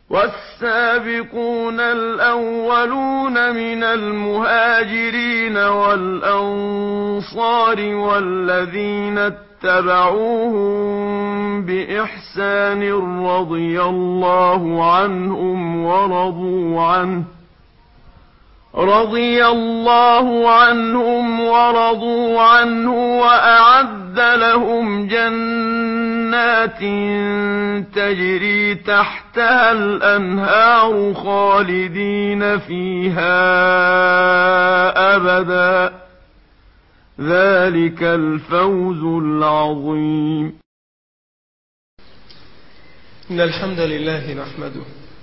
والسابقون الأولون من المهاجرين والأنصار والذين اتبعوهم بإحسان رضي الله عنهم ورضوا عنه وأعد لهم جنات تجري تحتها الأنهار خالدين فيها أبدا ذلك الفوز العظيم. إن الحمد لله نحمده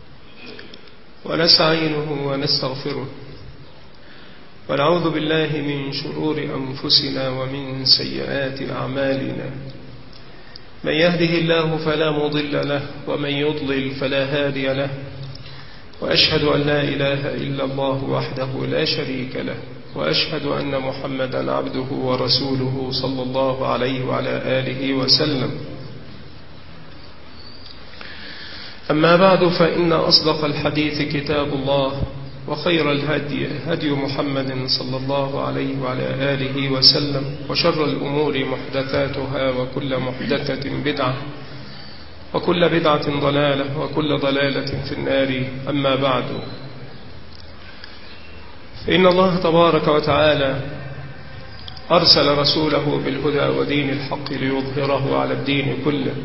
ونستعينه ونستغفره ونعوذ بالله من شرور أنفسنا ومن سيئات أعمالنا. من يهده الله فلا مضل له ومن يضلل فلا هادي له، وأشهد أن لا إله إلا الله وحده لا شريك له، وأشهد أن محمدا عبده ورسوله صلى الله عليه وعلى آله وسلم. أما بعد، فإن أصدق الحديث كتاب الله، وخير الهدي هدي محمد صلى الله عليه وعلى آله وسلم، وشر الأمور محدثاتها، وكل محدثة بدعة، وكل بدعة ضلالة، وكل ضلالة في النار. أما بعد، فإن الله تبارك وتعالى أرسل رسوله بالهدى ودين الحق ليظهره على الدين كله،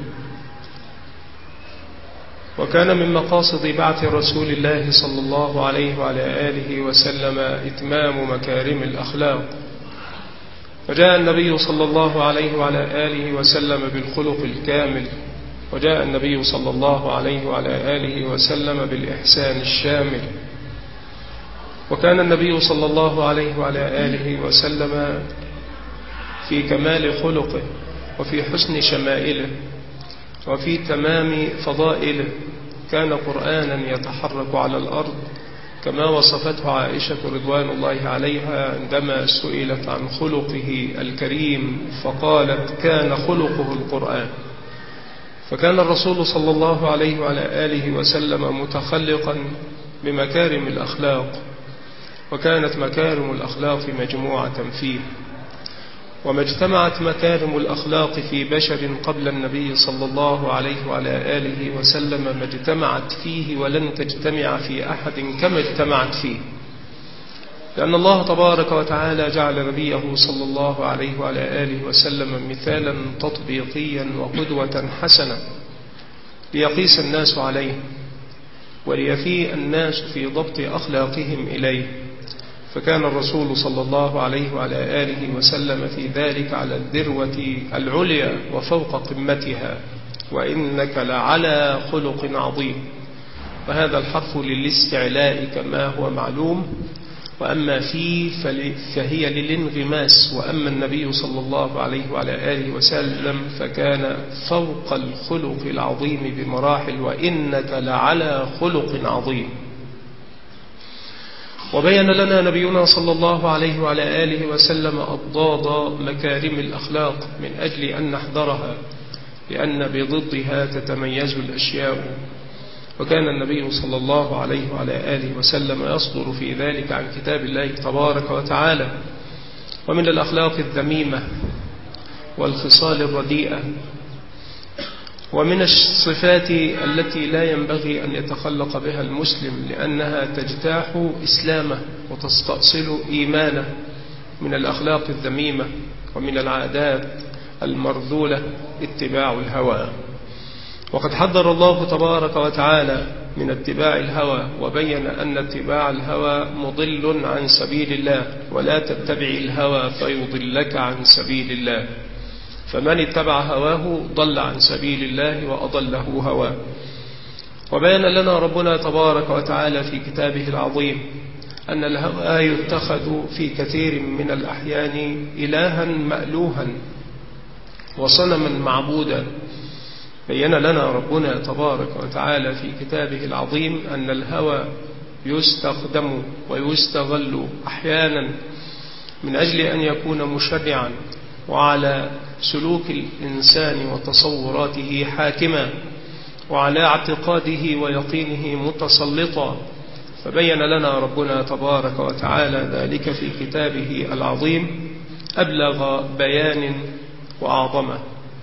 وكان من مقاصد بعث رسول الله صلى الله عليه وعلى آله وسلم إتمام مكارم الأخلاق، وجاء النبي صلى الله عليه وعلى آله وسلم بالخلق الكامل، وجاء النبي صلى الله عليه وعلى آله وسلم بالإحسان الشامل، وكان النبي صلى الله عليه وعلى آله وسلم في كمال خلقه وفي حسن شمائله وفي تمام فضائله، كان قرآنا يتحرك على الأرض كما وصفته عائشة رضوان الله عليها عندما سئلت عن خلقه الكريم فقالت: كان خلقه القرآن. فكان الرسول صلى الله عليه وعلى آله وسلم متخلقا بمكارم الأخلاق، وكانت مكارم الأخلاق مجموعة فيه، وما اجتمعت مكارم الأخلاق في بشر قبل النبي صلى الله عليه وعلى آله وسلم ما اجتمعت فيه ولن تجتمع في أحد كما اجتمعت فيه، لأن الله تبارك وتعالى جعل نبيه صلى الله عليه وعلى آله وسلم مثالا تطبيقيا وقدوة حسنة ليقيس الناس عليه وليفيء الناس في ضبط أخلاقهم إليه. فكان الرسول صلى الله عليه وعلى آله وسلم في ذلك على الذروة العليا وفوق قمتها: وإنك لعلى خلق عظيم. وهذا الحرف للاستعلاء كما هو معلوم، وأما فيه فهي للانغماس. وأما النبي صلى الله عليه وعلى آله وسلم فكان فوق الخلق العظيم بمراحل: وإنك لعلى خلق عظيم. وبين لنا نبينا صلى الله عليه وعلى آله وسلم أضداد مكارم الأخلاق من أجل أن نحذرها، لأن بضدها تتميز الأشياء. وكان النبي صلى الله عليه وعلى آله وسلم يصدر في ذلك عن كتاب الله تبارك وتعالى. ومن الأخلاق الذميمة والخصال الرديئة، ومن الصفات التي لا ينبغي أن يتخلق بها المسلم لأنها تجتاح إسلامه وتستأصل إيمانه، من الأخلاق الذميمة ومن العادات المرذولة اتباع الهوى. وقد حذر الله تبارك وتعالى من اتباع الهوى، وبين أن اتباع الهوى مضل عن سبيل الله: ولا تتبع الهوى فيضلك عن سبيل الله. فمن اتبع هواه ضل عن سبيل الله وأضله هواه. وبين لنا ربنا تبارك وتعالى في كتابه العظيم أن الهوى يتخذ في كثير من الأحيان إلها مألوها وصنما معبودا. بين لنا ربنا تبارك وتعالى في كتابه العظيم أن الهوى يستخدم ويستغل أحيانا من أجل أن يكون مشرعا وعلى سلوك الإنسان وتصوراته حاكما، وعلى اعتقاده ويقينه متسلطا، فبين لنا ربنا تبارك وتعالى ذلك في كتابه العظيم أبلغ بيان وأعظمه.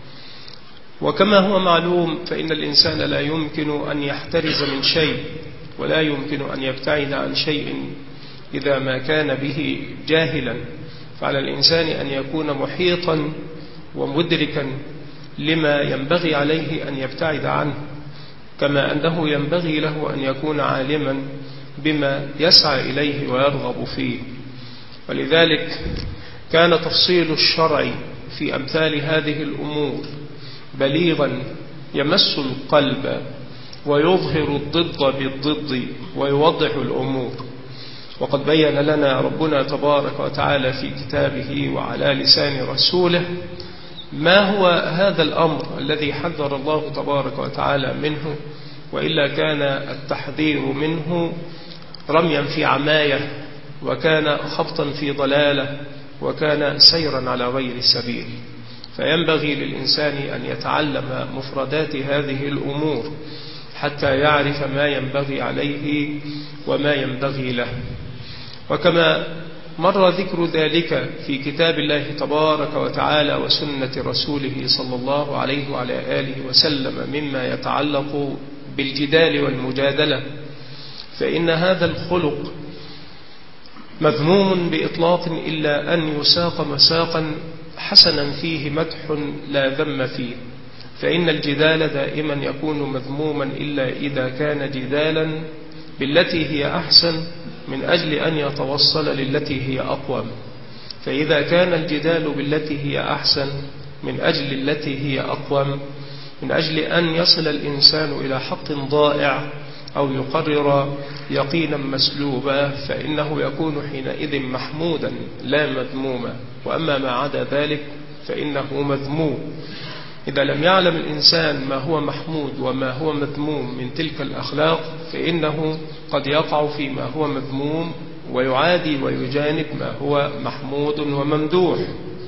وكما هو معلوم فإن الإنسان لا يمكن أن يحترز من شيء ولا يمكن أن يبتعد عن شيء إذا ما كان به جاهلا، فعلى الإنسان أن يكون محيطا ومدركا لما ينبغي عليه أن يبتعد عنه، كما أنه ينبغي له أن يكون عالما بما يسعى إليه ويرغب فيه. ولذلك كان تفصيل الشرع في أمثال هذه الأمور بليغا يمس القلب ويظهر الضد بالضد ويوضح الأمور. وقد بين لنا ربنا تبارك وتعالى في كتابه وعلى لسان رسوله ما هو هذا الأمر الذي حذر الله تبارك وتعالى منه، وإلا كان التحذير منه رميا في عماية، وكان خبطا في ضلالة، وكان سيرا على غير السبيل. فينبغي للإنسان أن يتعلم مفردات هذه الأمور حتى يعرف ما ينبغي عليه وما ينبغي له. وكما مر ذكر ذلك في كتاب الله تبارك وتعالى وسنة رسوله صلى الله عليه وعلى آله وسلم مما يتعلق بالجدال والمجادلة، فإن هذا الخلق مذموم بإطلاق إلا أن يساق مساقا حسنا فيه مدح لا ذم فيه. فإن الجدال دائما يكون مذموما إلا إذا كان جدالا بالتي هي أحسن من أجل أن يتوصل للتي هي أقوم. فإذا كان الجدال بالتي هي أحسن من أجل التي هي أقوم، من أجل أن يصل الإنسان إلى حق ضائع أو يقرر يقينا مسلوبا، فإنه يكون حينئذ محمودا لا مذموما. وأما ما عدا ذلك فإنه مذموم. إذا لم يعلم الإنسان ما هو محمود وما هو مذموم من تلك الأخلاق، فإنه قد يقع فيما هو مذموم ويعادي ويجانب ما هو محمود وممدوح.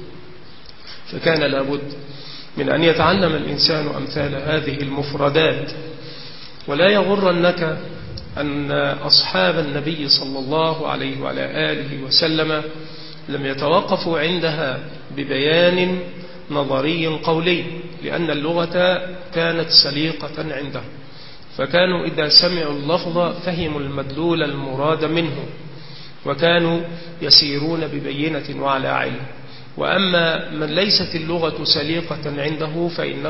فكان لابد من أن يتعلم الإنسان أمثال هذه المفردات. ولا يغرنك أن أصحاب النبي صلى الله عليه وعلى آله وسلم لم يتوقفوا عندها ببيان نظري قولي، لأن اللغة كانت سليقة عندهم، فكانوا إذا سمعوا اللفظ فهموا المدلول المراد منه، وكانوا يسيرون ببينة وعلى علم. وأما من ليست اللغة سليقة عنده فإنه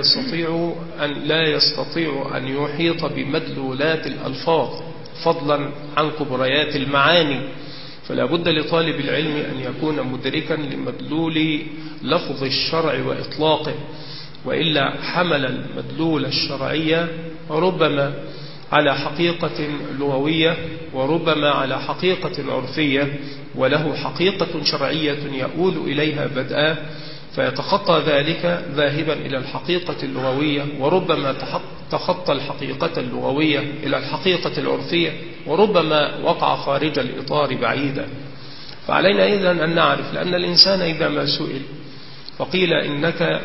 لا يستطيع أن يحيط بمدلولات الألفاظ فضلا عن كبريات المعاني. فلا بد لطالب العلم أن يكون مدركا لمدلول لفظ الشرع وإطلاقه، وإلا حمل المدلول الشرعي ربما على حقيقة لغوية وربما على حقيقة عرفية، وله حقيقة شرعية يؤول إليها بدءا، فيتخطى ذلك ذاهبا إلى الحقيقة اللغوية، وربما تخطى الحقيقة اللغوية إلى الحقيقة العرفية، وربما وقع خارج الإطار بعيدا. فعلينا إذن أن نعرف، لأن الإنسان إذا ما سئل فقيل إنك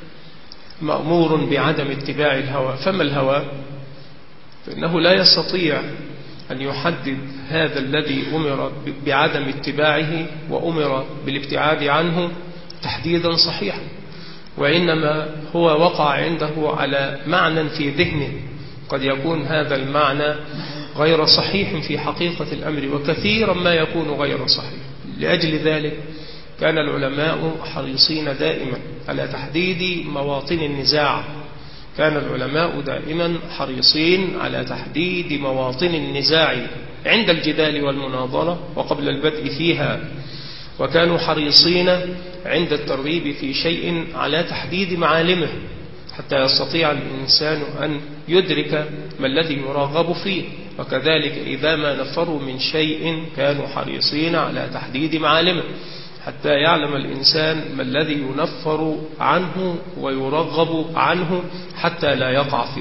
مأمور بعدم اتباع الهوى، فما الهوى؟ فإنه لا يستطيع أن يحدد هذا الذي أمر بعدم اتباعه وأمر بالابتعاد عنه تحديدا صحيحا، وإنما هو وقع عنده على معنى في ذهنه، قد يكون هذا المعنى غير صحيح في حقيقة الأمر، وكثيرا ما يكون غير صحيح. لأجل ذلك كان العلماء حريصين دائما على تحديد مواطن النزاع، كان العلماء دائما حريصين على تحديد مواطن النزاع عند الجدال والمناظرة وقبل البدء فيها، وكانوا حريصين عند الترغيب في شيء على تحديد معالمه حتى يستطيع الإنسان أن يدرك ما الذي يرغب فيه. وكذلك إذا ما نفروا من شيء كانوا حريصين على تحديد معالمه حتى يعلم الإنسان ما الذي ينفر عنه ويرغب عنه حتى لا يقع فيه.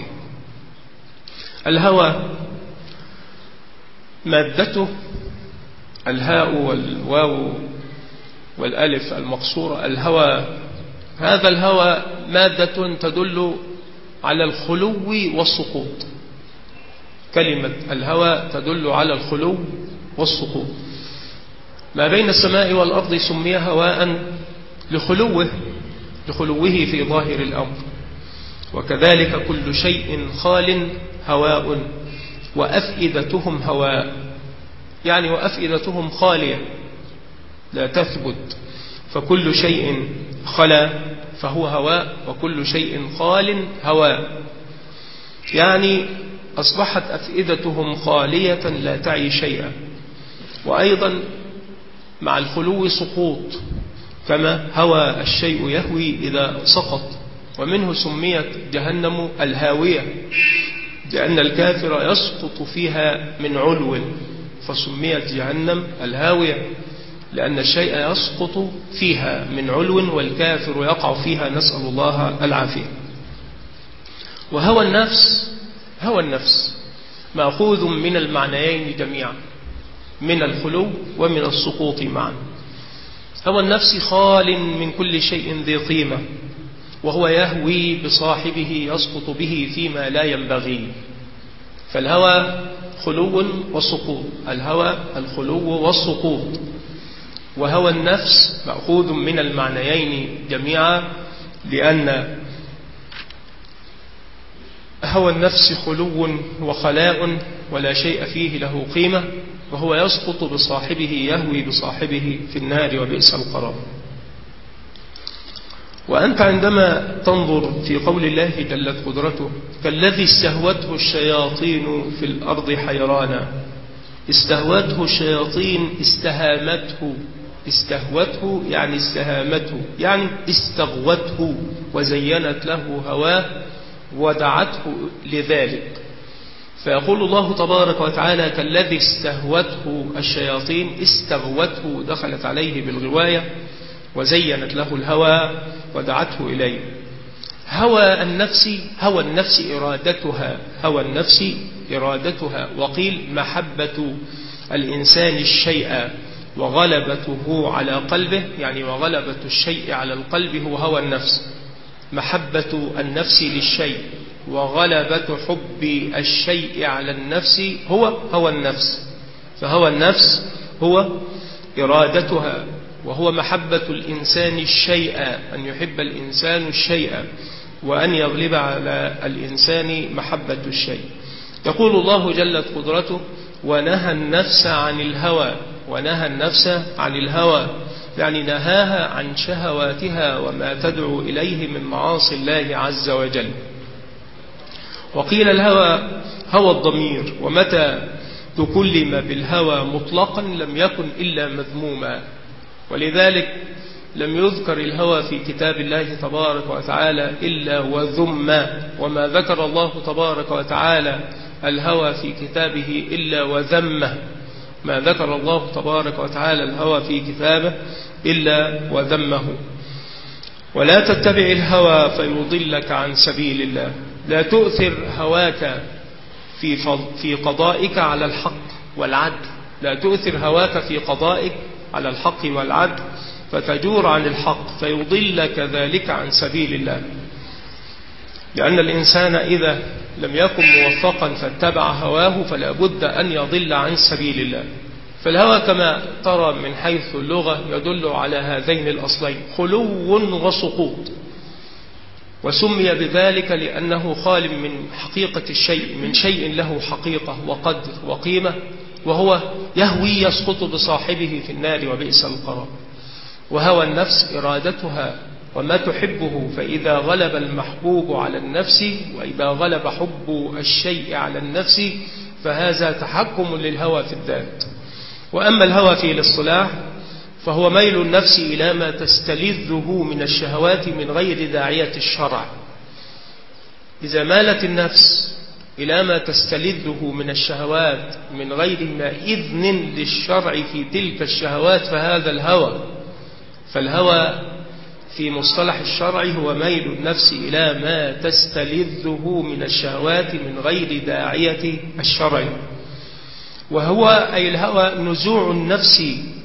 الهوى مادته الهاء والواو والألف المقصورة، الهوى، هذا الهوى مادة تدل على الخلو والسقوط. كلمة الهوى تدل على الخلو والسقوط. ما بين السماء والأرض سمي هواء لخلوه في ظاهر الأمر، وكذلك كل شيء خال هواء، وأفئدتهم هواء، يعني وأفئدتهم خالية لا تثبت، فكل شيء خلا فهو هواء، وكل شيء خال هواء، يعني أصبحت أفئدتهم خالية لا تعي شيئا. وأيضا مع الخلو سقوط، كما هوى الشيء يهوي إذا سقط، ومنه سميت جهنم الهاوية، لأن الكافر يسقط فيها من علو، فسميت جهنم الهاوية لأن الشيء يسقط فيها من علو والكافر يقع فيها، نسأل الله العافية. وهوى النفس مأخوذ من المعنيين جميعا، من الخلو ومن السقوط معا. هوى النفس خال من كل شيء ذي قيمة، وهو يهوي بصاحبه يسقط به فيما لا ينبغي. فالهوى خلو وسقوط، الهوى الخلو والسقوط. وهوى النفس مأخوذ من المعنيين جميعا، لأن هوى النفس خلو وخلاء ولا شيء فيه له قيمة، وهو يسقط بصاحبه يهوي بصاحبه في النار وبئس القرار. وأنت عندما تنظر في قول الله جلت قدرته كالذي استهوته الشياطين في الأرض حيرانا، استهوته الشياطين استهوته يعني استهامته، يعني استغوته وزينت له هواه ودعته لذلك. فيقول الله تبارك وتعالى كالذي استهوته الشياطين، استغوته دخلت عليه بالغواية وزينت له الهوى ودعته إليه. هوى النفس إرادتها، وقيل محبة الإنسان الشيء وغلبته على قلبه، يعني وغلبة الشيء على القلب هو هوى النفس. محبة النفس للشيء وغلبة حب الشيء على النفس هو هوى النفس. فهوى النفس هو إرادتها، وهو محبة الإنسان الشيء، أن يحب الإنسان الشيء وأن يغلب على الإنسان محبة الشيء. يقول الله جلت قدرته ونهى النفس عن الهوى، يعني نهاها عن شهواتها وما تدعو إليه من معاصي الله عز وجل. وقيل الهوى هوى الضمير، ومتى تكلم بالهوى مطلقا لم يكن إلا مذموما، ولذلك لم يذكر الهوى في كتاب الله تبارك وتعالى إلا وذما، وما ذكر الله تبارك وتعالى الهوى في كتابه إلا وذمه، ما ذكر الله تبارك وتعالى الهوى في كتابه إلا وذمه. ولا تتبع الهوى فيضلك عن سبيل الله، لا تؤثر هواك في قضائك على الحق والعدل، لا تؤثر هواك في قضائك على الحق والعدل فتجور عن الحق فيضلك ذلك عن سبيل الله. لأن الإنسان إذا لم يكن موفقا فاتبع هواه فلا بد أن يضل عن سبيل الله. فالهوى كما ترى من حيث اللغة يدل على هذين الأصلين، خلو وسقوط، وسمي بذلك لأنه خال من حقيقة الشيء، من شيء له حقيقة وقدر وقيمة، وهو يهوي يسقط بصاحبه في النار وبئس القرار. وهوى النفس إرادتها وما تحبه، فإذا غلب المحبوب على النفس وإذا غلب حب الشيء على النفس فهذا تحكم للهوى في الذات. وأما الهوى في الاصطلاح فهو ميل النفس إلى ما تستلذه من الشهوات من غير داعية الشرع. إذا مالت النفس إلى ما تستلذه من الشهوات من غير ما إذن للشرع في تلك الشهوات فهذا الهوى. فالهوى في مصطلح الشرع هو ميل النفس إلى ما تستلذه من الشهوات من غير داعية الشرع. وهو أي الهوى نزوع النفس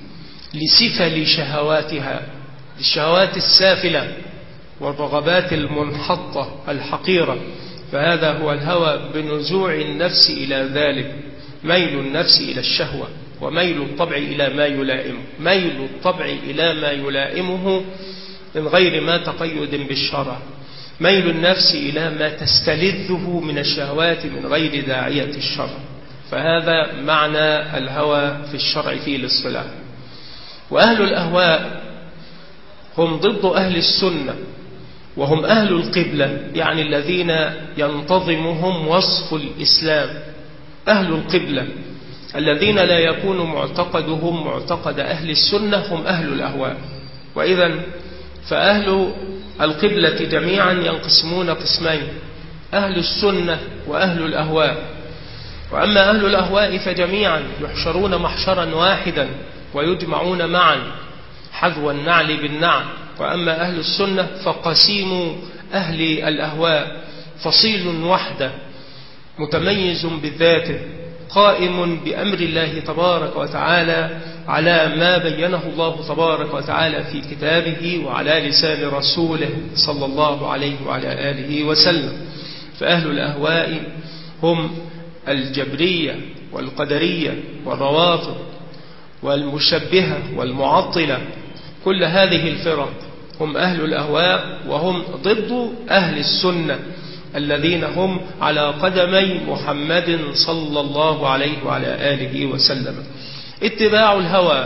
لسفل شهواتها، الشهوات السافلة والرغبات المنحطة الحقيرة فهذا هو الهوى بنزوع النفس إلى ذلك، ميل النفس إلى الشهوة، وميل الطبع إلى ما يلائمه، ميل الطبع إلى ما يلائمه من غير ما تقيد بالشرع، ميل النفس إلى ما تستلذه من الشهوات من غير داعية الشرع. فهذا معنى الهوى في الشرع في الاصطلاح. وأهل الأهواء هم ضد أهل السنة، وهم أهل القبلة، يعني الذين ينتظمهم وصف الإسلام. أهل القبلة الذين لا يكون معتقدهم معتقد أهل السنة هم أهل الأهواء. وإذا فأهل القبلة جميعا ينقسمون قسمين: أهل السنة وأهل الأهواء. وأما أهل الأهواء فجميعا يحشرون محشرا واحدا ويجمعون معا حذو النعل بالنعل. وأما أهل السنة فقسيم أهل الأهواء فصيل وحده متميز بذاته، قائم بأمر الله تبارك وتعالى على ما بينه الله تبارك وتعالى في كتابه وعلى لسان رسوله صلى الله عليه وعلى آله وسلم. فأهل الأهواء هم الجبرية والقدرية والروافض والمشبهة والمعطلة، كل هذه الفرق هم أهل الأهواء، وهم ضد أهل السنة الذين هم على قدمي محمد صلى الله عليه وعلى آله وسلم. اتباع الهوى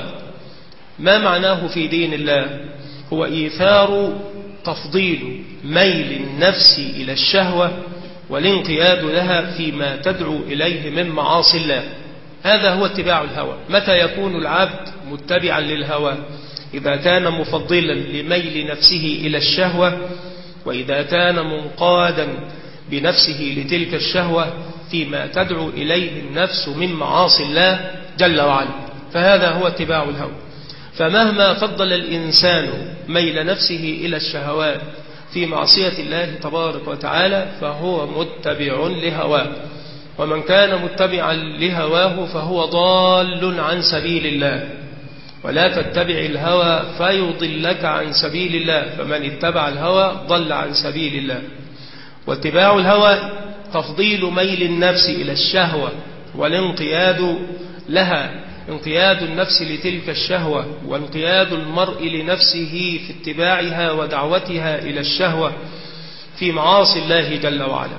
ما معناه في دين الله؟ هو إيثار تفضيل ميل النفس إلى الشهوة والانقياد لها فيما تدعو إليه من معاصي الله. هذا هو اتباع الهوى. متى يكون العبد متبعا للهوى؟ إذا كان مفضلا لميل نفسه إلى الشهوة، وإذا كان منقادا بنفسه لتلك الشهوة فيما تدعو إليه النفس من معاصي الله جل وعلا، فهذا هو اتباع الهوى. فمهما فضل الإنسان ميل نفسه إلى الشهوات في معصية الله تبارك وتعالى فهو متبع لهواه، ومن كان متبعا لهواه فهو ضال عن سبيل الله. ولا تتبع الهوى فيضلك عن سبيل الله، فمن اتبع الهوى ضل عن سبيل الله. واتباع الهوى تفضيل ميل النفس إلى الشهوة والانقياد لها، انقياد النفس لتلك الشهوة وانقياد المرء لنفسه في اتباعها ودعوتها إلى الشهوة في معاصي الله جل وعلا.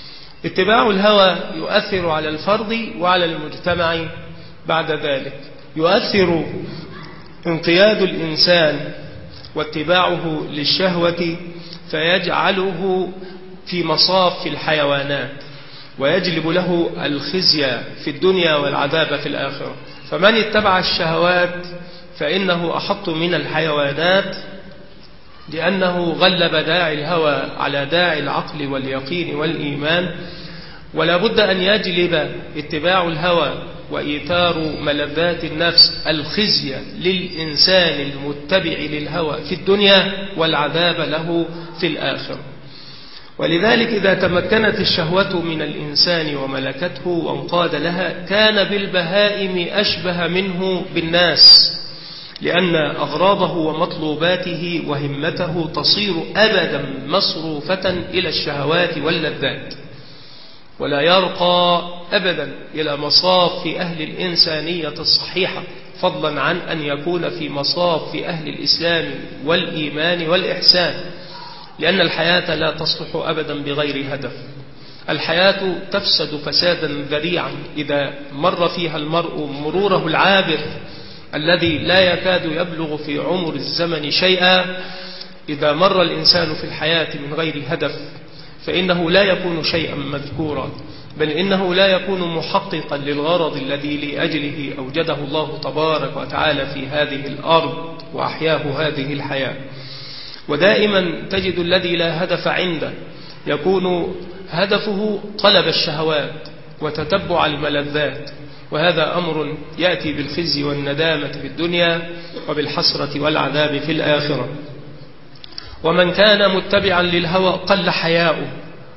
اتباع الهوى يؤثر على الفرد وعلى المجتمع بعد ذلك. يؤثر انقياد الإنسان واتباعه للشهوة فيجعله في مصاف الحيوانات، ويجلب له الخزي في الدنيا والعذاب في الآخرة. فمن اتبع الشهوات فإنه أحط من الحيوانات، لأنه غلب داعي الهوى على داعي العقل واليقين والإيمان. ولا بد أن يجلب اتباع الهوى وإيثار ملذات النفس الخزي للإنسان المتبع للهوى في الدنيا والعذاب له في الآخرة. ولذلك إذا تمكنت الشهوة من الإنسان وملكته وانقاد لها كان بالبهائم أشبه منه بالناس، لأن أغراضه ومطلوباته وهمته تصير أبدا مصروفة إلى الشهوات واللذات، ولا يرقى أبدا إلى مصاف أهل الإنسانية الصحيحة، فضلا عن أن يكون في مصاف أهل الإسلام والإيمان والإحسان. لأن الحياة لا تصلح أبدا بغير هدف. الحياة تفسد فسادا ذريعا إذا مر فيها المرء مروره العابر الذي لا يكاد يبلغ في عمر الزمن شيئا. إذا مر الإنسان في الحياة من غير هدف فإنه لا يكون شيئا مذكورا، بل إنه لا يكون محققا للغرض الذي لأجله أوجده الله تبارك وتعالى في هذه الأرض وأحياه هذه الحياة. ودائما تجد الذي لا هدف عنده يكون هدفه طلب الشهوات وتتبع الملذات، وهذا أمر يأتي بالخزي والندامة في الدنيا وبالحسرة والعذاب في الآخرة. ومن كان متبعا للهوى قل حياؤه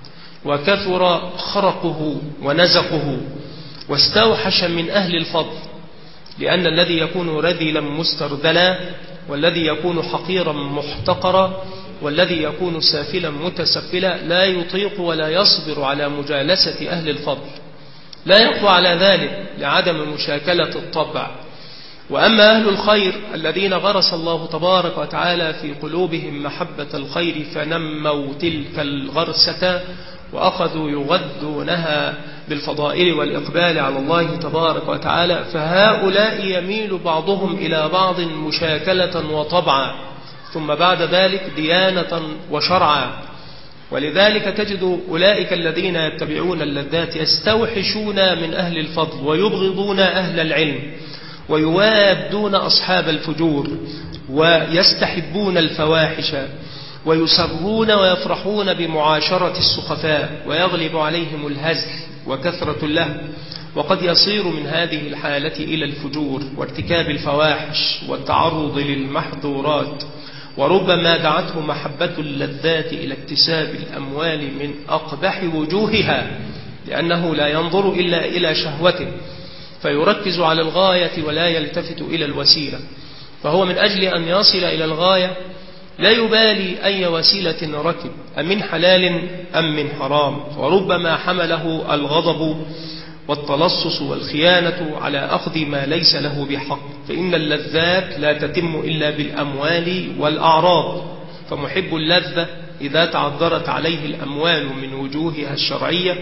وكثر خرقه ونزقه واستوحش من أهل الفضل، لأن الذي يكون رذلا مسترذلا والذي يكون حقيرا محتقرا والذي يكون سافلا متسفلا لا يطيق ولا يصبر على مجالسة أهل الفضل، لا يقوى على ذلك لعدم مشاكلة الطبع. وأما أهل الخير الذين غرس الله تبارك وتعالى في قلوبهم محبة الخير فنموا تلك الغرسة وأخذوا يغذونها بالفضائل والإقبال على الله تبارك وتعالى، فهؤلاء يميل بعضهم إلى بعض مشاكلة وطبعا، ثم بعد ذلك ديانة وشرعا. ولذلك تجد أولئك الذين يتبعون اللذات يستوحشون من أهل الفضل ويبغضون أهل العلم ويوادون أصحاب الفجور ويستحبون الفواحش ويسرون ويفرحون بمعاشرة السخفاء ويغلب عليهم الهزل وكثرة اللهو، وقد يصير من هذه الحالة إلى الفجور وارتكاب الفواحش والتعرض للمحظورات. وربما دعته محبة اللذات إلى اكتساب الأموال من أقبح وجوهها، لأنه لا ينظر إلا إلى شهوته فيركز على الغاية ولا يلتفت إلى الوسيلة، فهو من أجل أن يصل إلى الغاية لا يبالي أي وسيلة ركب، أم من حلال أم من حرام. وربما حمله الغضب والتلصص والخيانة على أخذ ما ليس له بحق، فإن اللذات لا تتم إلا بالأموال والأعراض، فمحب اللذة إذا تعذرت عليه الأموال من وجوهها الشرعية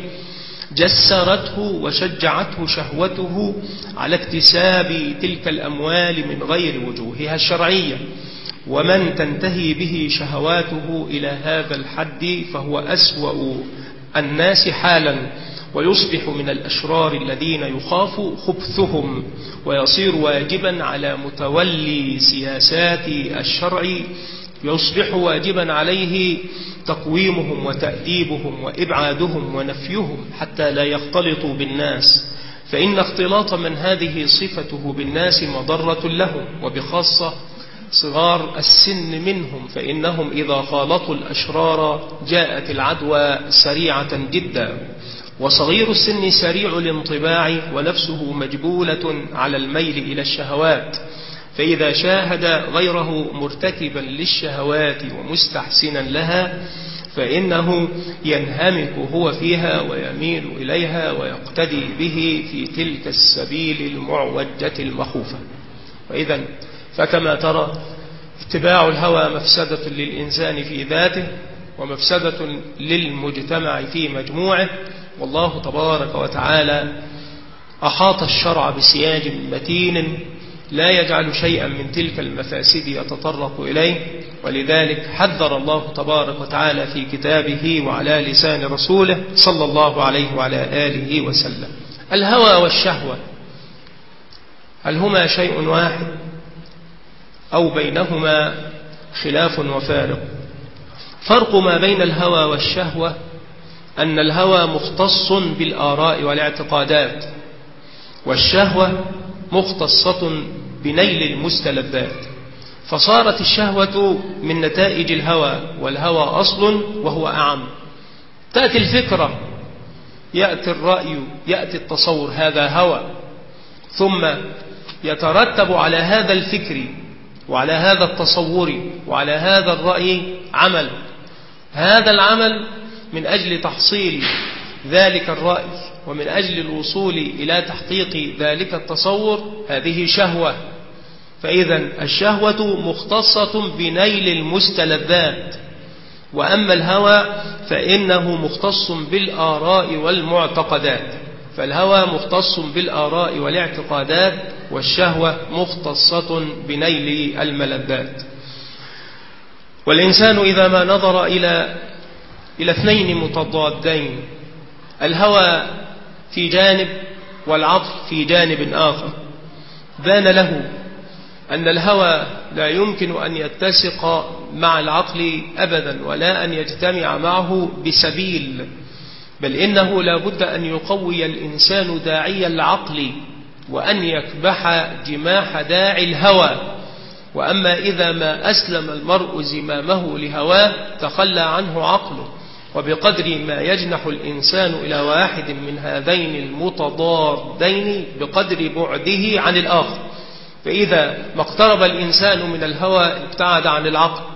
جسرته وشجعته شهوته على اكتساب تلك الأموال من غير وجوهها الشرعية. ومن تنتهي به شهواته إلى هذا الحد فهو أسوأ الناس حالا، ويصبح من الأشرار الذين يخاف خبثهم، ويصير واجبا على متولي سياسات الشرع، يصبح واجبا عليه تقويمهم وتأديبهم وإبعادهم ونفيهم حتى لا يختلطوا بالناس، فإن اختلاط من هذه صفته بالناس مضرة لهم، وبخاصة صغار السن منهم، فإنهم إذا خالطوا الأشرار جاءت العدوى سريعة جدا. وصغير السن سريع الانطباع ونفسه مجبولة على الميل إلى الشهوات، فإذا شاهد غيره مرتكبا للشهوات ومستحسنا لها فإنه ينهمك هو فيها ويميل إليها ويقتدي به في تلك السبيل المعوجة المخوفة. وإذا فكما ترى اتباع الهوى مفسدة للإنسان في ذاته ومفسدة للمجتمع في مجموعه، والله تبارك وتعالى أحاط الشرع بسياج متين لا يجعل شيئا من تلك المفاسد يتطرق إليه، ولذلك حذر الله تبارك وتعالى في كتابه وعلى لسان رسوله صلى الله عليه وعلى آله وسلم. الهوى والشهوة هل هما شيء واحد أو بينهما خلاف وفارق؟ فرق ما بين الهوى والشهوة أن الهوى مختص بالآراء والاعتقادات، والشهوة مختصة بنيل المستلذات، فصارت الشهوة من نتائج الهوى، والهوى أصل وهو أعم. تأتي الفكرة، يأتي الرأي، يأتي التصور، هذا هوى، ثم يترتب على هذا الفكر وعلى هذا التصور وعلى هذا الرأي عمل، هذا العمل من أجل تحصيل ذلك الرأي ومن أجل الوصول إلى تحقيق ذلك التصور، هذه شهوة. فإذا الشهوة مختصة بنيل المستلذات، وأما الهوى فإنه مختص بالآراء والمعتقدات، فالهوى مختص بالآراء والاعتقادات، والشهوة مختصة بنيل الملذات. والإنسان إذا ما نظر إلى اثنين متضادين، الهوى في جانب والعقل في جانب آخر، بان له أن الهوى لا يمكن أن يتسق مع العقل أبدا ولا أن يجتمع معه بسبيل، بل إنه لا بد أن يقوي الإنسان داعي العقل وأن يكبح جماح داعي الهوى. وأما إذا ما أسلم المرء زمامه لهواه تخلى عنه عقله، وبقدر ما يجنح الإنسان إلى واحد من هذين المتضادين بقدر بعده عن الآخر. فإذا ما اقترب الإنسان من الهوى ابتعد عن العقل،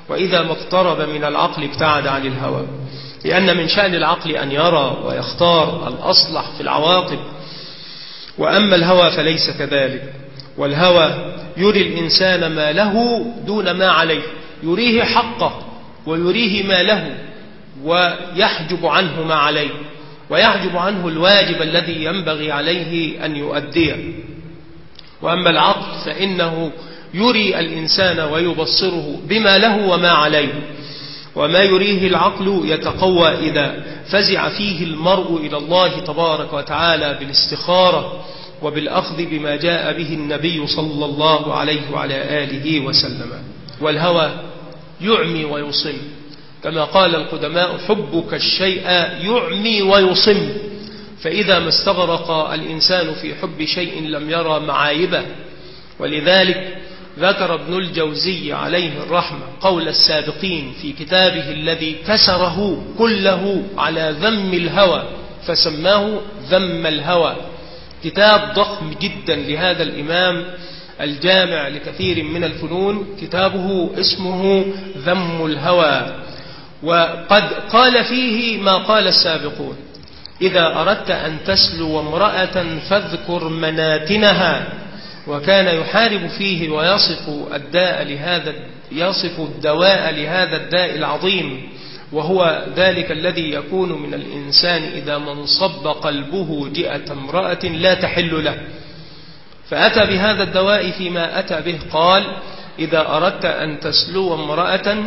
وإذا ما اقترب من العقل ابتعد عن الهوى، لأن من شأن العقل أن يرى ويختار الأصلح في العواقب، وأما الهوى فليس كذلك. والهوى يري الإنسان ما له دون ما عليه، يريه حقه ويريه ما له، ويحجب عنه ما عليه، ويحجب عنه الواجب الذي ينبغي عليه أن يؤديه. وأما العقل فإنه يري الإنسان ويبصره بما له وما عليه، وما يريه العقل يتقوى إذا فزع فيه المرء إلى الله تبارك وتعالى بالاستخارة وبالأخذ بما جاء به النبي صلى الله عليه وعلى آله وسلم. والهوى يعمي ويصم، كما قال القدماء: حبك الشيء يعمي ويصم. فإذا ما استغرق الإنسان في حب شيء لم يرى معايبه. ولذلك ذكر ابن الجوزي عليه الرحمة قول السابقين في كتابه الذي كسره كله على ذم الهوى، فسماه ذم الهوى. كتاب ضخم جدا لهذا الإمام الجامع لكثير من الفنون، كتابه اسمه ذم الهوى. وقد قال فيه ما قال السابقون: إذا أردت أن تسلو امرأة فاذكر مناتنها. وكان يحارب فيه ويصف الدواء لهذا الداء العظيم، وهو ذلك الذي يكون من الإنسان إذا ما انصب قلبه جئة امرأة لا تحل له. فأتى بهذا الدواء فيما أتى به، قال: إذا أردت أن تسلو امرأة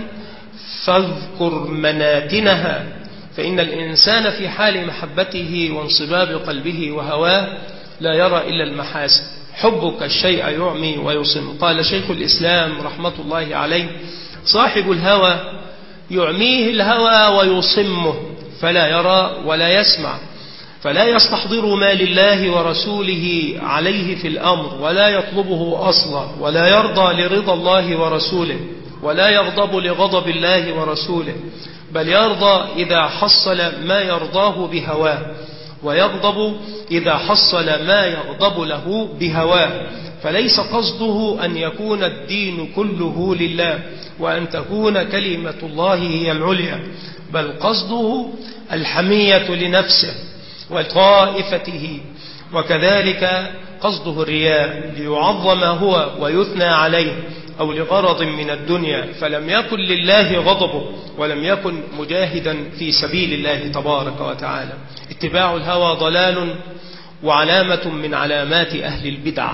فاذكر مناتنها. فإن الإنسان في حال محبته وانصباب قلبه وهواه لا يرى إلا المحاسن. حبك الشيء يعمي ويصم. قال شيخ الإسلام رحمة الله عليه: صاحب الهوى يعميه الهوى ويصمه، فلا يرى ولا يسمع، فلا يستحضر ما لله ورسوله عليه في الأمر، ولا يطلبه أصلا، ولا يرضى لرضا الله ورسوله، ولا يغضب لغضب الله ورسوله، بل يرضى إذا حصل ما يرضاه بهواه، ويغضب إذا حصل ما يغضب له بهواه. فليس قصده أن يكون الدين كله لله وأن تكون كلمة الله هي العليا، بل قصده الحمية لنفسه وطائفته، وكذلك قصده الرياء ليعظم هو ويثنى عليه، أو لغرض من الدنيا، فلم يكن لله غضبه ولم يكن مجاهدا في سبيل الله تبارك وتعالى. اتباع الهوى ضلال وعلامة من علامات أهل البدع.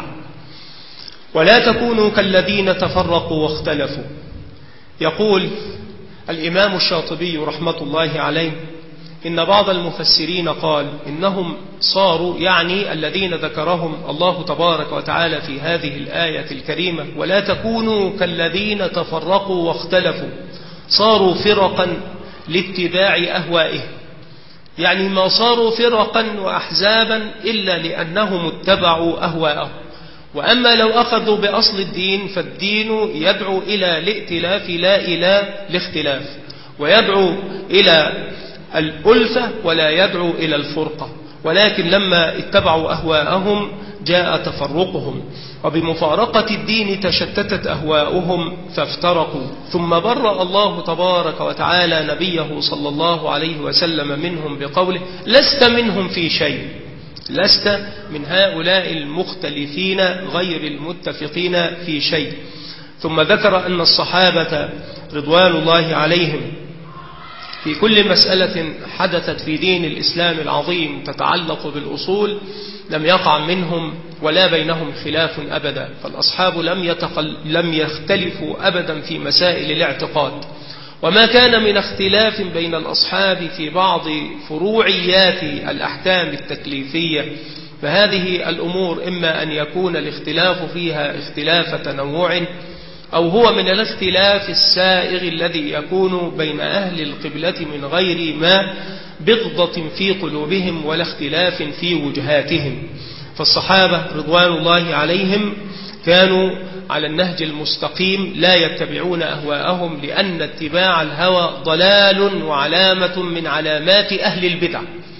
ولا تكونوا كالذين تفرقوا واختلفوا. يقول الإمام الشاطبي رحمة الله عليه: إن بعض المفسرين قال إنهم صاروا، يعني الذين ذكرهم الله تبارك وتعالى في هذه الآية الكريمة: ولا تكونوا كالذين تفرقوا واختلفوا، صاروا فرقا لاتباع أهوائهم. يعني ما صاروا فرقا وأحزابا إلا لأنهم اتبعوا أهواءهم. وأما لو أخذوا بأصل الدين فالدين يدعو إلى الائتلاف لا إلى الاختلاف، ويدعو إلى الألفة ولا يدعو إلى الفرقة. ولكن لما اتبعوا أهواءهم جاء تفرقهم، وبمفارقة الدين تشتتت أهواؤهم فافترقوا. ثم برأ الله تبارك وتعالى نبيه صلى الله عليه وسلم منهم بقوله: لست منهم في شيء، لست من هؤلاء المختلفين غير المتفقين في شيء. ثم ذكر أن الصحابة رضوان الله عليهم في كل مسألة حدثت في دين الإسلام العظيم تتعلق بالأصول لم يقع منهم ولا بينهم خلاف أبدا، فالأصحاب لم يختلفوا أبدا في مسائل الاعتقاد. وما كان من اختلاف بين الأصحاب في بعض فروعيات الأحكام التكليفية فهذه الأمور إما أن يكون الاختلاف فيها اختلاف تنوع، أو هو من الاختلاف السائغ الذي يكون بين أهل القبلة من غير ما بغضة في قلوبهم ولا اختلاف في وجهاتهم. فالصحابة رضوان الله عليهم كانوا على النهج المستقيم لا يتبعون أهواءهم، لأن اتباع الهوى ضلال وعلامة من علامات أهل البدع.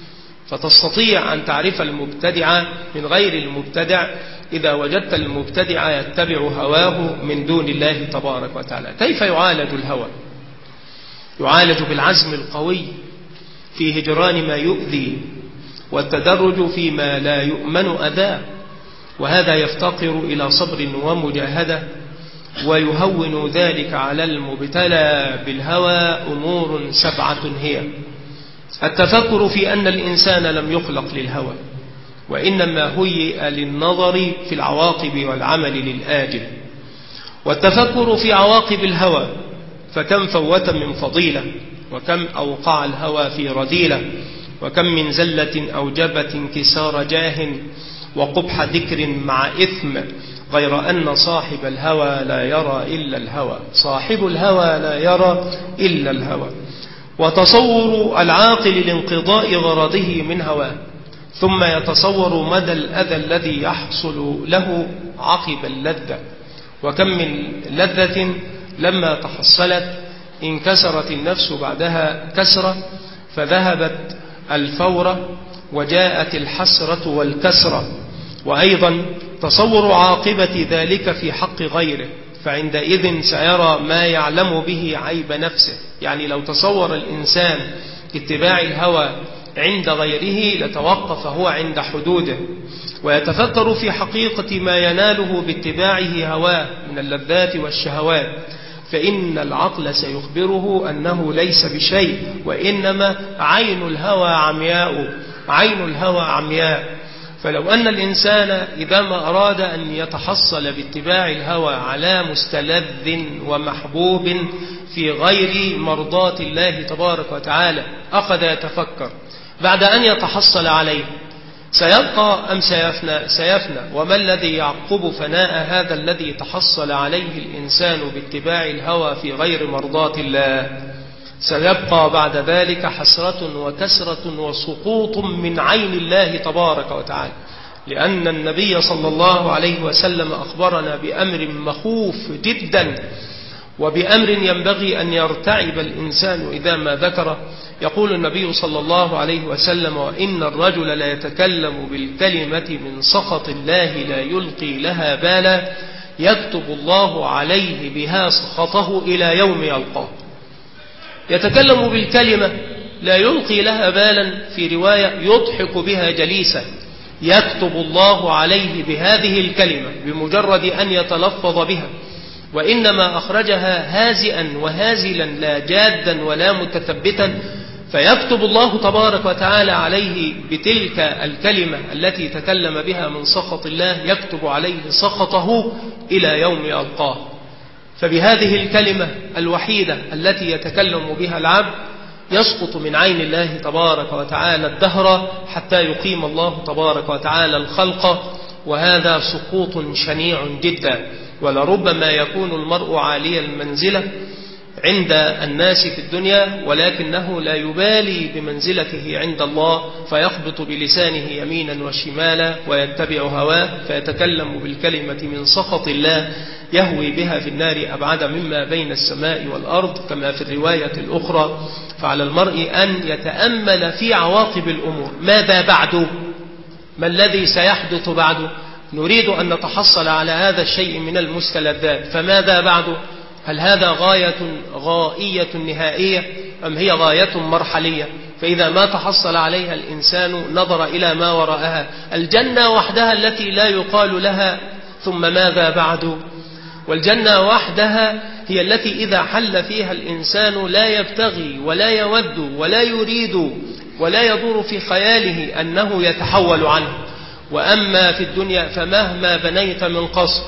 فتستطيع أن تعرف المبتدع من غير المبتدع إذا وجدت المبتدع يتبع هواه من دون الله تبارك وتعالى. كيف يعالج الهوى؟ يعالج بالعزم القوي في هجران ما يؤذي والتدرج فيما لا يؤمن أذاه، وهذا يفتقر إلى صبر ومجاهدة، ويهون ذلك على المبتلى بالهوى أمور 7 هي: التفكر في أن الإنسان لم يخلق للهوى، وإنما هيئ للنظر في العواقب والعمل للآجل، والتفكر في عواقب الهوى، فكم فوت من فضيلة، وكم أوقع الهوى في رذيلة، وكم من زلة أوجبت انكسار جاه وقبح ذكر مع إثم، غير أن صاحب الهوى لا يرى إلا الهوى، صاحب الهوى لا يرى إلا الهوى. وتصور العاقل لانقضاء غرضه من هواه، ثم يتصور مدى الأذى الذي يحصل له عقب اللذة، وكم من لذة لما تحصلت انكسرت النفس بعدها كسرة، فذهبت الفورة وجاءت الحسرة والكسرة. وأيضا تصور عاقبة ذلك في حق غيره، فعندئذ سيرى ما يعلم به عيب نفسه. يعني لو تصور الإنسان اتباع الهوى عند غيره لتوقف هو عند حدوده، ويتفكر في حقيقة ما يناله باتباعه هواه من اللذات والشهوات، فإن العقل سيخبره أنه ليس بشيء، وإنما عين الهوى عمياء، عين الهوى عمياء. فلو أن الإنسان إذا ما أراد أن يتحصل باتباع الهوى على مستلذ ومحبوب في غير مرضاة الله تبارك وتعالى أخذ يتفكر بعد أن يتحصل عليه سيبقى أم سيفنى؟ سيفنى. وما الذي يعقب فناء هذا الذي تحصل عليه الإنسان باتباع الهوى في غير مرضاة الله؟ سيبقى بعد ذلك حسرة وكسرة وسقوط من عين الله تبارك وتعالى، لأن النبي صلى الله عليه وسلم أخبرنا بأمر مخوف جدا، وبأمر ينبغي أن يرتعب الإنسان إذا ما ذكره. يقول النبي صلى الله عليه وسلم: وإن الرجل لا يتكلم بالكلمة من سخط الله لا يلقي لها بالا، يكتب الله عليه بها سخطه إلى يوم يلقاه. يتكلم بالكلمة لا يلقي لها بالا، في رواية يضحك بها جليسا، يكتب الله عليه بهذه الكلمة بمجرد أن يتلفظ بها، وإنما أخرجها هازئا وهازلا لا جادا ولا متثبتا، فيكتب الله تبارك وتعالى عليه بتلك الكلمة التي تكلم بها من سخط الله، يكتب عليه سخطه إلى يوم يلقاه. فبهذه الكلمة الوحيدة التي يتكلم بها العبد يسقط من عين الله تبارك وتعالى الدهر حتى يقيم الله تبارك وتعالى الخلق، وهذا سقوط شنيع جدا. ولربما يكون المرء عالي المنزلة عند الناس في الدنيا، ولكنه لا يبالي بمنزلته عند الله، فيخبط بلسانه يمينا وشمالا ويتبع هواه، فيتكلم بالكلمة من سخط الله يهوي بها في النار أبعد مما بين السماء والأرض، كما في الرواية الأخرى. فعلى المرء أن يتأمل في عواقب الأمور. ماذا بعد؟ ما الذي سيحدث بعد؟ نريد أن نتحصل على هذا الشيء من المستلذات، فماذا بعد؟ هل هذا غائية نهائية أم هي غاية مرحلية؟ فإذا ما تحصل عليها الإنسان نظر إلى ما وراءها. الجنة وحدها التي لا يقال لها ثم ماذا بعد؟ والجنة وحدها هي التي إذا حل فيها الإنسان لا يبتغي ولا يود ولا يريد ولا يدور في خياله أنه يتحول عنه. وأما في الدنيا فمهما بنيت من قصر،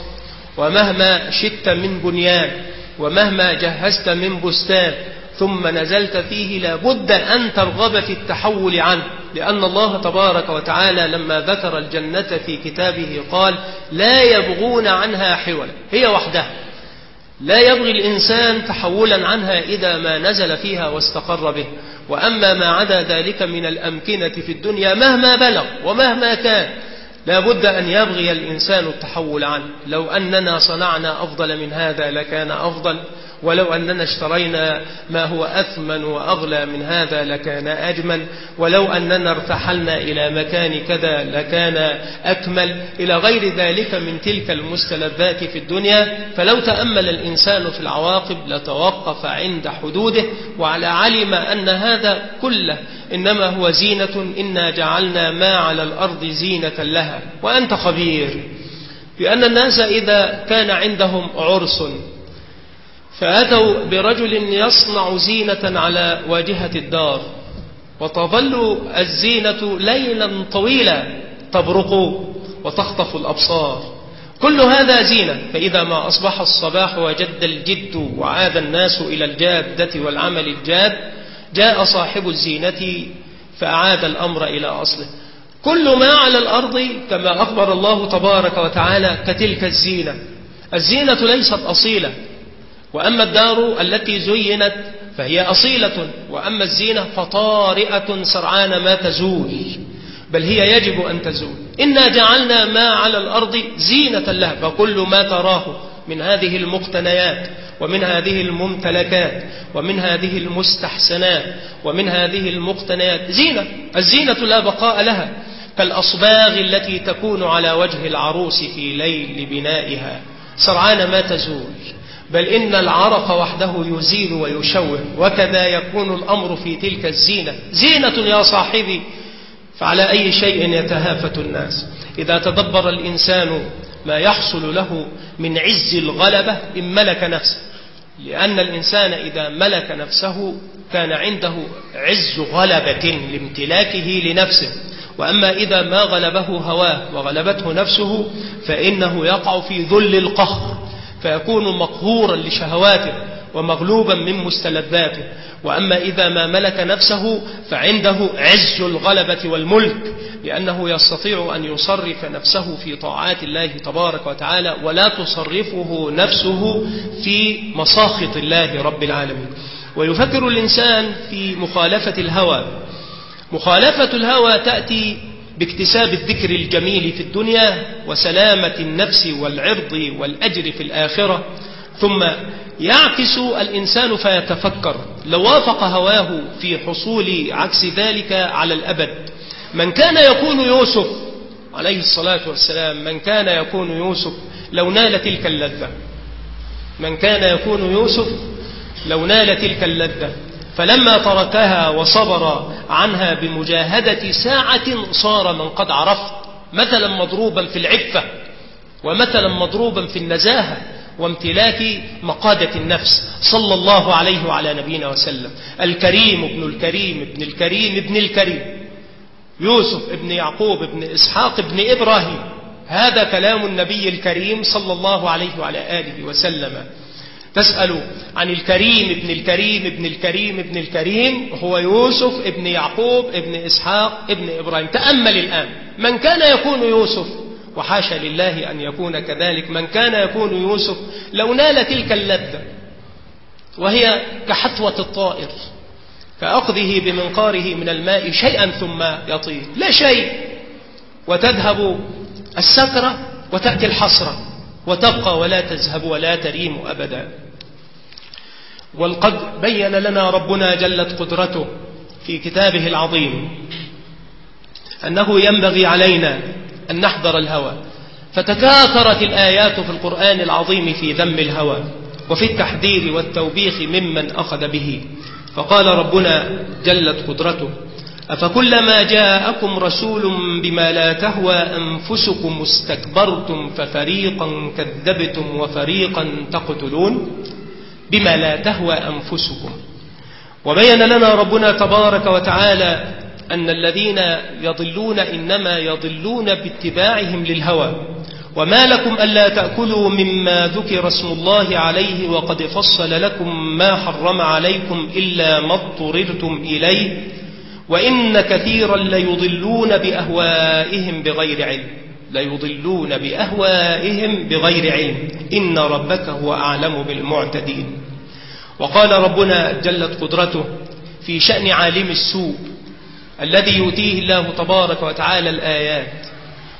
ومهما شدت من بنيان، ومهما جهزت من بستان، ثم نزلت فيه لابد أن ترغب في التحول عنه، لأن الله تبارك وتعالى لما ذكر الجنة في كتابه قال: لا يبغون عنها حولا. هي وحدها لا يبغي الإنسان تحولا عنها إذا ما نزل فيها واستقر به. وأما ما عدا ذلك من الأمكنة في الدنيا مهما بلغ ومهما كان لا بد أن يبغي الإنسان التحول عنه. لو أننا صنعنا أفضل من هذا لكان أفضل، ولو أننا اشترينا ما هو أثمن وأغلى من هذا لكان أجمل، ولو أننا ارتحلنا إلى مكان كذا لكان أكمل، إلى غير ذلك من تلك المستلذات في الدنيا. فلو تأمل الإنسان في العواقب لتوقف عند حدوده، وعلى علم أن هذا كله إنما هو زينة، إنا جعلنا ما على الأرض زينة لها. وأنت خبير بأن الناس إذا كان عندهم عرس فأتوا برجل يصنع زينة على واجهة الدار، وتظل الزينة ليلا طويلا تبرق وتخطف الأبصار، كل هذا زينة. فإذا ما أصبح الصباح وجد الجد وعاد الناس إلى الجادة والعمل الجاد، جاء صاحب الزينة فأعاد الأمر إلى أصله. كل ما على الأرض كما أخبر الله تبارك وتعالى كتلك الزينة. الزينة ليست أصيلة، وأما الدار التي زينت فهي أصيلة، وأما الزينة فطارئة سرعان ما تزول، بل هي يجب أن تزول. إنا جعلنا ما على الأرض زينة لها، فكل ما تراه من هذه المقتنيات ومن هذه الممتلكات ومن هذه المستحسنات ومن هذه المقتنيات زينة. الزينة لا بقاء لها، كالأصباغ التي تكون على وجه العروس في ليل بنائها سرعان ما تزول، بل إن العرق وحده يزيل ويشوه. وكذا يكون الأمر في تلك الزينة. زينة يا صاحبي، فعلى أي شيء يتهافت الناس. إذا تدبر الإنسان ما يحصل له من عز الغلبة إن ملك نفسه، لأن الإنسان إذا ملك نفسه كان عنده عز غلبة لامتلاكه لنفسه. وأما إذا ما غلبه هواه وغلبته نفسه فإنه يقع في ذل القهر، فيكون مقهورا لشهواته ومغلوبا من مستلذاته. وأما إذا ما ملك نفسه فعنده عز الغلبة والملك، لأنه يستطيع أن يصرف نفسه في طاعات الله تبارك وتعالى، ولا تصرفه نفسه في مساخط الله رب العالمين. ويفكر الإنسان في مخالفة الهوى. مخالفة الهوى تأتي باكتساب الذكر الجميل في الدنيا وسلامة النفس والعرض والأجر في الآخرة، ثم يعكس الإنسان فيتفكر لو وافق هواه في حصول عكس ذلك على الأبد. من كان يكون يوسف عليه الصلاة والسلام، من كان يكون يوسف لو نال تلك اللذة، من كان يكون يوسف لو نال تلك اللذة، فلما تركها وصبر عنها بمجاهدة ساعة صار من قد عرفت، مثلا مضروبا في العفة، ومثلا مضروبا في النزاهة وامتلاك مقادة النفس، صلى الله عليه وعلى نبينا وسلم. الكريم ابن الكريم ابن الكريم ابن الكريم، يوسف ابن يعقوب ابن إسحاق ابن إبراهيم. هذا كلام النبي الكريم صلى الله عليه وعلى آله وسلم. تسأل عن الكريم ابن الكريم ابن الكريم ابن الكريم، هو يوسف ابن يعقوب ابن إسحاق ابن إبراهيم. تأمل الآن، من كان يكون يوسف، وحاشا لله أن يكون كذلك، من كان يكون يوسف لو نال تلك اللذة، وهي كحثوة الطائر كأخذه بمنقاره من الماء شيئا ثم يطير، لا شيء، وتذهب السكرة وتأتي الحسرة وتبقى ولا تذهب ولا تريم أبدا. وقد بين لنا ربنا جلت قدرته في كتابه العظيم أنه ينبغي علينا أن نحذر الهوى، فتكاثرت الآيات في القرآن العظيم في ذم الهوى وفي التحذير والتوبيخ ممن أخذ به. فقال ربنا جلت قدرته: أفكلما جاءكم رسول بما لا تهوى أنفسكم استكبرتم ففريقا كذبتم وفريقا تقتلون. بما لا تهوى أنفسكم. وبين لنا ربنا تبارك وتعالى أن الذين يضلون إنما يضلون باتباعهم للهوى. وما لكم ألا تأكلوا مما ذكر اسم الله عليه وقد فصل لكم ما حرم عليكم إلا ما اضطررتم إليه وإن كثيرا ليضلون بأهوائهم بغير علم، ليضلون بأهوائهم بغير علم إن ربك هو أعلم بالمعتدين. وقال ربنا جلت قدرته في شأن عالم السوء الذي يؤتيه الله تبارك وتعالى الآيات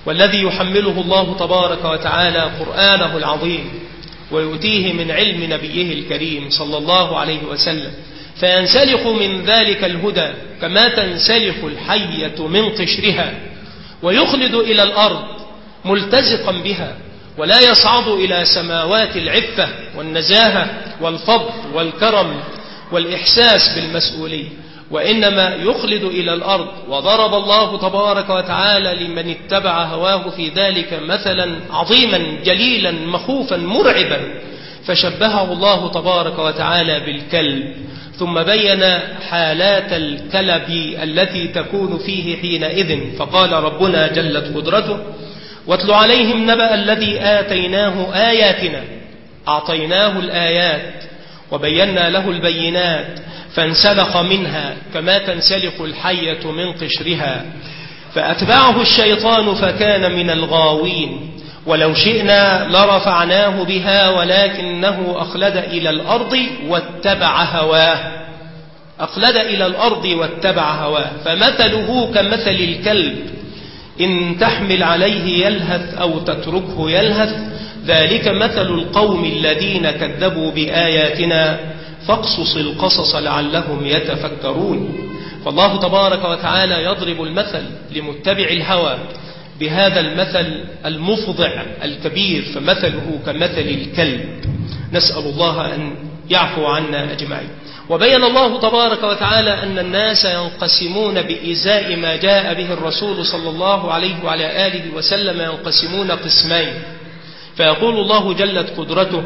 والذي يحمله الله تبارك وتعالى قرآنه العظيم ويؤتيه من علم نبيه الكريم صلى الله عليه وسلم، فينسلخ من ذلك الهدى كما تنسلخ الحية من قشرها، ويخلد إلى الأرض ملتزقا بها، ولا يصعد إلى سماوات العفة والنزاهة والفضل والكرم والإحساس بالمسؤولية، وإنما يخلد إلى الأرض. وضرب الله تبارك وتعالى لمن اتبع هواه في ذلك مثلا عظيما جليلا مخوفا مرعبا، فشبهه الله تبارك وتعالى بالكلب، ثم بين حالات الكلب التي تكون فيه حينئذ، فقال ربنا جلت قدرته: واتل عليهم نبأ الذي آتيناه آياتنا، أعطيناه الآيات وبينا له البينات فانسلخ منها كما تنسلخ الحية من قشرها، فأتبعه الشيطان فكان من الغاوين، ولو شئنا لرفعناه بها ولكنه أخلد إلى الأرض واتبع هواه. أخلد إلى الأرض واتبع هواه، فمثله كمثل الكلب إن تحمل عليه يلهث أو تتركه يلهث، ذلك مثل القوم الذين كذبوا بآياتنا فاقصص القصص لعلهم يتفكرون. فالله تبارك وتعالى يضرب المثل لمتبع الهوى بهذا المثل المفضع الكبير، فمثله كمثل الكلب. نسأل الله أن يعفو عنا أجمعين. وبين الله تبارك وتعالى أن الناس ينقسمون بإزاء ما جاء به الرسول صلى الله عليه وعلى آله وسلم، ينقسمون قسمين. فيقول الله جلت قدرته: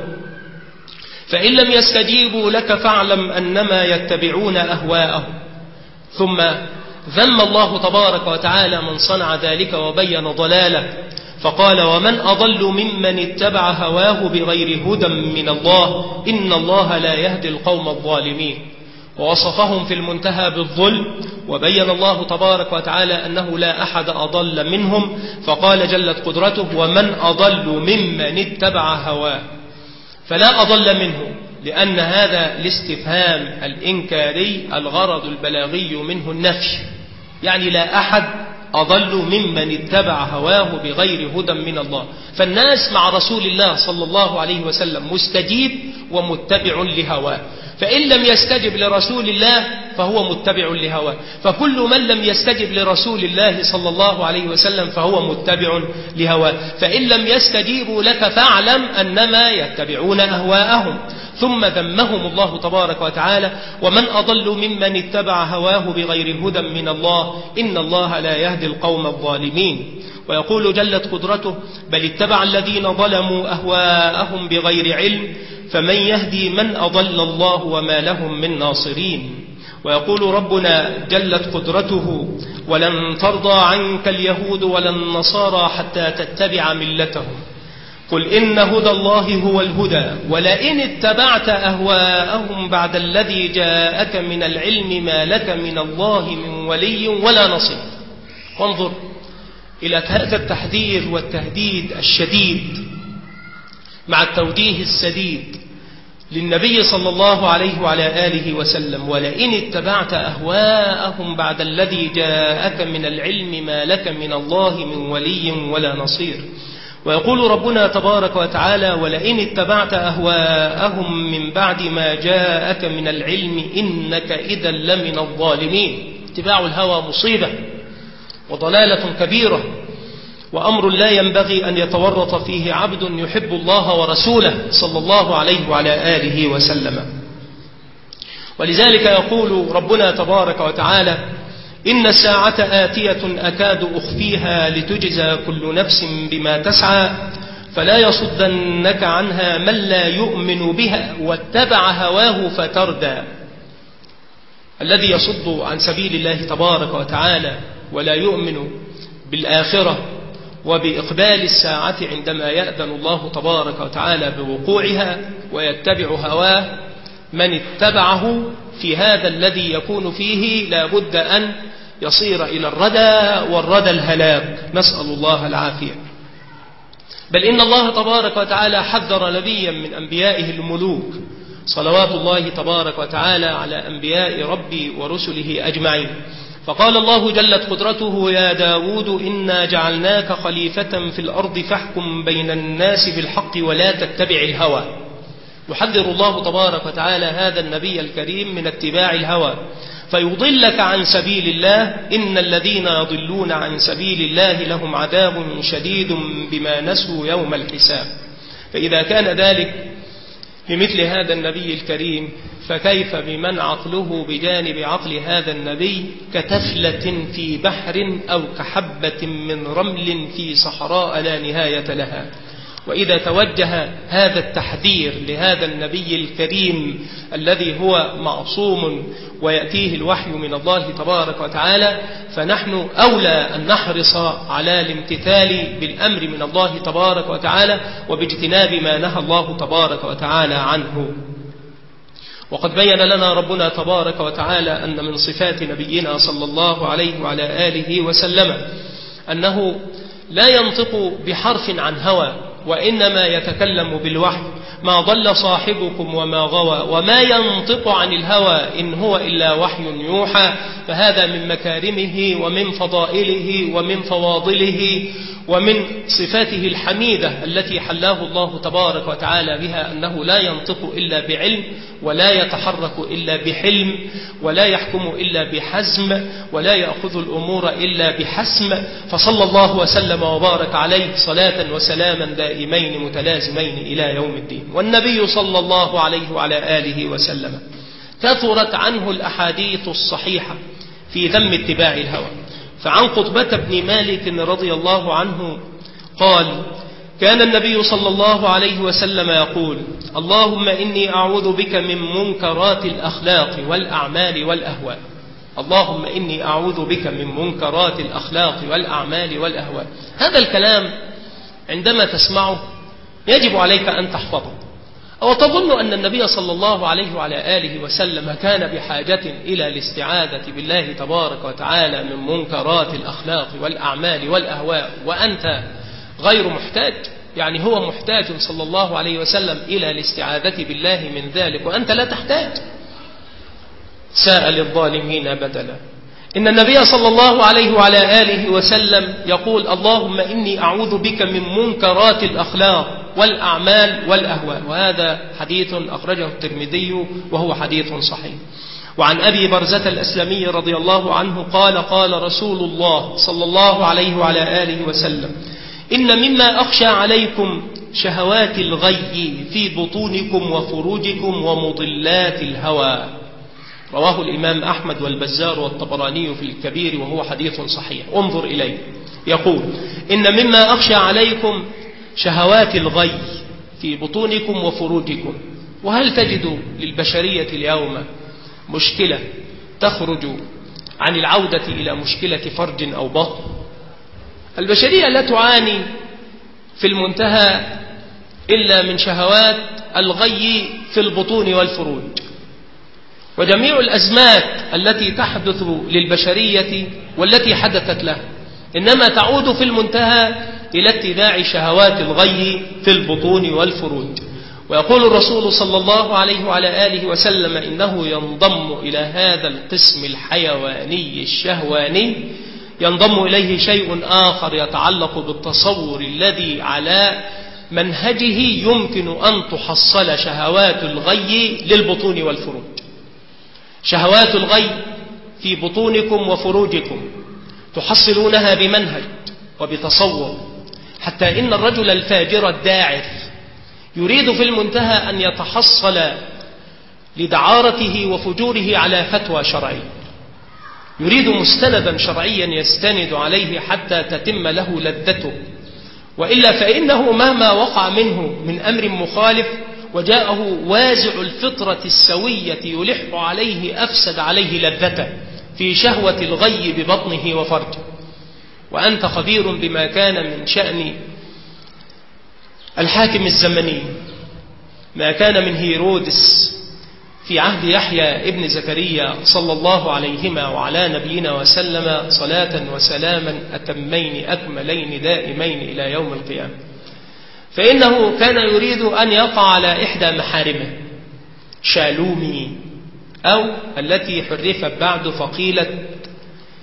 فإن لم يستجيبوا لك فاعلم أنما يتبعون أهواءهم. ثم ذم الله تبارك وتعالى من صنع ذلك وبين ضلاله، فقال: ومن أضل ممن اتبع هواه بغير هدى من الله إن الله لا يهدي القوم الظالمين. ووصفهم في المنتهى بالظلم، وبين الله تبارك وتعالى أنه لا أحد أضل منهم، فقال جلت قدرته: ومن أضل ممن اتبع هواه. فلا أضل منه، لأن هذا الاستفهام الإنكاري الغرض البلاغي منه النفي، يعني لا أحد أضل ممن اتبع هواه بغير هدى من الله. فالناس مع رسول الله صلى الله عليه وسلم مستجيب ومتبع لهواه، فإن لم يستجب لرسول الله فهو متبع لهواه، فكل من لم يستجب لرسول الله صلى الله عليه وسلم فهو متبع لهواه. فإن لم يستجيبوا لك فاعلم أنما يتبعون أهواءهم. ثم ذمهم الله تبارك وتعالى: ومن أضل ممن اتبع هواه بغير هدى من الله إن الله لا يهدي القوم الظالمين. ويقول جلت قدرته: بل اتبع الذين ظلموا أهواءهم بغير علم فمن يهدي من أضل الله وما لهم من ناصرين. ويقول ربنا جلت قدرته: ولن ترضى عنك اليهود ولا النصارى حتى تتبع ملتهم قل إن هدى الله هو الهدى ولئن اتبعت أهواءهم بعد الذي جاءك من العلم ما لك من الله من ولي ولا نصير. وانظر إلى هذا التحذير والتهديد الشديد مع التوجيه السديد للنبي صلى الله عليه وعلى آله وسلم: ولئن اتبعت أهواءهم بعد الذي جاءك من العلم ما لك من الله من ولي ولا نصير. ويقول ربنا تبارك وتعالى: ولئن اتبعت أهواءهم من بعد ما جاءك من العلم إنك إذا لمن الظالمين. اتباع الهوى مصيبة وضلالة كبيرة، وأمر لا ينبغي أن يتورط فيه عبد يحب الله ورسوله صلى الله عليه وعلى آله وسلم. ولذلك يقول ربنا تبارك وتعالى: إن الساعة آتية أكاد أخفيها لتجزى كل نفس بما تسعى فلا يصدنك عنها من لا يؤمن بها واتبع هواه فتردى. الذي يصد عن سبيل الله تبارك وتعالى ولا يؤمن بالآخرة وبإقبال الساعة عندما يأذن الله تبارك وتعالى بوقوعها ويتبع هواه، من اتبعه في هذا الذي يكون فيه لا بد أن يصير إلى الردى، والردى الهلاك، نسأل الله العافية. بل إن الله تبارك وتعالى حذر نبيا من أنبيائه الملوك صلوات الله تبارك وتعالى على أنبياء ربي ورسله أجمعين، فقال الله جلت قدرته: يا داود إنا جعلناك خليفة في الأرض فاحكم بين الناس بالحق ولا تتبع الهوى. يحذر الله تبارك وتعالى هذا النبي الكريم من اتباع الهوى فيضلك عن سبيل الله. إن الذين يضلون عن سبيل الله لهم عذاب شديد بما نسوا يوم الحساب. فإذا كان ذلك لمثل هذا النبي الكريم فكيف بمن عقله بجانب عقل هذا النبي كتفلة في بحر أو كحبة من رمل في صحراء لا نهاية لها. وإذا توجه هذا التحذير لهذا النبي الكريم الذي هو معصوم ويأتيه الوحي من الله تبارك وتعالى فنحن أولى أن نحرص على الامتثال بالأمر من الله تبارك وتعالى وباجتناب ما نهى الله تبارك وتعالى عنه. وقد بين لنا ربنا تبارك وتعالى أن من صفات نبينا صلى الله عليه وعلى آله وسلم أنه لا ينطق بحرف عن هوى وإنما يتكلم بالوحي. ما ضل صاحبكم وما غوى وما ينطق عن الهوى إن هو إلا وحي يوحى. فهذا من مكارمه ومن فضائله ومن فواضله ومن صفاته الحميدة التي حلاه الله تبارك وتعالى بها أنه لا ينطق إلا بعلم ولا يتحرك إلا بحلم ولا يحكم إلا بحزم ولا يأخذ الأمور إلا بحسم. فصلى الله وسلم وبارك عليه صلاة وسلاما دائمين متلازمين إلى يوم الدين. والنبي صلى الله عليه وعلى آله وسلم كثرت عنه الأحاديث الصحيحة في ذم اتباع الهوى. فعن قطبة بن مالك رضي الله عنه قال: كان النبي صلى الله عليه وسلم يقول: اللهم إني أعوذ بك من منكرات الأخلاق والأعمال والأهواء. اللهم إني أعوذ بك من منكرات الأخلاق والأعمال والأهواء. هذا الكلام عندما تسمعه يجب عليك أن تحفظه. أو تظن أن النبي صلى الله عليه وعلى آله وسلم كان بحاجة إلى الاستعاذة بالله تبارك وتعالى من منكرات الأخلاق والأعمال والأهواء وأنت غير محتاج؟ يعني هو محتاج صلى الله عليه وسلم إلى الاستعاذة بالله من ذلك وأنت لا تحتاج. ساء للظالمين بدلا. إن النبي صلى الله عليه وعلى آله وسلم يقول: اللهم إني أعوذ بك من منكرات الأخلاق والأعمال والأهواء. وهذا حديث أخرجه الترمذي وهو حديث صحيح. وعن أبي برزة الأسلمي رضي الله عنه قال: قال رسول الله صلى الله عليه وعلى آله وسلم: إن مما أخشى عليكم شهوات الغي في بطونكم وفروجكم ومضلات الهوى. رواه الإمام أحمد والبزار والطبراني في الكبير وهو حديث صحيح. انظر إليه، يقول: إن مما أخشى عليكم شهوات الغي في بطونكم وفروجكم. وهل تجد للبشرية اليوم مشكلة تخرج عن العودة إلى مشكلة فرج أو بطن؟ البشرية لا تعاني في المنتهى إلا من شهوات الغي في البطون والفروج. وجميع الأزمات التي تحدث للبشرية والتي حدثت له إنما تعود في المنتهى إلى اتباع شهوات الغي في البطون والفروج. ويقول الرسول صلى الله عليه وعلى آله وسلم: إنه ينضم إلى هذا القسم الحيواني الشهواني ينضم إليه شيء آخر يتعلق بالتصور الذي على منهجه يمكن أن تحصل شهوات الغي للبطون والفروج. شهوات الغي في بطونكم وفروجكم تحصلونها بمنهج وبتصور، حتى إن الرجل الفاجر الداعر يريد في المنتهى أن يتحصل لدعارته وفجوره على فتوى شرعية، يريد مستندا شرعيا يستند عليه حتى تتم له لذته، وإلا فإنه مهما وقع منه من أمر مخالف وجاءه وازع الفطرة السوية يلح عليه أفسد عليه لذته في شهوة الغي ببطنه وفرجه. وأنت خبير بما كان من شأن الحاكم الزمني، ما كان من هيرودس في عهد يحيى ابن زكريا صلى الله عليهما وعلى نبينا وسلم صلاة وسلاما أتمين أكملين دائمين إلى يوم القيامة. فإنه كان يريد أن يقع على إحدى محارمه شالومي، أو التي حرفت بعد فقيلة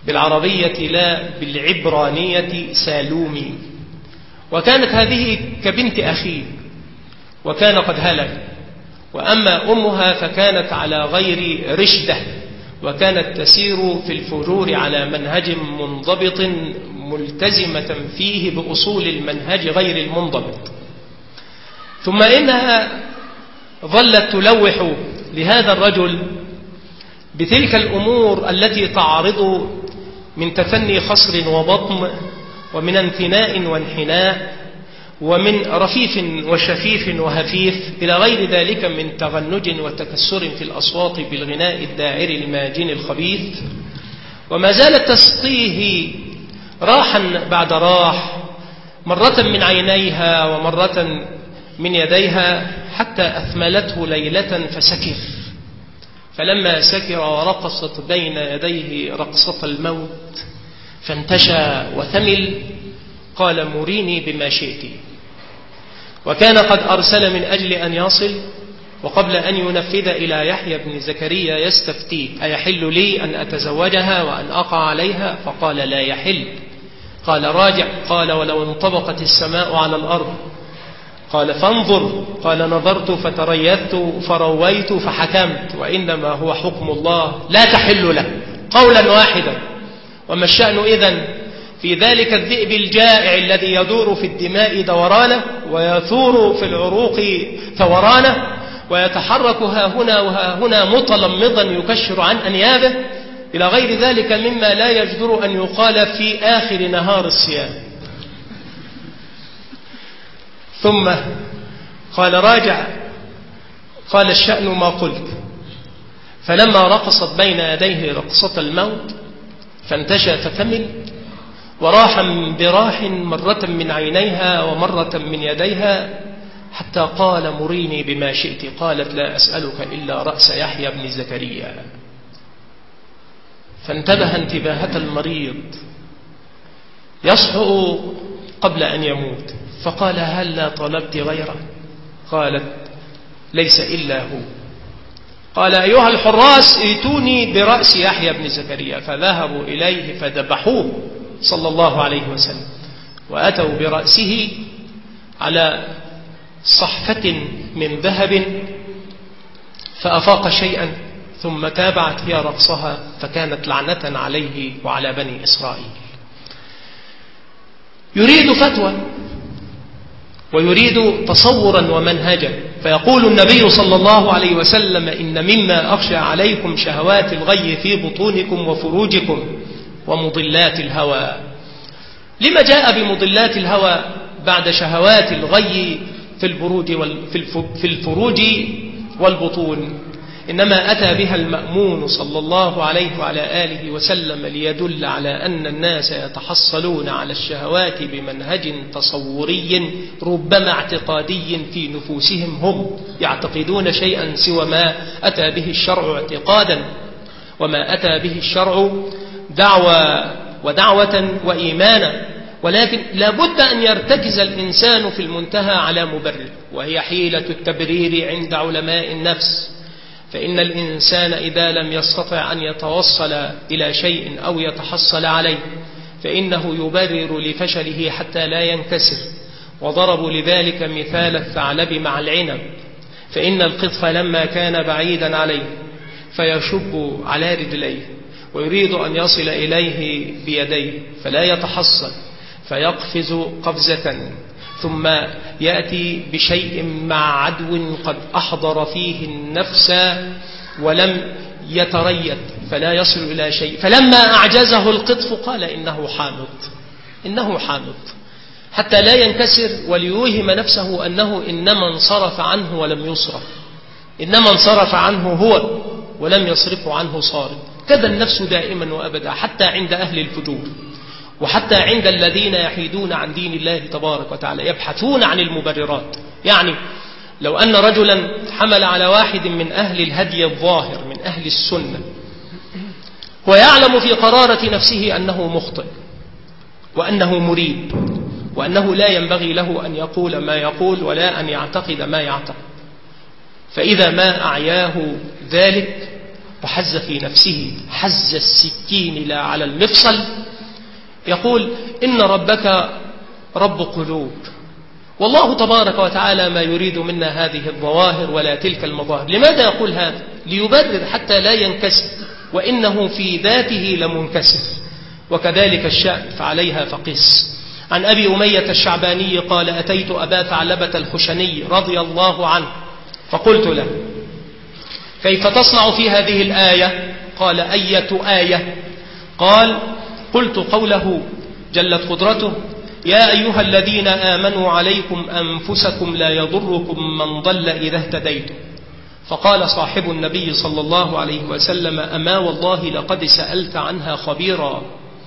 بالعربية لا بالعبرانية سالومي، وكانت هذه كبنت أخيه، وكان قد هلك. وأما أمها فكانت على غير رشدة، وكانت تسير في الفجور على منهج منضبط ملتزمة فيه بأصول المنهج غير المنضبط. ثم إنها ظلت تلوح لهذا الرجل بتلك الأمور التي تعرض من تثني خصر وبطن، ومن انثناء وانحناء، ومن رفيف وشفيف وهفيف، إلى غير ذلك من تغنج وتكسر في الأصوات بالغناء الداعر الماجن الخبيث. وما زالت تسقيه راحا بعد راح، مرة من عينيها ومرة من يديها، حتى أثملته ليلة فسكر. فلما سكر ورقصت بين يديه رقصة الموت فانتشى وثمل، قال: مريني بما شئت. وكان قد أرسل من أجل أن يصل، وقبل أن ينفذ إلى يحيى بن زكريا يستفتيه: أيحل لي أن أتزوجها وأن أقع عليها؟ فقال: لا يحل. قال: راجع. قال: ولو انطبقت السماء على الأرض. قال: فانظر. قال: نظرت فتريثت فرويت فحكمت، وإنما هو حكم الله لا تحل له، قولا واحدا. وما الشأن إذن في ذلك الذئب الجائع الذي يدور في الدماء دورانه، ويثور في العروق ثورانه، ويتحرك ها هنا وها هنا متلمضا يكشر عن أنيابه، إلى غير ذلك مما لا يجدر أن يقال في آخر نهار الصيام. ثم قال: راجع. قال: الشأن ما قلت. فلما رقصت بين يديه رقصة الموت فانتشى فثمل، وراح براح، مرة من عينيها ومرة من يديها، حتى قال: مريني بما شئت. قالت: لا أسألك إلا رأس يحيى بن زكريا. فانتبه انتباهة المريض يصحو قبل أن يموت، فقال: هل لا طلبت غيره؟ قالت: ليس إلا هو. قال: أيها الحراس ائتوني برأس يحيى بن زكريا. فذهبوا إليه فذبحوه صلى الله عليه وسلم، وأتوا برأسه على صحفة من ذهب، فأفاق شيئا، ثم تابعت هي رقصها، فكانت لعنة عليه وعلى بني إسرائيل. يريد فتوى ويريد تصورا ومنهجا، فيقول النبي صلى الله عليه وسلم: إن مما أخشى عليكم شهوات الغي في بطونكم وفروجكم ومضلات الهوى. لما جاء بمضلات الهوى بعد شهوات الغي في الفروج والبطون؟ إنما أتى بها المأمون صلى الله عليه وعلى آله وسلم ليدل على أن الناس يتحصلون على الشهوات بمنهج تصوري ربما اعتقادي في نفوسهم، هم يعتقدون شيئا سوى ما أتى به الشرع اعتقادا، وما أتى به الشرع ودعوة وإيمانا. ولكن لا بد أن يرتكز الإنسان في المنتهى على مبرر، وهي حيلة التبرير عند علماء النفس. فإن الإنسان إذا لم يستطع أن يتوصل إلى شيء أو يتحصل عليه فإنه يبرر لفشله حتى لا ينكسر. وضربوا لذلك مثال الثعلب مع العنب، فإن القطف لما كان بعيدا عليه فيشب على رجليه ويريد أن يصل إليه بيديه فلا يتحصل، فيقفز قفزة، ثم يأتي بشيء مع عدو قد أحضر فيه النفس ولم يتريث فلا يصل إلى شيء. فلما أعجزه القطف قال: إنه حامض، حتى لا ينكسر وليوهم نفسه أنه إنما انصرف عنه ولم يصرف، إنما انصرف عنه هو ولم يصرف عنه صارف. كذا النفس دائما وأبدا، حتى عند أهل الفجور، وحتى عند الذين يحيدون عن دين الله تبارك وتعالى يبحثون عن المبررات. يعني لو أن رجلا حمل على واحد من أهل الهدي الظاهر من أهل السنة ويعلم في قرارة نفسه أنه مخطئ وأنه مريب وأنه لا ينبغي له أن يقول ما يقول ولا أن يعتقد ما يعتقد، فإذا ما أعياه ذلك وحز في نفسه حز السكين لا على المفصل، يقول إن ربك رب قلوب، والله تبارك وتعالى ما يريد منا هذه الظواهر ولا تلك المظاهر. لماذا يقول هذا؟ ليبرر حتى لا ينكسر، وإنه في ذاته لمنكسر، وكذلك الشأن فعليها فقس. عن أبي أمية الشعباني قال: أتيت أبا ثعلبة الخشني رضي الله عنه فقلت له: كيف تصنع في هذه الآية؟ قال: أية آية؟ قال: قلت قوله جلت قدرته: يا أيها الذين آمنوا عليكم أنفسكم لا يضركم من ضل إذا اهتديتم. فقال صاحب النبي صلى الله عليه وسلم: أما والله لقد سألت عنها خبيرا.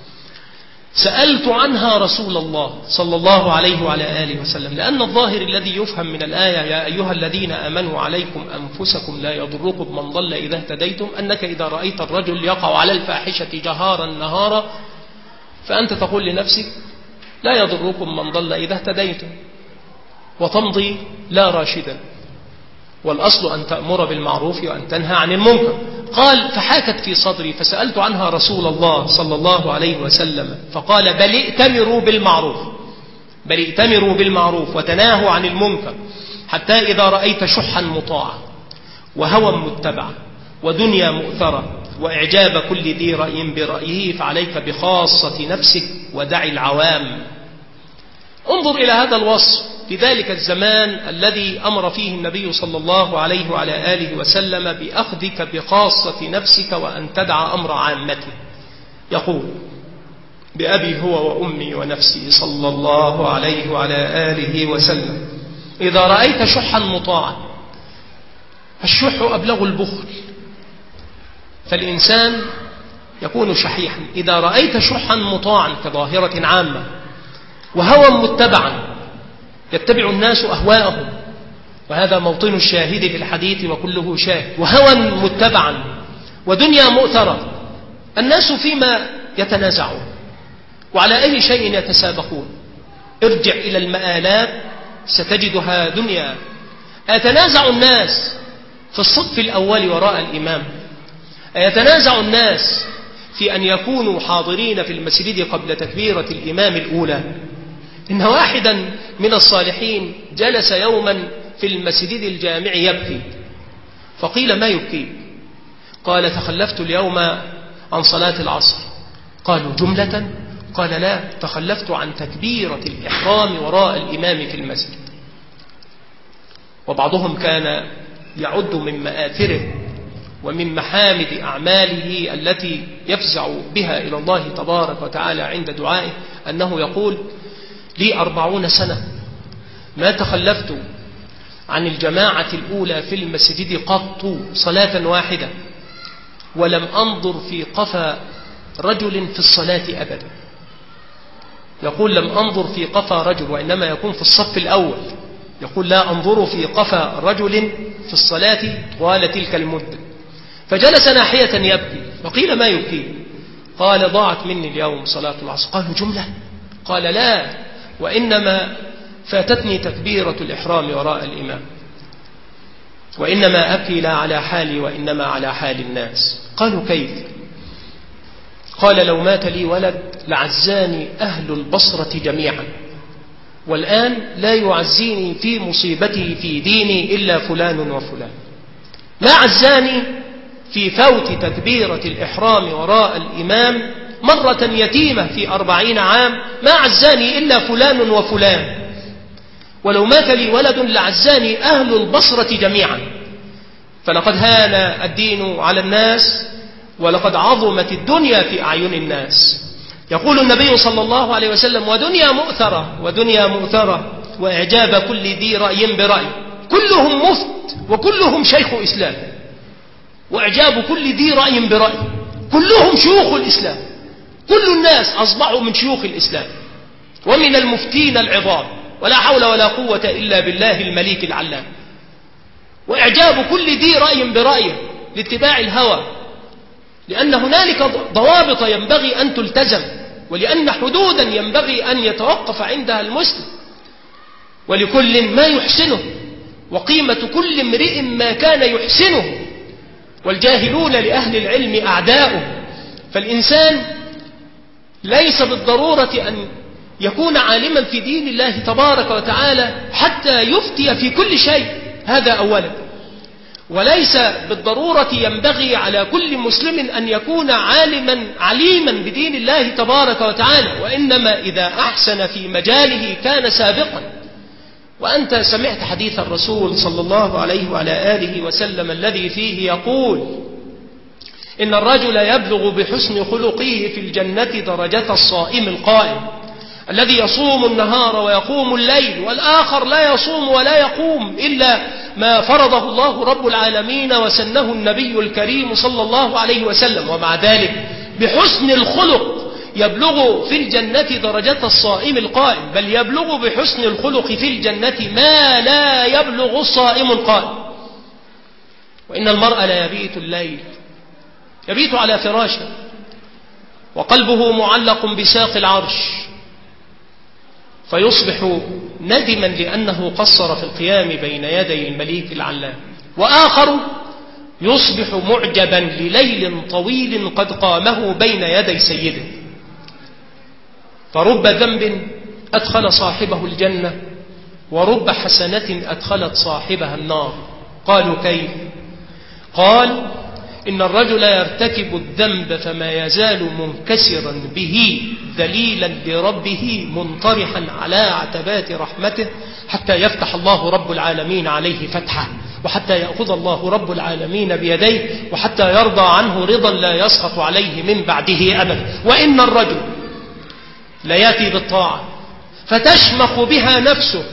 سألت عنها رسول الله صلى الله عليه وعلى آله وسلم، لأن الظاهر الذي يفهم من الآية يا أيها الذين آمنوا عليكم أنفسكم لا يضركم من ضل إذا اهتديتم، أنك إذا رأيت الرجل يقع على الفاحشة جهارا نهارا فأنت تقول لنفسك لا يضركم من ضل إذا اهتديتم، وتمضي لا راشدا، والأصل أن تأمر بالمعروف وأن تنهى عن المنكر. قال: فحاكت في صدري فسألت عنها رسول الله صلى الله عليه وسلم فقال: بل ائتمروا بالمعروف، بل ائتمروا بالمعروف وتناهوا عن المنكر، حتى إذا رأيت شحا مطاعا وهوى متبعا ودنيا مؤثرة وإعجاب كل ذي رأي برأيه فعليك بخاصة نفسك ودع العوام. انظر إلى هذا الوصف في ذلك الزمان الذي أمر فيه النبي صلى الله عليه وعلى آله وسلم بأخذك بخاصة نفسك وأن تدع أمر عامته. يقول: بأبي هو وأمي ونفسي صلى الله عليه وعلى آله وسلم: إذا رأيت شحا مطاعا، الشح أبلغ البخل، فالإنسان يكون شحيحا. إذا رأيت شحا مطاعا كظاهرة عامة، وهوى متبعا يتبع الناس أهواءهم، وهذا موطن الشاهد في الحديث وكله شاهد، وهوى متبعا ودنيا مؤثرة، الناس فيما يتنازعون وعلى أي شيء يتسابقون. ارجع إلى المآلات ستجدها دنيا. أيتنازع الناس في الصف الأول وراء الإمام؟ أيتنازع الناس في أن يكونوا حاضرين في المسجد قبل تكبيرة الإمام الأولى؟ إن واحدا من الصالحين جلس يوما في المسجد الجامع يبكي، فقيل: ما يبكي؟ قال: تخلفت اليوم عن صلاة العصر. قالوا: جملة؟ قال: لا، تخلفت عن تكبيرة الإحرام وراء الإمام في المسجد. وبعضهم كان يعد من مآثره ومن محامد أعماله التي يفزع بها إلى الله تبارك وتعالى عند دعائه أنه يقول: لي 40 سنة ما تخلفت عن الجماعة الأولى في المسجد قط صلاة واحدة، ولم أنظر في قفا رجل في الصلاة أبدا. يقول: لم أنظر في قفا رجل، وإنما يكون في الصف الأول. يقول: لا أنظر في قفا رجل في الصلاة طوال تلك المدة. فجلس ناحية يبكي، وقيل: ما يبكي؟ قال: ضاعت مني اليوم صلاة العصر. قالوا: جملة؟ قال: لا، وإنما فاتتني تكبيرة الإحرام وراء الإمام، وإنما أبكي لا على حالي وإنما على حال الناس. قالوا: كيف؟ قال: لو مات لي ولد لعزاني أهل البصرة جميعا، والآن لا يعزيني في مصيبتي في ديني إلا فلان وفلان. لا عزاني في فوت تكبيرة الإحرام وراء الإمام مرة يتيمة في 40 عام، ما عزاني إلا فلان وفلان. ولو مات لي ولد لعزاني أهل البصرة جميعا. فلقد هان الدين على الناس، ولقد عظمت الدنيا في أعين الناس. يقول النبي صلى الله عليه وسلم: ودنيا مؤثرة، ودنيا مؤثرة وإعجاب كل ذي رأي برأي، كلهم مفت وكلهم شيخ إسلام. وإعجاب كل ذي رأي برأي، كلهم شيوخ الإسلام، كل الناس أصبحوا من شيوخ الإسلام ومن المفتين العظام، ولا حول ولا قوة إلا بالله المليك العلام. وإعجاب كل ذي رأي برأيه لاتباع الهوى، لأن هنالك ضوابط ينبغي أن تلتزم، ولأن حدودا ينبغي أن يتوقف عندها المسلم، ولكل ما يحسنه، وقيمة كل امرئ ما كان يحسنه. والجاهلون لأهل العلم أعداؤه. فالإنسان ليس بالضرورة أن يكون عالما في دين الله تبارك وتعالى حتى يفتي في كل شيء، هذا أولا. وليس بالضرورة ينبغي على كل مسلم أن يكون عليما بدين الله تبارك وتعالى، وإنما إذا أحسن في مجاله كان سابقا. وأنت سمعت حديث الرسول صلى الله عليه وعلى آله وسلم الذي فيه يقول: إن الرجل يبلغ بحسن خلقه في الجنة درجة الصائم القائم، الذي يصوم النهار ويقوم الليل، والآخر لا يصوم ولا يقوم إلا ما فرضه الله رب العالمين وسنه النبي الكريم صلى الله عليه وسلم، ومع ذلك بحسن الخلق يبلغ في الجنة درجة الصائم القائم، بل يبلغ بحسن الخلق في الجنة ما لا يبلغ الصائم القائم. وإن المرء لا يبيت الليل، يبيت على فراشه وقلبه معلق بساق العرش، فيصبح ندما لأنه قصر في القيام بين يدي المليك العلام، وآخر يصبح معجبا لليل طويل قد قامه بين يدي سيده. فرب ذنب أدخل صاحبه الجنة، ورب حسنة أدخلت صاحبها النار. قالوا: كيف؟ قال: إن الرجل يرتكب الذنب فما يزال منكسرا به ذليلا لربه منطرحا على عتبات رحمته حتى يفتح الله رب العالمين عليه فتحه، وحتى يأخذ الله رب العالمين بيديه، وحتى يرضى عنه رضا لا يسخط عليه من بعده أبدا. وإن الرجل ليأتي بالطاعة فتشمخ بها نفسه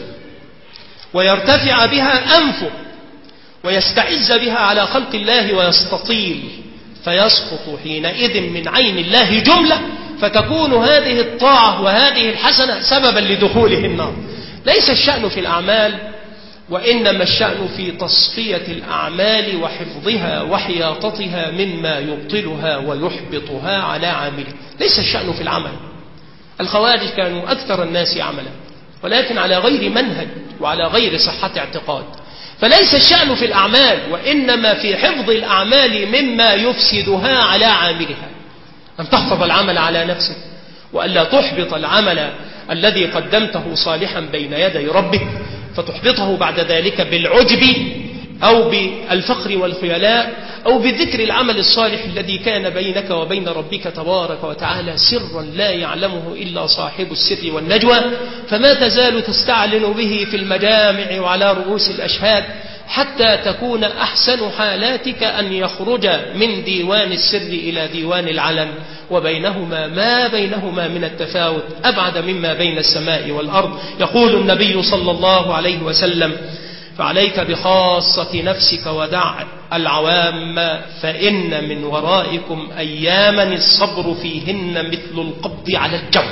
ويرتفع بها أنفه ويستعز بها على خلق الله ويستطيل، فيسقط حينئذ من عين الله جملة، فتكون هذه الطاعة وهذه الحسنة سببا لدخوله النار. ليس الشأن في الأعمال، وإنما الشأن في تصفية الأعمال وحفظها وحياطتها مما يبطلها ويحبطها على عامله. ليس الشأن في العمل. الخوارج كانوا أكثر الناس عملا، ولكن على غير منهج وعلى غير صحة اعتقاد. فليس الشأن في الأعمال، وإنما في حفظ الأعمال مما يفسدها على عاملها. أن تحفظ العمل على نفسك، وألا تحبط العمل الذي قدمته صالحا بين يدي ربك فتحبطه بعد ذلك بالعجب أو بالفخر والخيلاء أو بذكر العمل الصالح الذي كان بينك وبين ربك تبارك وتعالى سرا لا يعلمه إلا صاحب السر والنجوى، فما تزال تستعلن به في المجامع وعلى رؤوس الأشهاد حتى تكون أحسن حالاتك أن يخرج من ديوان السر إلى ديوان العلن، وبينهما ما بينهما من التفاوت أبعد مما بين السماء والأرض. يقول النبي صلى الله عليه وسلم: فعليك بخاصة نفسك ودع العوام، فإن من ورائكم أياما الصبر فيهن مثل القبض على الجمر.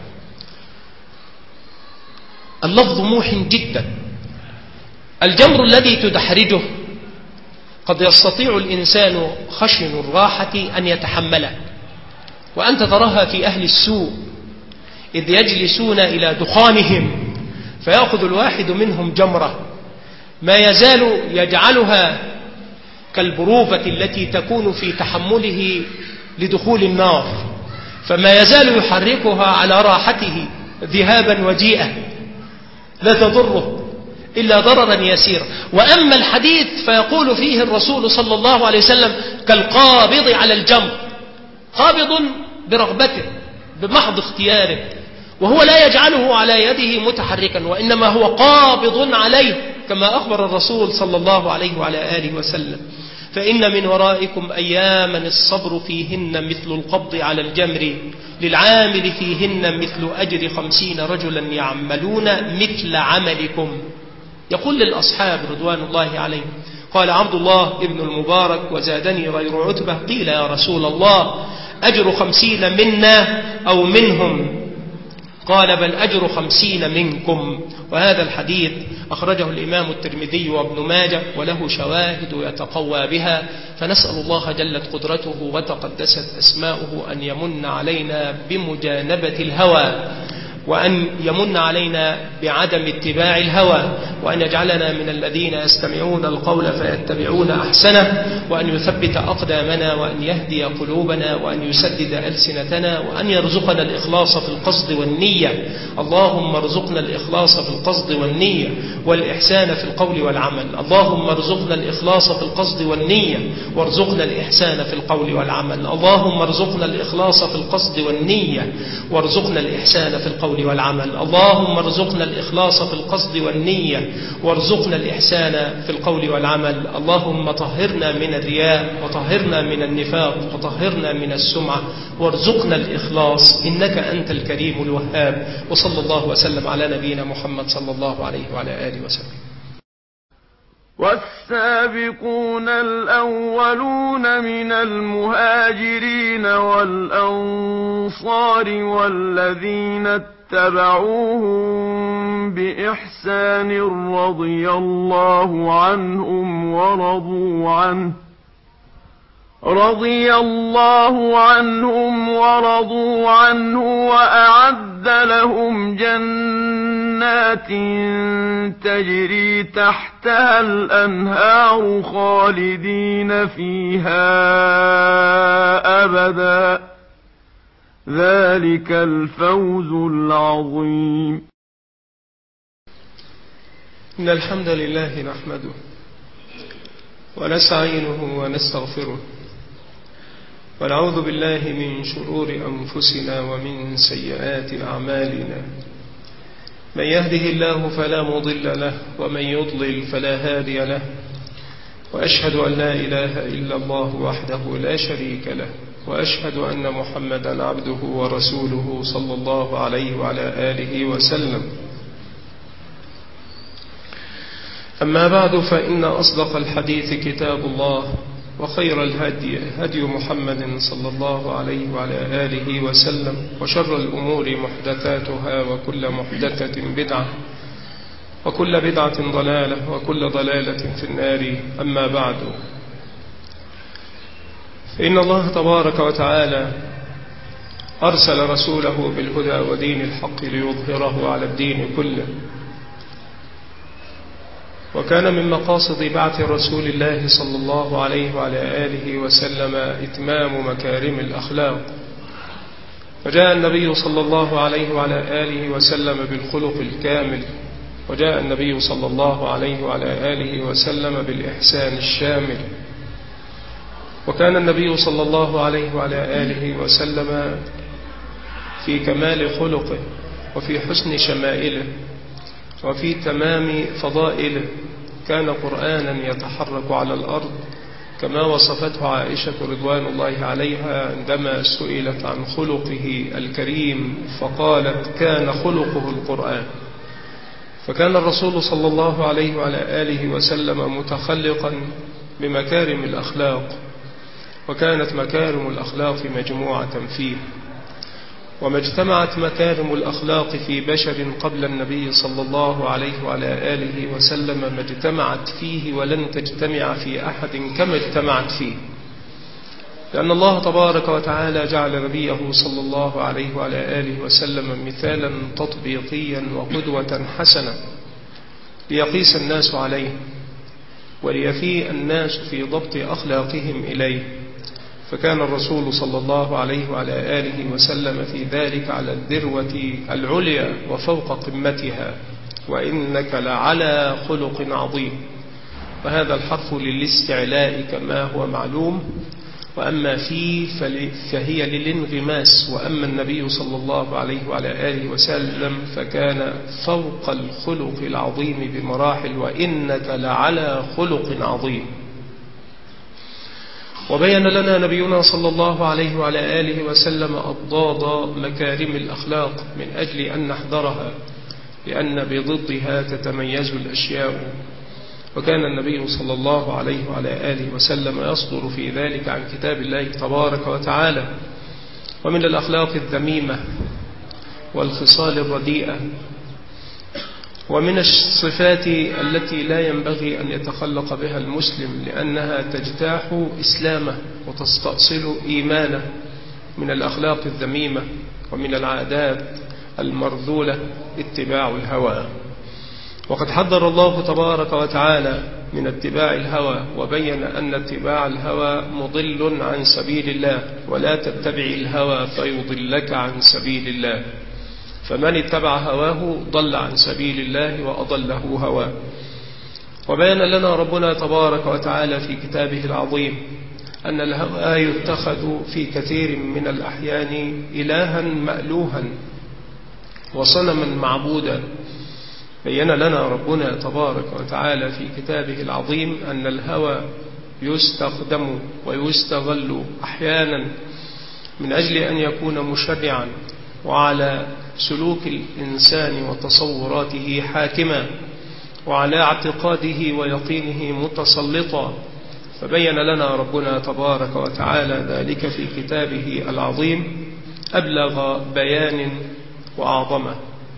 اللفظ موح جدا. الجمر الذي تدحرجه قد يستطيع الإنسان خشن الراحة أن يتحمله، وأنت تراها في أهل السوء إذ يجلسون إلى دخانهم فيأخذ الواحد منهم جمرة ما يزال يجعلها كالبروفة التي تكون في تحمله لدخول النار، فما يزال يحركها على راحته ذهابا وجيئا لا تضره إلا ضررا يسيرا. وأما الحديث فيقول فيه الرسول صلى الله عليه وسلم: كالقابض على الجمر، قابض برغبته بمحض اختياره، وهو لا يجعله على يده متحركا، وإنما هو قابض عليه كما أخبر الرسول صلى الله عليه وعلى آله وسلم: فإن من ورائكم أياما الصبر فيهن مثل القبض على الجمر، للعامل فيهن مثل أجر 50 رجلا يعملون مثل عملكم. يقول للأصحاب رضوان الله عليهم: قال عبد الله ابن المبارك: وزادني غير عتبة، قيل يا رسول الله أجر 50 منا أو منهم؟ قال: بل أجر 50 منكم. وهذا الحديث أخرجه الإمام الترمذي وابن ماجه، وله شواهد يتقوى بها، فنسأل الله جلت قدرته وتقدست أسماؤه أن يمن علينا بمجانبة الهوى، وأن يمن علينا بعدم اتباع الهوى، وأن يجعلنا من الذين يستمعون القول فيتبعون أحسنه، وأن يثبت أقدامنا، وأن يهدي قلوبنا، وأن يسدد ألسنتنا، وأن يرزقنا الإخلاص في القصد والنية. اللهم ارزقنا الإخلاص في القصد والنية والإحسان في القول والعمل. اللهم ارزقنا الإخلاص في القصد والنية وارزقنا الإحسان في القول والعمل. اللهم ارزقنا الإخلاص في القصد والنية وارزقنا الإحسان في القول والعمل. اللهم ارزقنا الإخلاص في القصد والنية وارزقنا الإحسان في القول والعمل. اللهم طهرنا من الرياء وطهرنا من النفاق وطهرنا من السمعة وارزقنا الإخلاص، إنك أنت الكريم الوهاب. وصلى الله وسلم على نبينا محمد صلى الله عليه وعلى آله وسلم. والسابقون الأولون من المهاجرين والأنصار والذين اتبعوهم بإحسان رضي الله عنهم ورضوا عنه وأعد لهم جنات تجري تحتها الأنهار خالدين فيها أبدا، ذلك الفوز العظيم. إن الحمد لله نحمده ونستعينه ونستغفره ونعوذ بالله من شرور أنفسنا ومن سيئات أعمالنا. من يهده الله فلا مضل له ومن يضلل فلا هادي له، وأشهد أن لا إله إلا الله وحده لا شريك له، وأشهد أن محمدا عبده ورسوله صلى الله عليه وعلى آله وسلم. أما بعد، فإن أصدق الحديث كتاب الله، وخير الهدي هدي محمد صلى الله عليه وعلى آله وسلم، وشر الأمور محدثاتها، وكل محدثة بدعة، وكل بدعة ضلالة، وكل ضلالة في النار. أما بعد، فإن الله تبارك وتعالى أرسل رسوله بالهدى ودين الحق ليظهره على الدين كله، وكان من مقاصد بعث رسول الله صلى الله عليه وعلى آله وسلم إتمام مكارم الأخلاق. وجاء النبي صلى الله عليه وعلى آله وسلم بالخلق الكامل، وجاء النبي صلى الله عليه وعلى آله وسلم بالإحسان الشامل. وكان النبي صلى الله عليه وعلى آله وسلم في كمال خلقه وفي حسن شمائله وفي تمام فضائله كان قرآنا يتحرك على الأرض، كما وصفته عائشة رضوان الله عليها عندما سئلت عن خلقه الكريم فقالت: كان خلقه القرآن. فكان الرسول صلى الله عليه وعلى آله وسلم متخلقا بمكارم الأخلاق، وكانت مكارم الأخلاق مجموعة فيه. وما اجتمعت مكارم الأخلاق في بشر قبل النبي صلى الله عليه وعلى آله وسلم ما اجتمعت فيه ولن تجتمع في أحد كما اجتمعت فيه، لأن الله تبارك وتعالى جعل نبيه صلى الله عليه وعلى آله وسلم مثالا تطبيقيا وقدوة حسنة ليقيس الناس عليه وليفيء الناس في ضبط أخلاقهم إليه. فكان الرسول صلى الله عليه وعلى آله وسلم في ذلك على الذروة العليا وفوق قمتها: وإنك لعلى خلق عظيم. وهذا الحرف للاستعلاء كما هو معلوم، وأما فيه فهي للانغماس. وأما النبي صلى الله عليه وعلى آله وسلم فكان فوق الخلق العظيم بمراحل: وإنك لعلى خلق عظيم. وبين لنا نبينا صلى الله عليه وعلى آله وسلم أضداد مكارم الأخلاق من أجل أن نحذرها، لأن بضدها تتميز الأشياء. وكان النبي صلى الله عليه وعلى آله وسلم يصدر في ذلك عن كتاب الله تبارك وتعالى. ومن الأخلاق الذميمة والخصال الرديئة، ومن الصفات التي لا ينبغي أن يتخلق بها المسلم لأنها تجتاح إسلامه وتستأصل إيمانه، من الأخلاق الذميمة ومن العادات المرذولة اتباع الهوى. وقد حذر الله تبارك وتعالى من اتباع الهوى، وبين أن اتباع الهوى مضل عن سبيل الله، ولا تتبع الهوى فيضلك عن سبيل الله. فمن اتبع هواه ضل عن سبيل الله وأضله هواه. وبين لنا ربنا تبارك وتعالى في كتابه العظيم أن الهوى يتخذ في كثير من الأحيان إلها مألوها وصنما معبودا. بين لنا ربنا تبارك وتعالى في كتابه العظيم أن الهوى يستخدم ويستغل أحيانا من أجل أن يكون مشرعا وعلى سلوك الإنسان وتصوراته حاكما، وعلى اعتقاده ويقينه متسلطا. فبين لنا ربنا تبارك وتعالى ذلك في كتابه العظيم أبلغ بيان وأعظمه.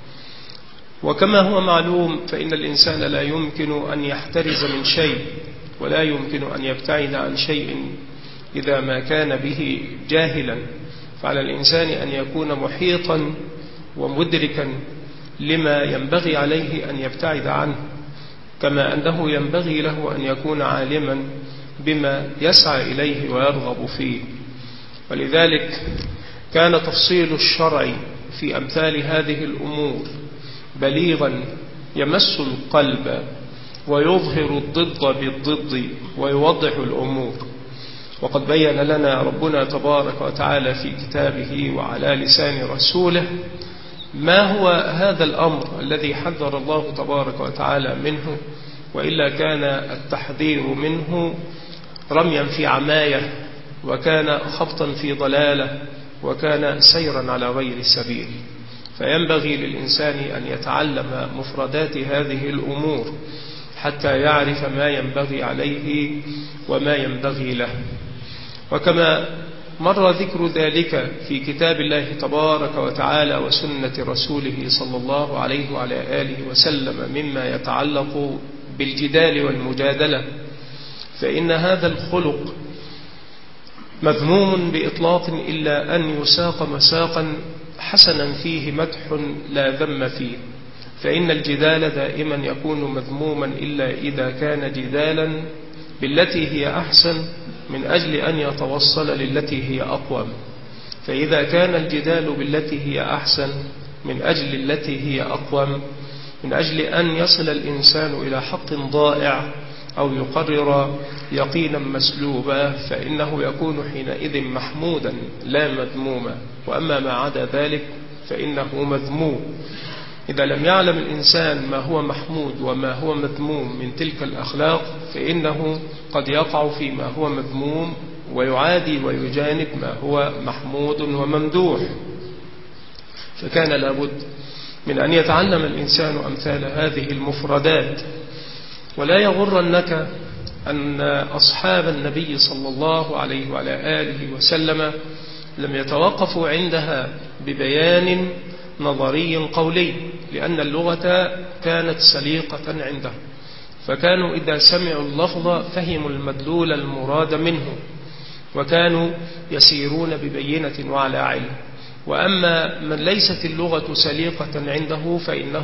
وكما هو معلوم فإن الإنسان لا يمكن أن يحترز من شيء، ولا يمكن أن يبتعد عن شيء إذا ما كان به جاهلا. فعلى الإنسان أن يكون محيطا ومدركا لما ينبغي عليه أن يبتعد عنه، كما أنه ينبغي له أن يكون عالما بما يسعى إليه ويرغب فيه. ولذلك كان تفصيل الشرع في أمثال هذه الأمور بليغا يمس القلب ويظهر الضد بالضد ويوضح الأمور. وقد بين لنا ربنا تبارك وتعالى في كتابه وعلى لسان رسوله ما هو هذا الأمر الذي حذر الله تبارك وتعالى منه، وإلا كان التحذير منه رميا في عماية، وكان خبطا في ضلالة، وكان سيرا على غير السبيل. فينبغي للإنسان أن يتعلم مفردات هذه الأمور حتى يعرف ما ينبغي عليه وما ينبغي له. وكما مر ذكر ذلك في كتاب الله تبارك وتعالى وسنة رسوله صلى الله عليه وعلى آله وسلم مما يتعلق بالجدال والمجادلة، فإن هذا الخلق مذموم بإطلاق إلا أن يساق مساقا حسنا فيه مدح لا ذم فيه. فإن الجدال دائما يكون مذموما إلا إذا كان جدالا بالتي هي أحسن من أجل أن يتوصل للتي هي أقوم. فإذا كان الجدال بالتي هي أحسن من أجل التي هي أقوم، من أجل أن يصل الإنسان إلى حق ضائع أو يقرر يقينا مسلوبا، فإنه يكون حينئذ محمودا لا مذموما. وأما ما عدا ذلك فإنه مذموم. إذا لم يعلم الإنسان ما هو محمود وما هو مذموم من تلك الأخلاق، فإنه قد يقع فيما هو مذموم ويعادي ويجانب ما هو محمود وممدوح. فكان لابد من أن يتعلم الإنسان أمثال هذه المفردات. ولا يغرنك أن أصحاب النبي صلى الله عليه وعلى آله وسلم لم يتوقفوا عندها ببيان نظري قولي، لأن اللغة كانت سليقة عندهم، فكانوا إذا سمعوا اللفظ فهموا المدلول المراد منه، وكانوا يسيرون ببينة وعلى علم. وأما من ليست اللغة سليقة عنده فإنه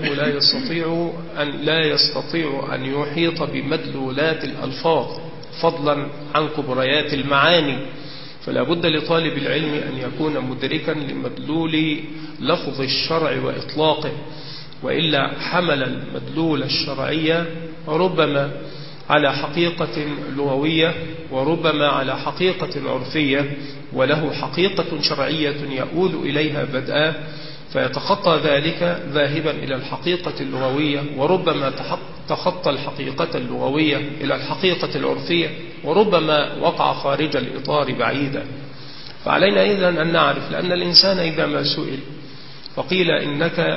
لا يستطيع أن يحيط بمدلولات الألفاظ فضلا عن كبريات المعاني. فلا بد لطالب العلم أن يكون مدركا لمدلول لفظ الشرع وإطلاقه، وإلا حمل المدلول الشرعي ربما على حقيقة لغوية وربما على حقيقة عرفية، وله حقيقة شرعية يؤول إليها بدءا، فيتخطى ذلك ذاهبا إلى الحقيقة اللغوية، وربما تخطى الحقيقة اللغوية إلى الحقيقة العرفية، وربما وقع خارج الإطار بعيدا. فعلينا إذن أن نعرف، لأن الإنسان إذا ما سئل فقيل إنك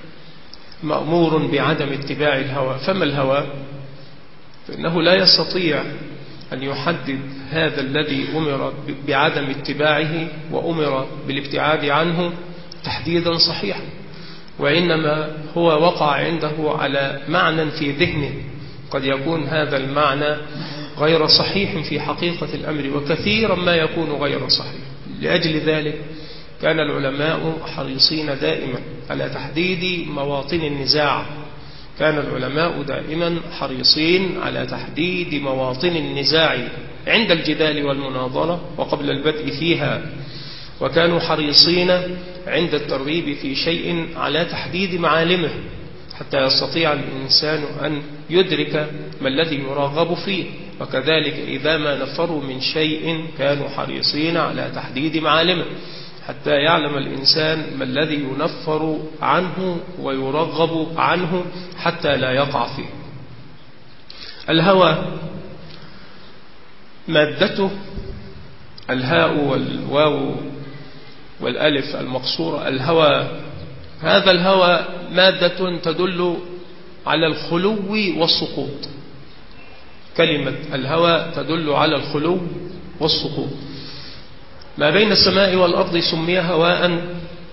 مأمور بعدم اتباع الهوى، فما الهوى؟ فإنه لا يستطيع أن يحدد هذا الذي أمر بعدم اتباعه وأمر بالابتعاد عنه تحديدا صحيحا، وإنما هو وقع عنده على معنى في ذهنه، قد يكون هذا المعنى غير صحيح في حقيقة الأمر، وكثيرا ما يكون غير صحيح. لأجل ذلك كان العلماء حريصين دائما على تحديد مواطن النزاع. كان العلماء دائما حريصين على تحديد مواطن النزاع عند الجدال والمناظرة وقبل البدء فيها، وكانوا حريصين عند الترغيب في شيء على تحديد معالمه حتى يستطيع الإنسان أن يدرك ما الذي يرغب فيه. وكذلك إذا ما نفروا من شيء كانوا حريصين على تحديد معالمه حتى يعلم الإنسان ما الذي ينفر عنه ويرغب عنه حتى لا يقع فيه. الهوى مادته الهاء والواو والألف المقصورة. الهوى، هذا الهوى مادة تدل على الخلو والسقوط. كلمة الهوى تدل على الخلو والسقوط. ما بين السماء والأرض سمي هواء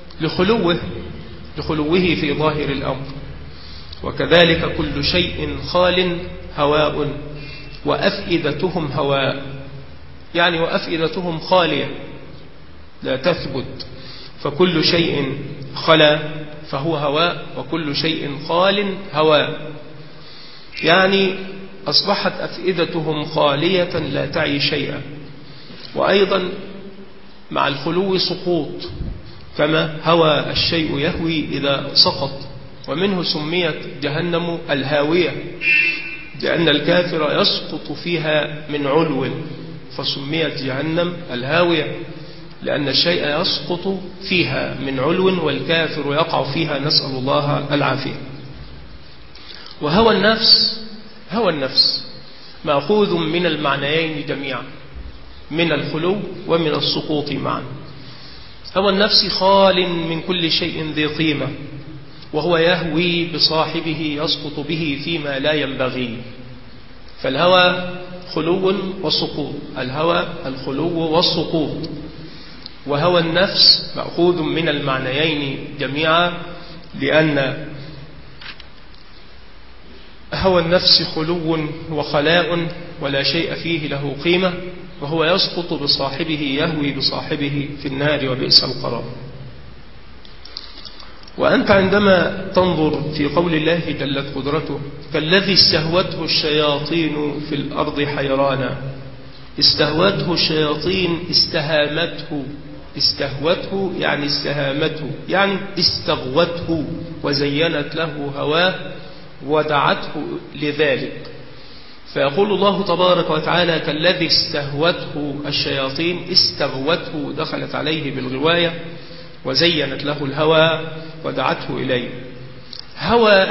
لخلوه في ظاهر الأمر، وكذلك كل شيء خال هواء، وأفئدتهم هواء، يعني وأفئدتهم خالية لا تثبت، فكل شيء خلا فهو هواء، وكل شيء خال هواء، يعني أصبحت أفئدتهم خالية لا تعي شيئا. وأيضا مع الخلو سقوط، كما هوى الشيء يهوي إذا سقط، ومنه سميت جهنم الهاوية، لأن الكافر يسقط فيها من علو، فسميت جهنم الهاوية لأن الشيء يسقط فيها من علو والكافر يقع فيها، نسأل الله العافية. وهوى النفس مأخوذ من المعنيين جميعا، من الخلو ومن السقوط معا. هوى النفس خال من كل شيء ذي قيمة، وهو يهوي بصاحبه يسقط به فيما لا ينبغي. فالهوى خلو وسقوط، الهوى الخلو والسقوط. وهوى النفس مأخوذ من المعنيين جميعا، لأن هوى النفس خلو وخلاء ولا شيء فيه له قيمة، وهو يسقط بصاحبه، يهوي بصاحبه في النار وبئس القرار. وأنت عندما تنظر في قول الله جلت قدرته كالذي استهوته الشياطين في الأرض حيرانا. استهوته الشياطين، استهوته يعني استهامته، يعني استغوته وزينت له هواه ودعته لذلك. فيقول الله تبارك وتعالى كالذي استهوته الشياطين، استغوته دخلت عليه بالغواية وزينت له الهوى ودعته إليه. هوى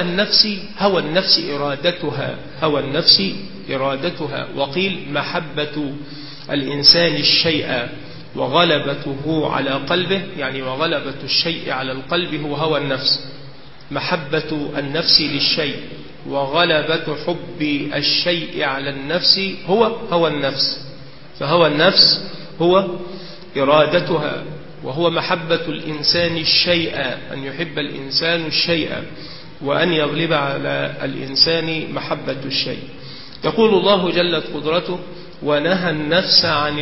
النفس إرادتها، وقيل محبة الإنسان الشيء وغلبته على قلبه، يعني وغلبة الشيء على القلب هو هوى النفس. محبة النفس للشيء وغلبة حب الشيء على النفس هو هوى النفس. فهوى النفس هو إرادتها، وهو محبة الإنسان الشيء، أن يحب الإنسان الشيء وأن يغلب على الإنسان محبة الشيء. يقول الله جلت قدرته ونهى النفس عن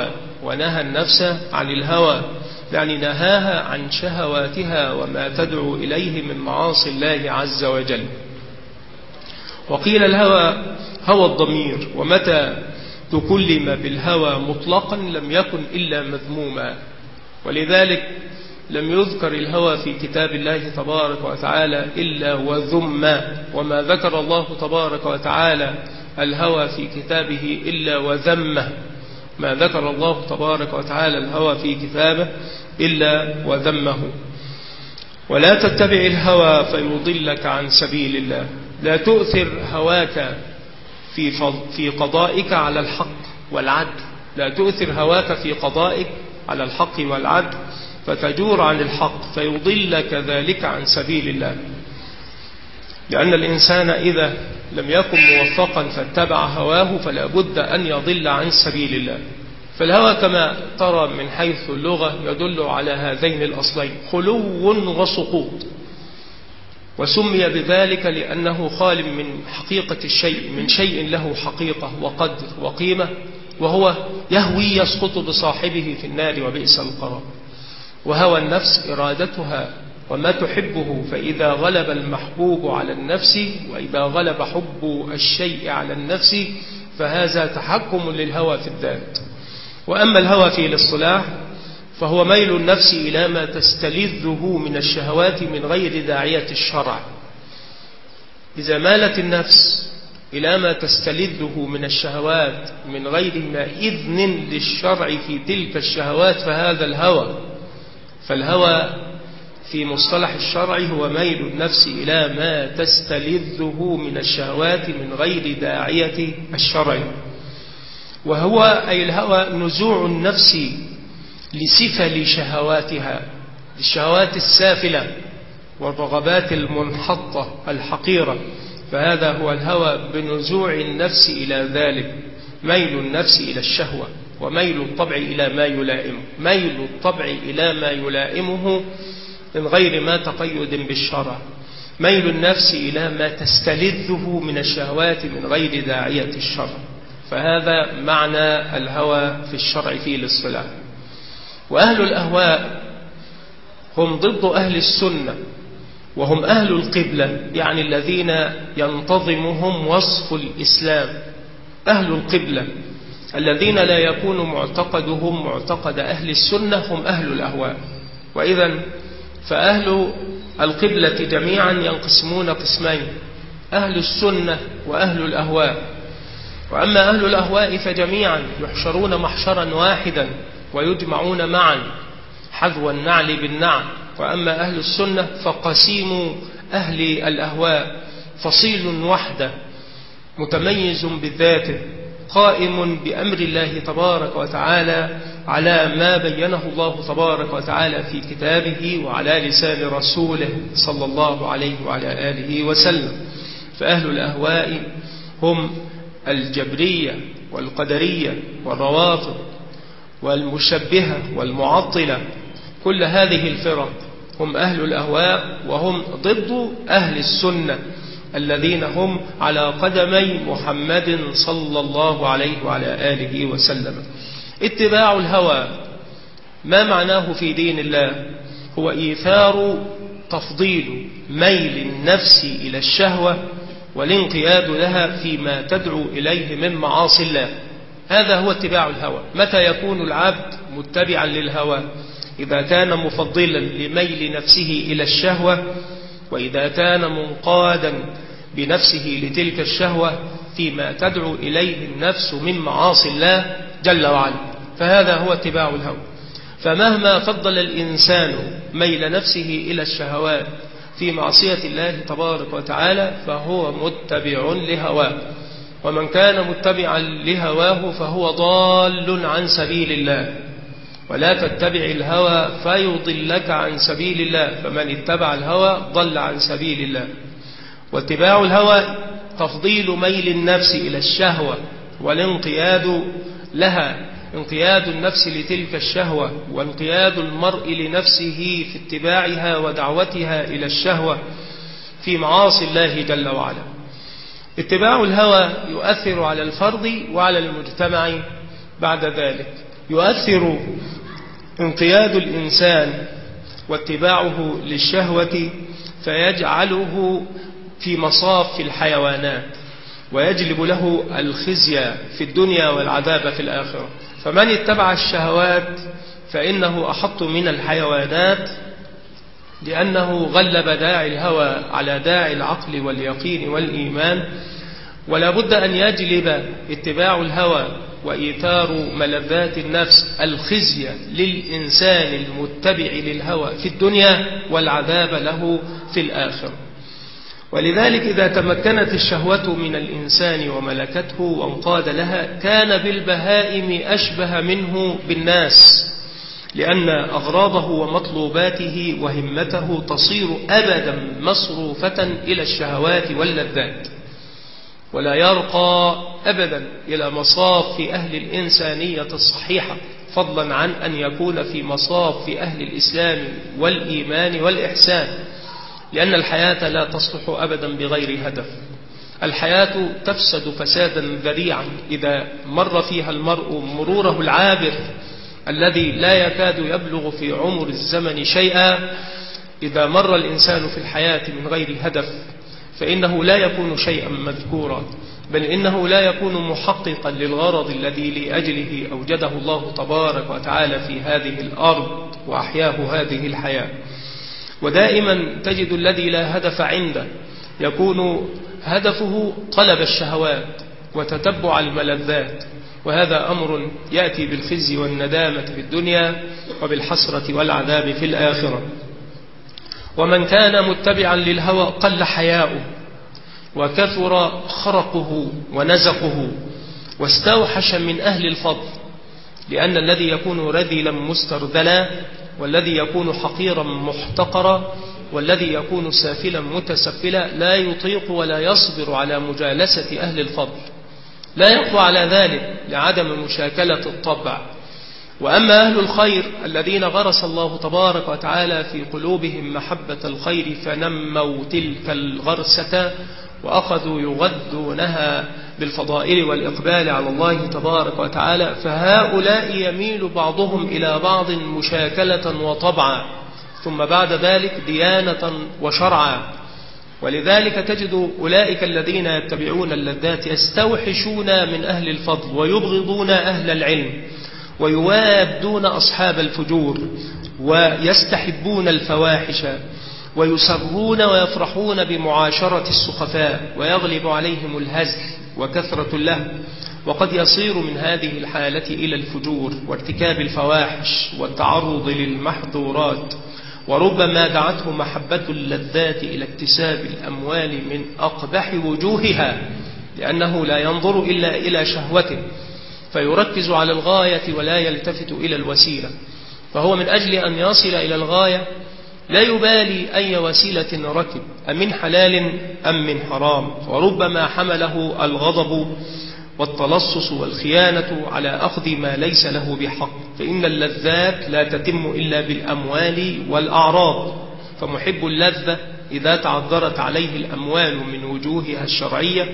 الهوى، يعني نهاها عن شهواتها وما تدعو إليه من معاصي الله عز وجل. وقيل الهوى هوى الضمير، ومتى تكلم بالهوى مطلقا لم يكن إلا مذموما، ولذلك لم يذكر الهوى في كتاب الله تبارك وتعالى إلا وذما، وما ذكر الله تبارك وتعالى الهوى في كتابه إلا وذمه، ما ذكر الله تبارك وتعالى الهوى في كتابه إلا وذمه. ولا تتبع الهوى فيضلك عن سبيل الله. لا تؤثر هواك في قضائك على الحق والعدل، لا تؤثر هواك في قضائك على الحق والعدل فتجور عن الحق فيضلك ذلك عن سبيل الله. لأن الإنسان إذا لم يكن موفقا فاتبع هواه فلا بد أن يضل عن سبيل الله. فالهوى كما ترى من حيث اللغة يدل على هذين الأصلين، خلو وسقوط، وسمي بذلك لأنه خال من حقيقة الشيء، من شيء له حقيقة وقدر وقيمة، وهو يهوي يسقط بصاحبه في النار وبئس القرار. وهوى النفس إرادتها وما تحبه، فإذا غلب المحبوب على النفس وإذا غلب حب الشيء على النفس فهذا تحكم للهوى في الذات. وأما الهوى في الاصطلاح فهو ميل النفس إلى ما تستلذه من الشهوات من غير داعية الشرع. إذا مالت النفس إلى ما تستلذه من الشهوات من غير ما إذن للشرع في تلك الشهوات فهذا الهوى. فالهوى في مصطلح الشرع هو ميل النفس إلى ما تستلذه من الشهوات من غير داعية الشرع. وهو أي الهوى نزوع النفس لسفل شهواتها، الشهوات السافلة والرغبات المنحطة الحقيرة، فهذا هو الهوى بنزوع النفس إلى ذلك، ميل النفس إلى الشهوة وميل الطبع إلى ما يلائمه، ميل الطبع إلى ما يلائمه من غير ما تقيد بالشرع، ميل النفس إلى ما تستلذه من الشهوات من غير داعية الشرع، فهذا معنى الهوى في الشرع في الاصطلاح. وأهل الأهواء هم ضد أهل السنة، وهم أهل القبلة، يعني الذين ينتظمهم وصف الإسلام. أهل القبلة الذين لا يكون معتقدهم معتقد أهل السنة هم أهل الأهواء. وإذا فأهل القبلة جميعا ينقسمون قسمين، أهل السنة وأهل الأهواء. وأما أهل الأهواء فجميعا يحشرون محشرا واحدا ويجمعون معا حذو النعل بالنعل. وأما أهل السنة فقسيم أهل الأهواء فصيل وحده متميز بذاته قائم بأمر الله تبارك وتعالى على ما بينه الله تبارك وتعالى في كتابه وعلى لسان رسوله صلى الله عليه وعلى آله وسلم. فأهل الأهواء هم الجبرية والقدرية والروافض والمشبهة والمعطلة، كل هذه الفرق هم أهل الأهواء، وهم ضد أهل السنة الذين هم على قدمي محمد صلى الله عليه وعلى آله وسلم. اتباع الهوى ما معناه في دين الله؟ هو إيثار تفضيل ميل النفس إلى الشهوة والانقياد لها فيما تدعو إليه من معاصي الله. هذا هو اتباع الهوى. متى يكون العبد متبعا للهوى؟ إذا كان مفضلا لميل نفسه إلى الشهوة، وإذا كان منقادا بنفسه لتلك الشهوة فيما تدعو إليه النفس من معاصي الله جل وعلا، فهذا هو اتباع الهوى. فمهما فضل الإنسان ميل نفسه إلى الشهوات في معصية الله تبارك وتعالى فهو متبع لهواه، ومن كان متبعا لهواه فهو ضال عن سبيل الله. ولا تتبع الهوى فيضلك عن سبيل الله، فمن اتبع الهوى ضل عن سبيل الله. واتباع الهوى تفضيل ميل النفس إلى الشهوة والانقياد لها، انقياد النفس لتلك الشهوة وانقياد المرء لنفسه في اتباعها ودعوتها إلى الشهوة في معاصي الله جل وعلا. اتباع الهوى يؤثر على الفرد وعلى المجتمع بعد ذلك. يؤثر انقياد الإنسان واتباعه للشهوة فيجعله في مصاف الحيوانات ويجلب له الخزي في الدنيا والعذاب في الآخرة. فمن اتبع الشهوات فإنه أحط من الحيوانات، لأنه غلب داعي الهوى على داعي العقل واليقين والإيمان. ولا بد أن يجلب اتباع الهوى وإيثار ملذات النفس الخزي للإنسان المتبع للهوى في الدنيا والعذاب له في الآخرة. ولذلك إذا تمكنت الشهوة من الإنسان وملكته وانقاد لها كان بالبهائم أشبه منه بالناس، لأن أغراضه ومطلوباته وهمته تصير أبدا مصروفة إلى الشهوات واللذات، ولا يرقى أبدا إلى مصاف أهل الإنسانية الصحيحة، فضلا عن أن يكون في مصاف أهل الإسلام والإيمان والإحسان، لأن الحياة لا تصلح أبدا بغير هدف. الحياة تفسد فسادا ذريعا إذا مر فيها المرء مروره العابر الذي لا يكاد يبلغ في عمر الزمن شيئا، إذا مر الإنسان في الحياة من غير هدف فإنه لا يكون شيئا مذكورا، بل إنه لا يكون محققا للغرض الذي لأجله أوجده الله تبارك وتعالى في هذه الأرض وأحياه هذه الحياة. ودائما تجد الذي لا هدف عنده يكون هدفه طلب الشهوات وتتبع الملذات، وهذا أمر يأتي بالخزي والندامة في الدنيا وبالحسرة والعذاب في الآخرة. ومن كان متبعا للهوى قل حياؤه وكثر خرقه ونزقه واستوحش من أهل الفضل، لأن الذي يكون رذلا مسترذلا، والذي يكون حقيرا محتقرا، والذي يكون سافلا متسفلا لا يطيق ولا يصبر على مجالسة أهل الفضل، لا يقوى على ذلك لعدم مشاكلة الطبع. وأما أهل الخير الذين غرس الله تبارك وتعالى في قلوبهم محبة الخير فنموا تلك الغرسة وأخذوا يغذونها بالفضائل والإقبال على الله تبارك وتعالى، فهؤلاء يميل بعضهم إلى بعض مشاكلة وطبعا، ثم بعد ذلك ديانة وشرعا. ولذلك تجد أولئك الذين يتبعون اللذات يستوحشون من أهل الفضل ويبغضون أهل العلم ويوادون أصحاب الفجور ويستحبون الفواحش ويسرون ويفرحون بمعاشرة السخفاء، ويغلب عليهم الهزل وكثرة اللهو، وقد يصير من هذه الحالة إلى الفجور وارتكاب الفواحش والتعرض للمحظورات. وربما دعته محبة اللذات إلى اكتساب الأموال من أقبح وجوهها، لأنه لا ينظر إلا إلى شهوته فيركز على الغاية ولا يلتفت إلى الوسيلة، فهو من أجل أن يصل إلى الغاية لا يبالي أي وسيلة ركب، أمن حلال أم من حرام. وربما حمله الغضب والتلصص والخيانة على أخذ ما ليس له بحق، فإن اللذات لا تتم إلا بالأموال والأعراض، فمحب اللذة إذا تعذرت عليه الأموال من وجوهها الشرعية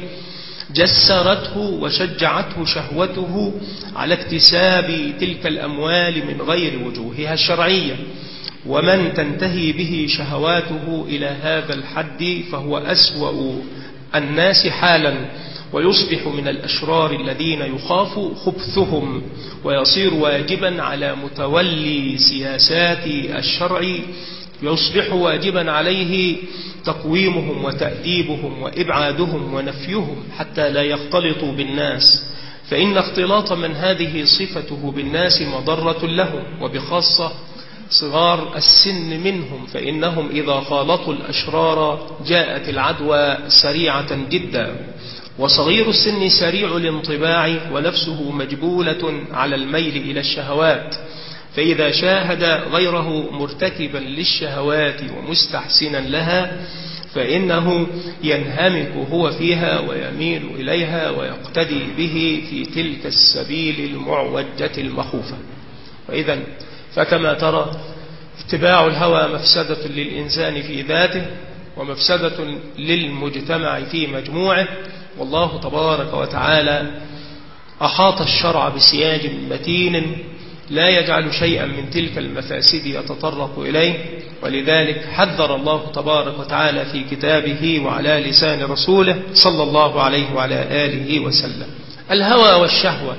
جسرته وشجعته شهوته على اكتساب تلك الأموال من غير وجوهها الشرعية. ومن تنتهي به شهواته إلى هذا الحد فهو أسوأ الناس حالا، ويصبح من الأشرار الذين يخاف خبثهم، ويصير واجبا على متولي سياسات الشرع، يصبح واجبا عليه تقويمهم وتأديبهم وإبعادهم ونفيهم حتى لا يختلطوا بالناس، فإن اختلاط من هذه صفته بالناس مضرة لهم، وبخاصة صغار السن منهم، فإنهم إذا خالطوا الأشرار جاءت العدوى سريعة جدا. وصغير السن سريع الانطباع ونفسه مجبولة على الميل إلى الشهوات، فإذا شاهد غيره مرتكبا للشهوات ومستحسنا لها فإنه ينهمك هو فيها ويميل إليها ويقتدي به في تلك السبيل المعوجة المخوفة. وإذا فكما ترى اتباع الهوى مفسدة للإنسان في ذاته ومفسدة للمجتمع في مجموعه، والله تبارك وتعالى أحاط الشرع بسياج متين لا يجعل شيئا من تلك المفاسد يتطرق إليه، ولذلك حذر الله تبارك وتعالى في كتابه وعلى لسان رسوله صلى الله عليه وعلى آله وسلم. الهوى والشهوة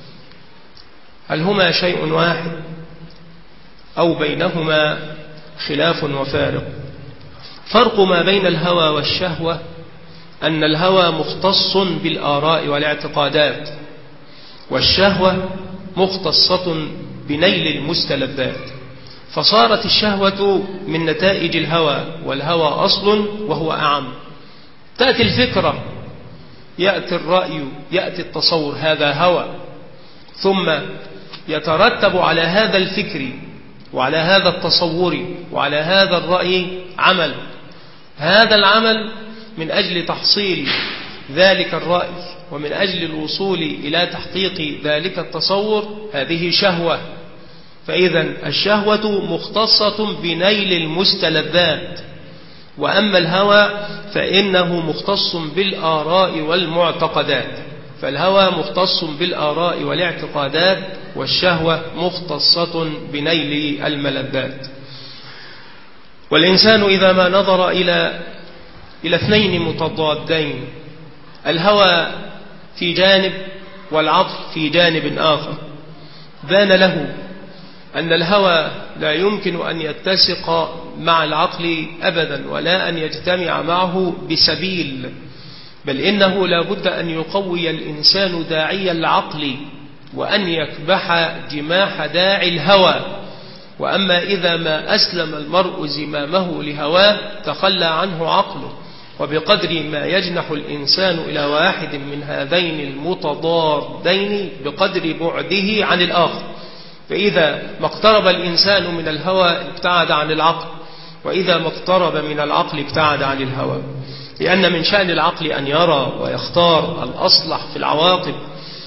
هل هما شيء واحد أو بينهما خلاف وفارق؟ فرق ما بين الهوى والشهوة أن الهوى مختص بالآراء والاعتقادات، والشهوة مختصة بنيل المستلذات، فصارت الشهوة من نتائج الهوى، والهوى أصل وهو أعم. تأتي الفكرة، يأتي الرأي، يأتي التصور، هذا هوى، ثم يترتب على هذا الفكر وعلى هذا التصور وعلى هذا الرأي عمل، هذا العمل من أجل تحصيل ذلك الرأي ومن أجل الوصول إلى تحقيق ذلك التصور، هذه شهوة. فإذا الشهوة مختصة بنيل المستلذات، وأما الهوى فإنه مختص بالآراء والمعتقدات. فالهوى مختص بالآراء والاعتقادات، والشهوة مختصة بنيل الملذات. والإنسان إذا ما نظر إلى اثنين متضادين، الهوى في جانب والعقل في جانب آخر، بان له أن الهوى لا يمكن أن يتسق مع العقل أبدا، ولا أن يجتمع معه بسبيل، بل إنه لا بد أن يقوي الإنسان داعي العقل، وأن يكبح جماح داعي الهوى. وأما إذا ما أسلم المرء زمامه لهواه تخلى عنه عقله، وبقدر ما يجنح الإنسان إلى واحد من هذين المتضادين بقدر بعده عن الآخر. فإذا ما اقترب الإنسان من الهوى ابتعد عن العقل، وإذا ما اقترب من العقل ابتعد عن الهوى، لأن من شأن العقل أن يرى ويختار الأصلح في العواقب،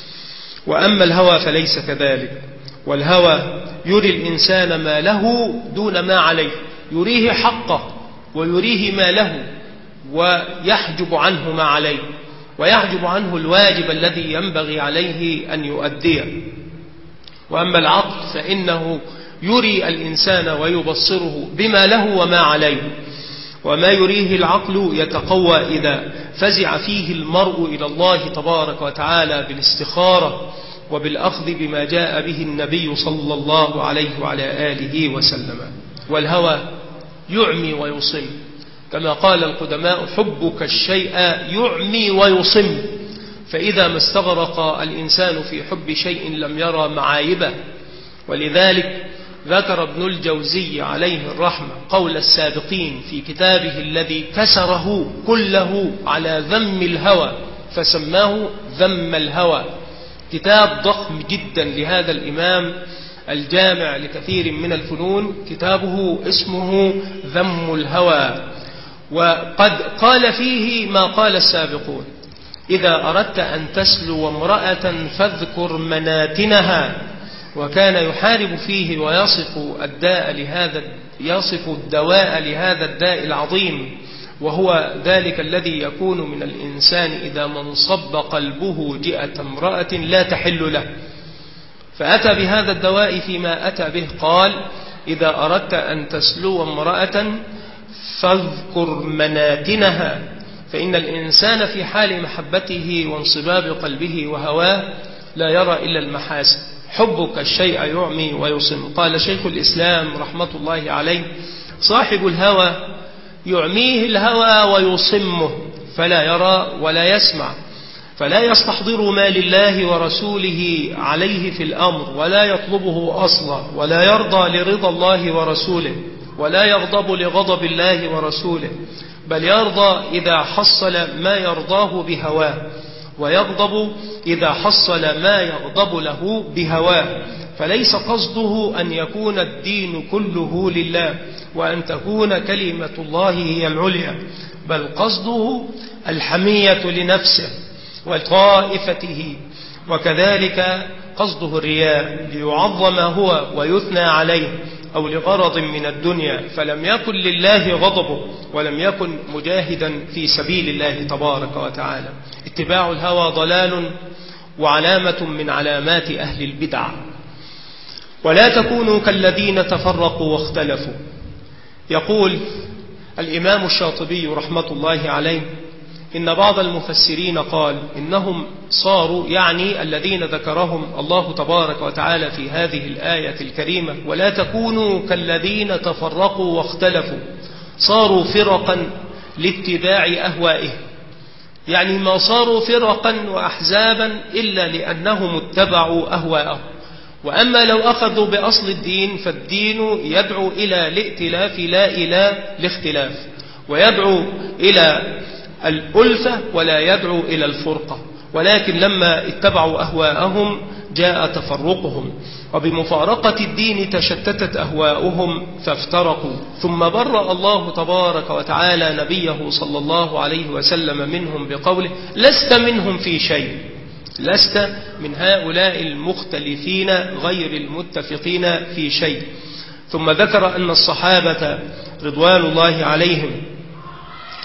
وأما الهوى فليس كذلك. والهوى يري الإنسان ما له دون ما عليه، يريه حقه ويريه ما له، ويحجب عنه ما عليه، ويحجب عنه الواجب الذي ينبغي عليه أن يؤديه. وأما العقل فإنه يري الإنسان ويبصره بما له وما عليه، وما يريه العقل يتقوى إذا فزع فيه المرء إلى الله تبارك وتعالى بالاستخارة وبالأخذ بما جاء به النبي صلى الله عليه وعلى آله وسلم. والهوى يعمي ويصم، كما قال القدماء: حبك الشيء يعمي ويصم. فإذا ما استغرق الإنسان في حب شيء لم يرى معايبه. ولذلك ذكر ابن الجوزي عليه الرحمة قول السابقين في كتابه الذي كسره كله على ذم الهوى، فسماه ذم الهوى، كتاب ضخم جدا لهذا الإمام الجامع لكثير من الفنون، كتابه اسمه ذم الهوى. وقد قال فيه ما قال السابقون: إذا أردت أن تسلو امرأة فاذكر مناتنها. وكان يحارب فيه ويصف الدواء لهذا الداء العظيم، وهو ذلك الذي يكون من الإنسان إذا ما انصب قلبه جئة امرأة لا تحل له. فأتى بهذا الدواء فيما أتى به، قال: إذا أردت أن تسلو امرأة فاذكر مناتنها. فإن الإنسان في حال محبته وانصباب قلبه وهواه لا يرى إلا المحاسن. حبك الشيء يعمي ويصم. قال شيخ الإسلام رحمة الله عليه: صاحب الهوى يعميه الهوى ويصمه، فلا يرى ولا يسمع، فلا يستحضر ما لله ورسوله عليه في الأمر، ولا يطلبه أصلا، ولا يرضى لرضا الله ورسوله، ولا يغضب لغضب الله ورسوله، بل يرضى إذا حصل ما يرضاه بهواه، ويغضب إذا حصل ما يغضب له بهواه. فليس قصده أن يكون الدين كله لله وأن تكون كلمة الله هي العليا، بل قصده الحمية لنفسه وطائفته، وكذلك قصده الرياء ليعظم هو ويثنى عليه، أو لغرض من الدنيا، فلم يكن لله غضبه ولم يكن مجاهدا في سبيل الله تبارك وتعالى. اتباع الهوى ضلال وعلامة من علامات أهل البدع. ولا تكونوا كالذين تفرقوا واختلفوا. يقول الإمام الشاطبي رحمة الله عليه: إن بعض المفسرين قال إنهم صاروا، يعني الذين ذكرهم الله تبارك وتعالى في هذه الآية الكريمة: ولا تكونوا كالذين تفرقوا واختلفوا، صاروا فرقا لاتباع أهوائهم. يعني ما صاروا فرقا وأحزابا إلا لأنهم اتبعوا أهواءهم. وأما لو أخذوا بأصل الدين فالدين يدعو إلى الائتلاف لا إلى الاختلاف، ويدعو إلى الألفة ولا يدعو إلى الفرقة. ولكن لما اتبعوا أهواءهم جاء تفرقهم، وبمفارقة الدين تشتتت أهواؤهم فافترقوا. ثم برأ الله تبارك وتعالى نبيه صلى الله عليه وسلم منهم بقوله: لست منهم في شيء، لست من هؤلاء المختلفين غير المتفقين في شيء. ثم ذكر أن الصحابة رضوان الله عليهم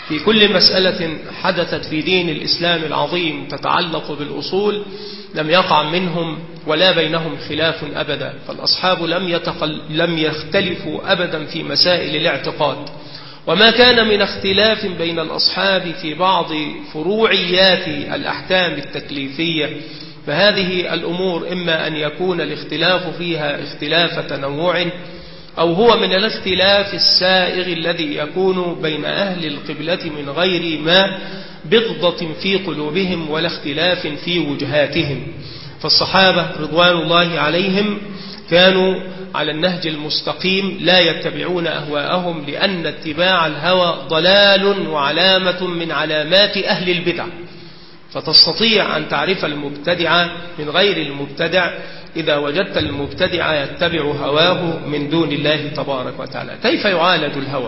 في كل مسألة حدثت في دين الإسلام العظيم تتعلق بالأصول لم يقع منهم ولا بينهم خلاف أبدا، فالأصحاب لم يختلفوا أبدا في مسائل الاعتقاد، وما كان من اختلاف بين الأصحاب في بعض فروعيات الأحكام التكليفية فهذه الأمور إما أن يكون الاختلاف فيها اختلاف تنوع أو هو من الاختلاف السائغ الذي يكون بين أهل القبلة من غير ما بغضة في قلوبهم ولا اختلاف في وجهاتهم. فالصحابة رضوان الله عليهم كانوا على النهج المستقيم لا يتبعون أهواءهم، لأن اتباع الهوى ضلال وعلامة من علامات أهل البدع. فتستطيع أن تعرف المبتدع من غير المبتدع إذا وجدت المبتدع يتبع هواه من دون الله تبارك وتعالى. كيف يعالج الهوى؟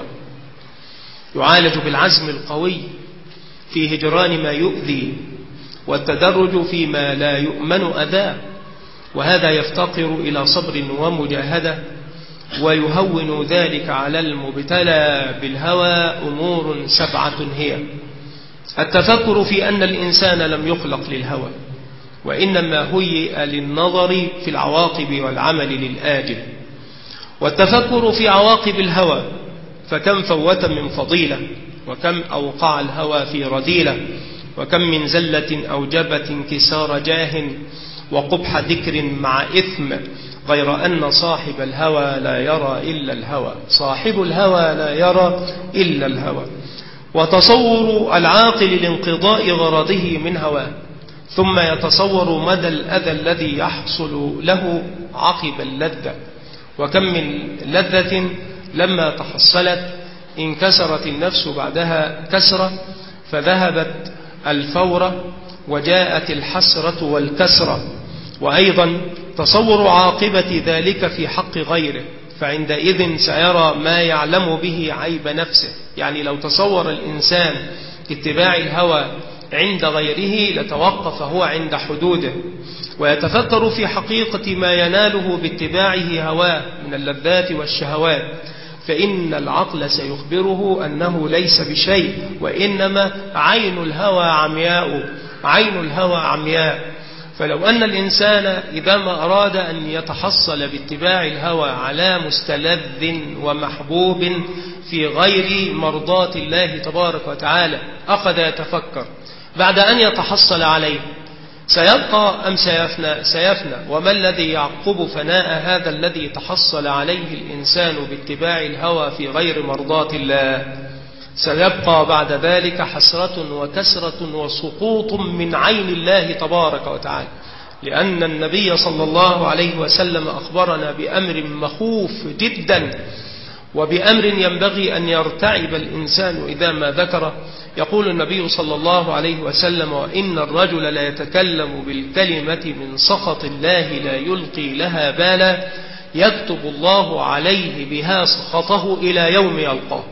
يعالج بالعزم القوي في هجران ما يؤذي والتدرج فيما لا يؤمن أذاه، وهذا يفتقر إلى صبر ومجاهدة، ويهون ذلك على المبتلى بالهوى أمور 7 هي: التفكر في أن الإنسان لم يخلق للهوى، وإنما هيئ للنظر في العواقب والعمل للآجل، والتفكر في عواقب الهوى، فكم فوت من فضيلة، وكم أوقع الهوى في رذيلة، وكم من زلة أوجبت انكسار جاه وقبح ذكر مع إثم، غير أن صاحب الهوى لا يرى إلا الهوى، صاحب الهوى لا يرى إلا الهوى. وتصور العاقل لانقضاء غرضه من هواه، ثم يتصور مدى الأذى الذي يحصل له عقب اللذة، وكم من لذة لما تحصلت انكسرت النفس بعدها كسرة، فذهبت الفورة وجاءت الحسرة والكسرة. وأيضا تصور عاقبة ذلك في حق غيره، فعندئذ سيرى ما يعلم به عيب نفسه. يعني لو تصور الإنسان اتباع الهوى عند غيره لتوقف هو عند حدوده، ويتفكر في حقيقة ما يناله باتباعه هواه من اللذات والشهوات، فإن العقل سيخبره أنه ليس بشيء، وإنما عين الهوى عمياء، عين الهوى عمياء. فلو أن الإنسان إذا ما أراد أن يتحصل باتباع الهوى على مستلذ ومحبوب في غير مرضاة الله تبارك وتعالى أخذ يتفكر بعد أن يتحصل عليه سيبقى أم سيفنى؟ سيفنى. وما الذي يعقب فناء هذا الذي تحصل عليه الإنسان باتباع الهوى في غير مرضاة الله؟ سيبقى بعد ذلك حسرة وكسرة وسقوط من عين الله تبارك وتعالى، لأن النبي صلى الله عليه وسلم أخبرنا بأمر مخوف جدا، وبأمر ينبغي أن يرتعب الإنسان إذا ما ذكره. يقول النبي صلى الله عليه وسلم: وإن الرجل لا يتكلم بالكلمة من سخط الله لا يلقي لها بالا يكتب الله عليه بها سخطه إلى يوم يلقاه.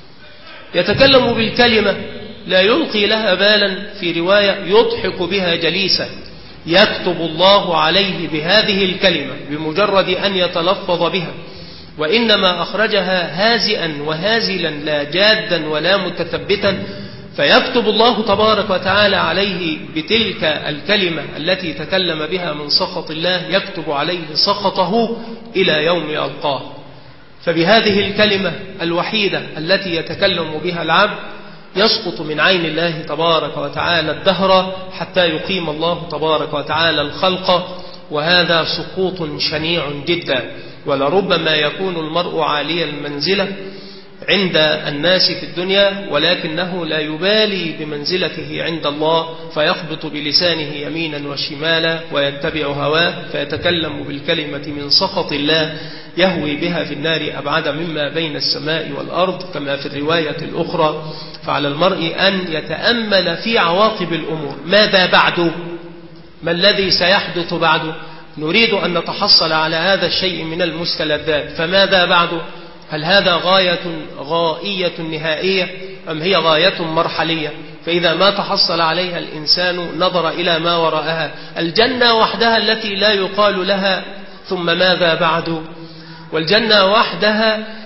يتكلم بالكلمة لا يلقي لها بالا، في رواية يضحك بها جليسا، يكتب الله عليه بهذه الكلمة بمجرد أن يتلفظ بها، وإنما أخرجها هازئا وهازلا لا جادا ولا متثبتا، فيكتب الله تبارك وتعالى عليه بتلك الكلمة التي تكلم بها من سخط الله، يكتب عليه سخطه إلى يوم يلقاه. فبهذه الكلمة الوحيدة التي يتكلم بها العبد يسقط من عين الله تبارك وتعالى الدهر حتى يقيم الله تبارك وتعالى الخلق، وهذا سقوط شنيع جدا. ولربما يكون المرء عالي المنزلة عند الناس في الدنيا، ولكنه لا يبالي بمنزلته عند الله، فيخبط بلسانه يمينا وشمالا ويتبع هواه، فيتكلم بالكلمة من سخط الله يهوي بها في النار أبعد مما بين السماء والأرض، كما في الرواية الأخرى. فعلى المرء أن يتأمل في عواقب الأمور. ماذا بعد؟ ما الذي سيحدث بعد؟ نريد أن نتحصل على هذا الشيء من المستلذات، فماذا بعد؟ هل هذا غائية نهائية أم هي غاية مرحلية؟ فإذا ما تحصل عليها الإنسان نظر إلى ما وراءها، الجنة وحدها التي لا يقال لها ثم ماذا بعد؟ والجنة وحدها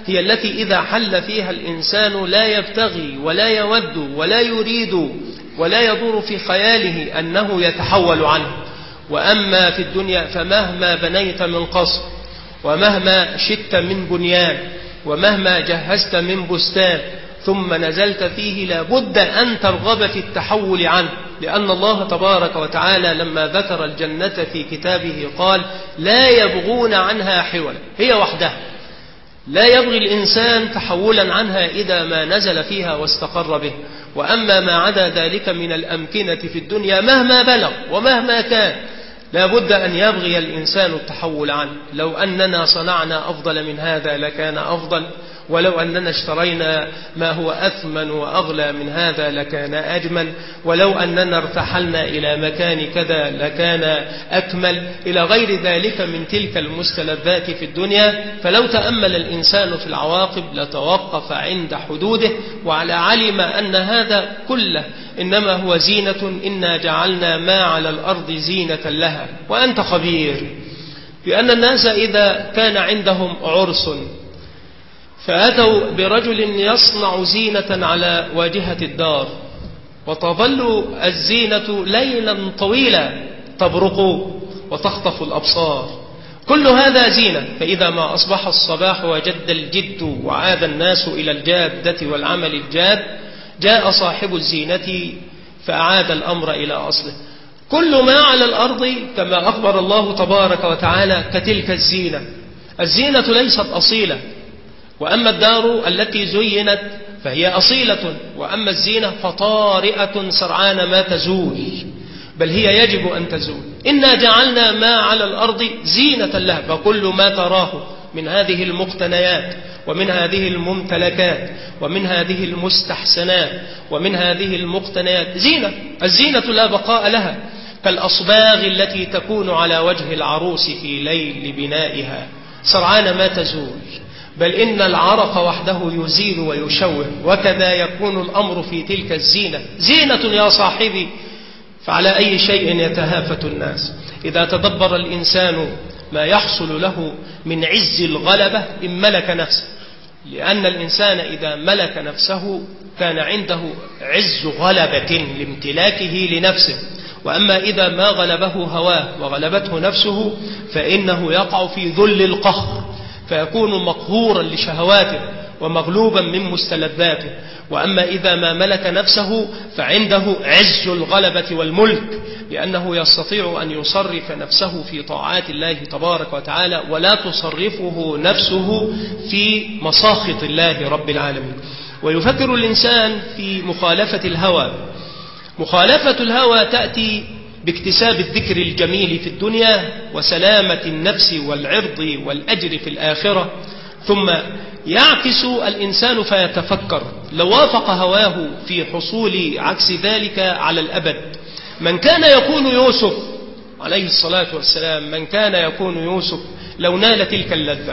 هي التي إذا حل فيها الإنسان لا يبتغي ولا يود ولا يريد ولا يدور في خياله أنه يتحول عنه. وأما في الدنيا فمهما بنيت من قصر، ومهما شدت من بنيان، ومهما جهزت من بستان، ثم نزلت فيه لابد أن ترغب في التحول عنه، لأن الله تبارك وتعالى لما ذكر الجنة في كتابه قال لا يبغون عنها حولا، هي وحدها، لا يبغي الإنسان تحولا عنها إذا ما نزل فيها واستقر به. وأما ما عدا ذلك من الأمكنة في الدنيا مهما بلغ ومهما كان لا بد أن يبغي الإنسان التحول عنه. لو أننا صنعنا أفضل من هذا لكان أفضل، ولو أننا اشترينا ما هو أثمن وأغلى من هذا لكان أجمل، ولو أننا ارتحلنا إلى مكان كذا لكان أكمل، إلى غير ذلك من تلك المستلذات في الدنيا. فلو تأمل الإنسان في العواقب لتوقف عند حدوده وعلى علم أن هذا كله إنما هو زينة، إنا جعلنا ما على الأرض زينة لها. وأنت خبير بأن الناس إذا كان عندهم عرس فأتوا برجل يصنع زينة على واجهة الدار، وتظل الزينة ليلا طويلا تبرق وتخطف الأبصار، كل هذا زينة. فإذا ما أصبح الصباح وجد الجد وعاد الناس إلى الجادة والعمل الجاد، جاء صاحب الزينة فأعاد الأمر إلى أصله. كل ما على الأرض كما أخبر الله تبارك وتعالى كتلك الزينة. الزينة ليست أصيلة، وأما الدار التي زينت فهي أصيلة، وأما الزينة فطارئة سرعان ما تزول، بل هي يجب أن تزول. إنا جعلنا ما على الأرض زينة لها، فكل ما تراه من هذه المقتنيات ومن هذه الممتلكات ومن هذه المستحسنات ومن هذه المقتنيات زينة. الزينة لا بقاء لها، كالأصباغ التي تكون على وجه العروس في ليل بنائها سرعان ما تزول، بل إن العرق وحده يزيل ويشوه. وكذا يكون الأمر في تلك الزينة، زينة يا صاحبي، فعلى أي شيء يتهافت الناس. إذا تدبر الإنسان ما يحصل له من عز الغلبة إن ملك نفسه، لأن الإنسان إذا ملك نفسه كان عنده عز غلبة لامتلاكه لنفسه. وأما إذا ما غلبه هواه وغلبته نفسه فإنه يقع في ذل القهر، فيكون مقهورا لشهواته ومغلوبا من مستلذاته. وأما إذا ما ملك نفسه فعنده عز الغلبة والملك، لأنه يستطيع أن يصرف نفسه في طاعات الله تبارك وتعالى، ولا تصرفه نفسه في مساخط الله رب العالمين. ويفكر الإنسان في مخالفة الهوى. مخالفة الهوى تأتي باكتساب الذكر الجميل في الدنيا وسلامة النفس والعرض والأجر في الآخرة، ثم يعكس الإنسان فيتفكر لو وافق هواه في حصول عكس ذلك على الأبد. من كان يكون يوسف عليه الصلاة والسلام، من كان يكون يوسف لو نال تلك اللذة،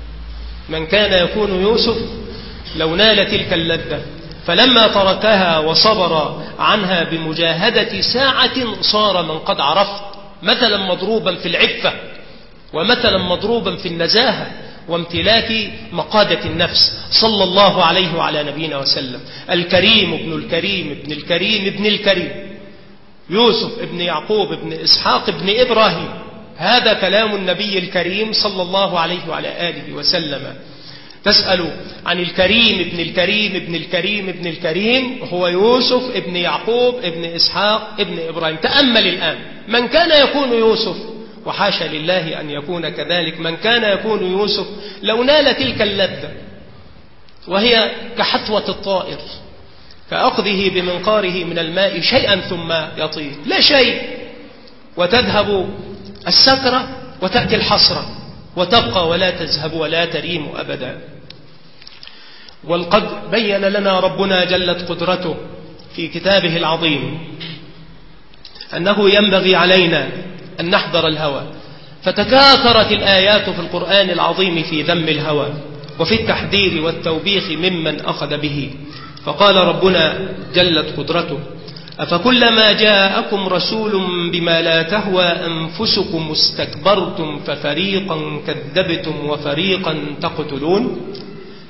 من كان يكون يوسف لو نال تلك اللذة، فلما تركها وصبر عنها بمجاهدة ساعة صار من قد عرفت، مثلا مضروبا في العفة، ومثلا مضروبا في النزاهة وامتلاك مقادة النفس، صلى الله عليه وعلى نبينا وسلم. الكريم ابن الكريم ابن الكريم ابن الكريم، يوسف ابن يعقوب ابن إسحاق ابن إبراهيم، هذا كلام النبي الكريم صلى الله عليه وعلى آله وسلم. تسأل عن الكريم ابن الكريم ابن الكريم ابن الكريم، هو يوسف ابن يعقوب ابن إسحاق ابن إبراهيم. تأمل الآن، من كان يكون يوسف، وحاشا لله أن يكون كذلك، من كان يكون يوسف لو نال تلك اللذة، وهي كحثوة الطائر كأخذه بمنقاره من الماء شيئا ثم يطير، لا شيء، وتذهب السكرة وتأتي الحسرة وتبقى ولا تذهب ولا تريم أبدا. وقد بين لنا ربنا جلت قدرته في كتابه العظيم أنه ينبغي علينا أن نحذر الهوى، فتكاثرت الآيات في القرآن العظيم في ذم الهوى وفي التحذير والتوبيخ ممن أخذ به. فقال ربنا جلت قدرته: أفكلما جاءكم رسول بما لا تهوى أنفسكم استكبرتم ففريقا كذبتم وفريقا تقتلون.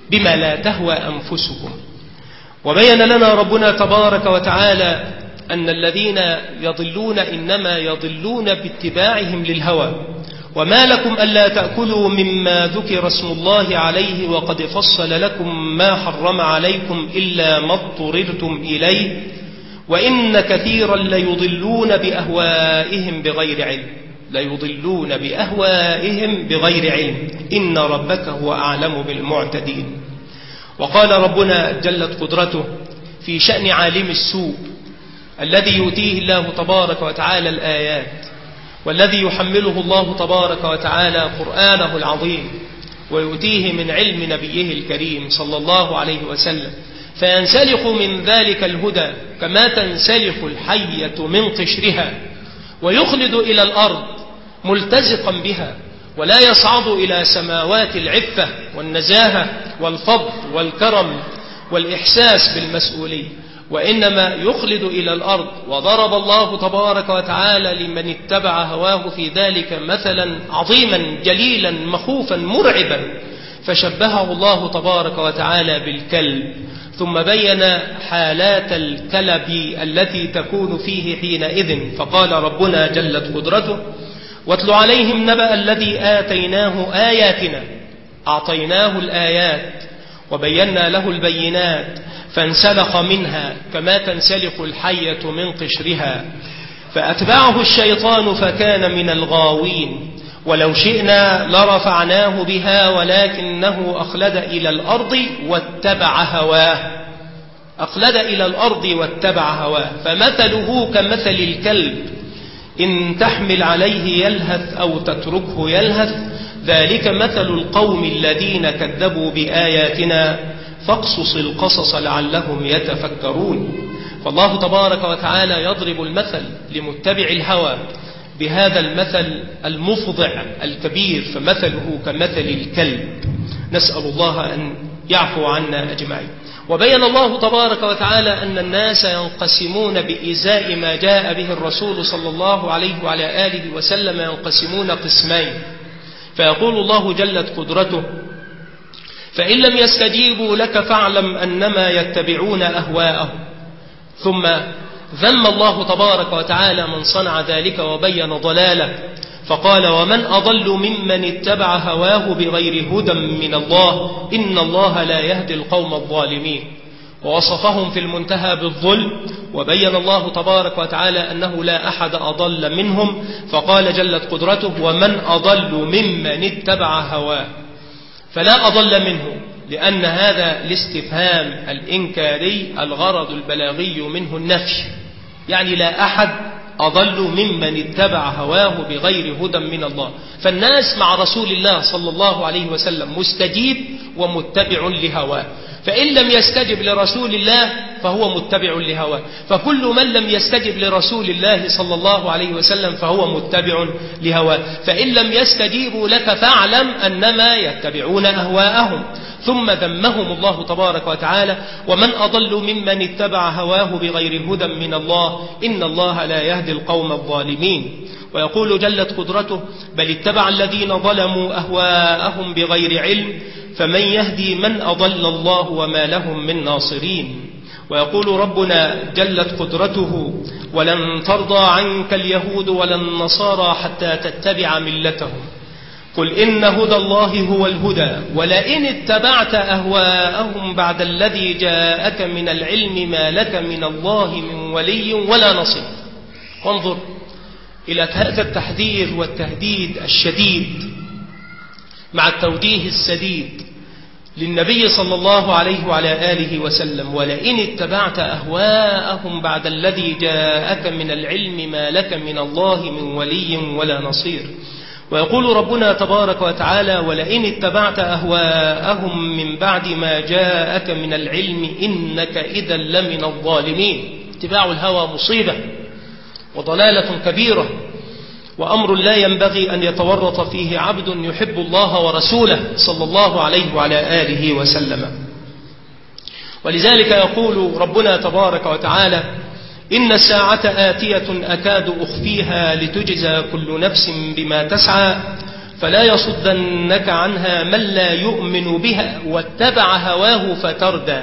بما لا تهوى أنفسكم. وبين لنا ربنا تبارك وتعالى أن الذين يضلون إنما يضلون باتباعهم للهوى. وما لكم ألا تأكلوا مما ذكر اسم الله عليه وقد فصل لكم ما حرم عليكم إلا ما اضطررتم إليه وإن كثيرا ليضلون بأهوائهم بغير علم ليضلون بأهوائهم بغير علم إن ربك هو أعلم بالمعتدين. وقال ربنا جلت قدرته في شأن عالم السوء الذي يؤتيه الله تبارك وتعالى الآيات والذي يحمله الله تبارك وتعالى قرآنه العظيم ويؤتيه من علم نبيه الكريم صلى الله عليه وسلم فينسلخ من ذلك الهدى كما تنسلخ الحية من قشرها ويخلد إلى الأرض ملتزقا بها ولا يصعد إلى سماوات العفة والنزاهة والفضل والكرم والإحساس بالمسؤولية وإنما يخلد إلى الأرض. وضرب الله تبارك وتعالى لمن اتبع هواه في ذلك مثلا عظيما جليلا مخوفا مرعبا فشبهه الله تبارك وتعالى بالكلب ثم بين حالات الكلب التي تكون فيه حينئذ فقال ربنا جلت قدرته واتل عليهم نبأ الذي آتيناه آياتنا أعطيناه الآيات وبينا له البينات فانسلخ منها كما تنسلخ الحية من قشرها فأتبعه الشيطان فكان من الغاوين ولو شئنا لرفعناه بها ولكنه أخلد إلى الأرض واتبع هواه فمثله كمثل الكلب إن تحمل عليه يلهث أو تتركه يلهث ذلك مثل القوم الذين كذبوا بآياتنا فاقصص القصص لعلهم يتفكرون. فالله تبارك وتعالى يضرب المثل لمتبع الهوى بهذا المثل المفضع الكبير فمثله كمثل الكلب. نسأل الله أن يعفو عنا أجمعين. وبين الله تبارك وتعالى أن الناس ينقسمون بإزاء ما جاء به الرسول صلى الله عليه وعلى آله وسلم ينقسمون قسمين فيقول الله جلت قدرته فإن لم يستجيبوا لك فاعلم أنما يتبعون أهواءهم. ثم ذم الله تبارك وتعالى من صنع ذلك وبين ضلاله فقال ومن أضل ممن اتبع هواه بغير هدى من الله إن الله لا يهدي القوم الظالمين. ووصفهم في المنتهى بالظلم وبين الله تبارك وتعالى أنه لا أحد أضل منهم فقال جلت قدرته ومن أضل ممن اتبع هواه فلا أضل منه لأن هذا الاستفهام الإنكاري الغرض البلاغي منه النفي يعني لا أحد أضل ممن اتبع هواه بغير هدى من الله. فالناس مع رسول الله صلى الله عليه وسلم مستجيب ومتبع لهواه فإن لم يستجب لرسول الله فهو متبع لهواه فكل من لم يستجب لرسول الله صلى الله عليه وسلم فهو متبع لهواه فإن لم يستجيبوا لك فاعلم أنما يتبعون أهواءهم. ثم ذمهم الله تبارك وتعالى ومن أضل ممن اتبع هواه بغير هدى من الله إن الله لا يهدي القوم الظالمين. ويقول جلت قدرته بل اتبع الذين ظلموا أهواءهم بغير علم فمن يهدي من أضل الله وما لهم من ناصرين. ويقول ربنا جلت قدرته ولن ترضى عنك اليهود ولا النصارى حتى تتبع ملتهم قل إن هدى الله هو الهدى ولئن اتبعت أهواءهم بعد الذي جاءك من العلم ما لك من الله من ولي ولا نصير. وانظر إلى هذا التحذير والتهديد الشديد مع التوجيه السديد للنبي صلى الله عليه وعلى آله وسلم ولئن اتبعت أهواءهم بعد الذي جاءك من العلم ما لك من الله من ولي ولا نصير. ويقول ربنا تبارك وتعالى ولئن اتبعت أهواءهم من بعد ما جاءك من العلم إنك إذا لمن الظالمين. اتباع الهوى مصيبة وضلالة كبيرة وأمر لا ينبغي أن يتورط فيه عبد يحب الله ورسوله صلى الله عليه وعلى آله وسلم. ولذلك يقول ربنا تبارك وتعالى إن الساعة آتية أكاد أخفيها لتجزى كل نفس بما تسعى فلا يصدنك عنها من لا يؤمن بها واتبع هواه فتردى.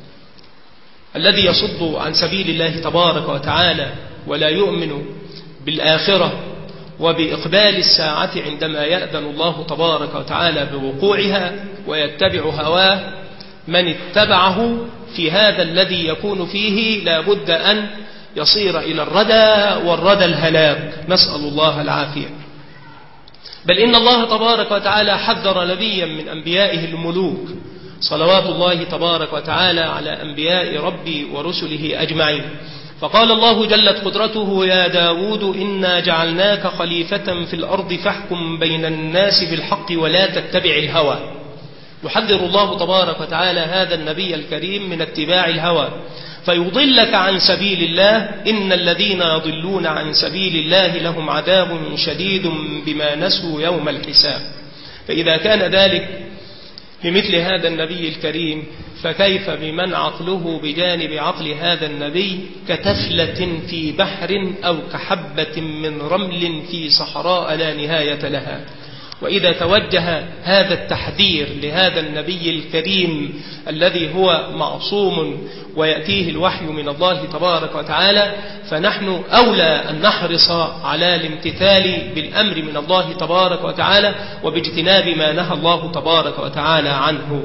الذي يصد عن سبيل الله تبارك وتعالى ولا يؤمن بالآخرة وبإقبال الساعة عندما يأذن الله تبارك وتعالى بوقوعها ويتبع هواه، من اتبعه في هذا الذي يكون فيه لا بد أن يصير إلى الردى، والردى الهلاك، نسأل الله العافية. بل إن الله تبارك وتعالى حذر نبيا من أنبيائه الملوك صلوات الله تبارك وتعالى على أنبياء ربي ورسله أجمعين، فقال الله جلت قدرته: يا داود إنا جعلناك خليفة في الأرض فاحكم بين الناس بالحق ولا تتبع الهوى. يحذر الله تبارك وتعالى هذا النبي الكريم من اتباع الهوى فيضلك عن سبيل الله. إن الذين يضلون عن سبيل الله لهم عذاب شديد بما نسوا يوم الحساب. فإذا كان ذلك لمثل هذا النبي الكريم، فكيف بمن عقله بجانب عقل هذا النبي كتفلة في بحر أو كحبة من رمل في صحراء لا نهاية لها. وإذا توجه هذا التحذير لهذا النبي الكريم الذي هو معصوم ويأتيه الوحي من الله تبارك وتعالى، فنحن أولى أن نحرص على الامتثال بالأمر من الله تبارك وتعالى وباجتناب ما نهى الله تبارك وتعالى عنه.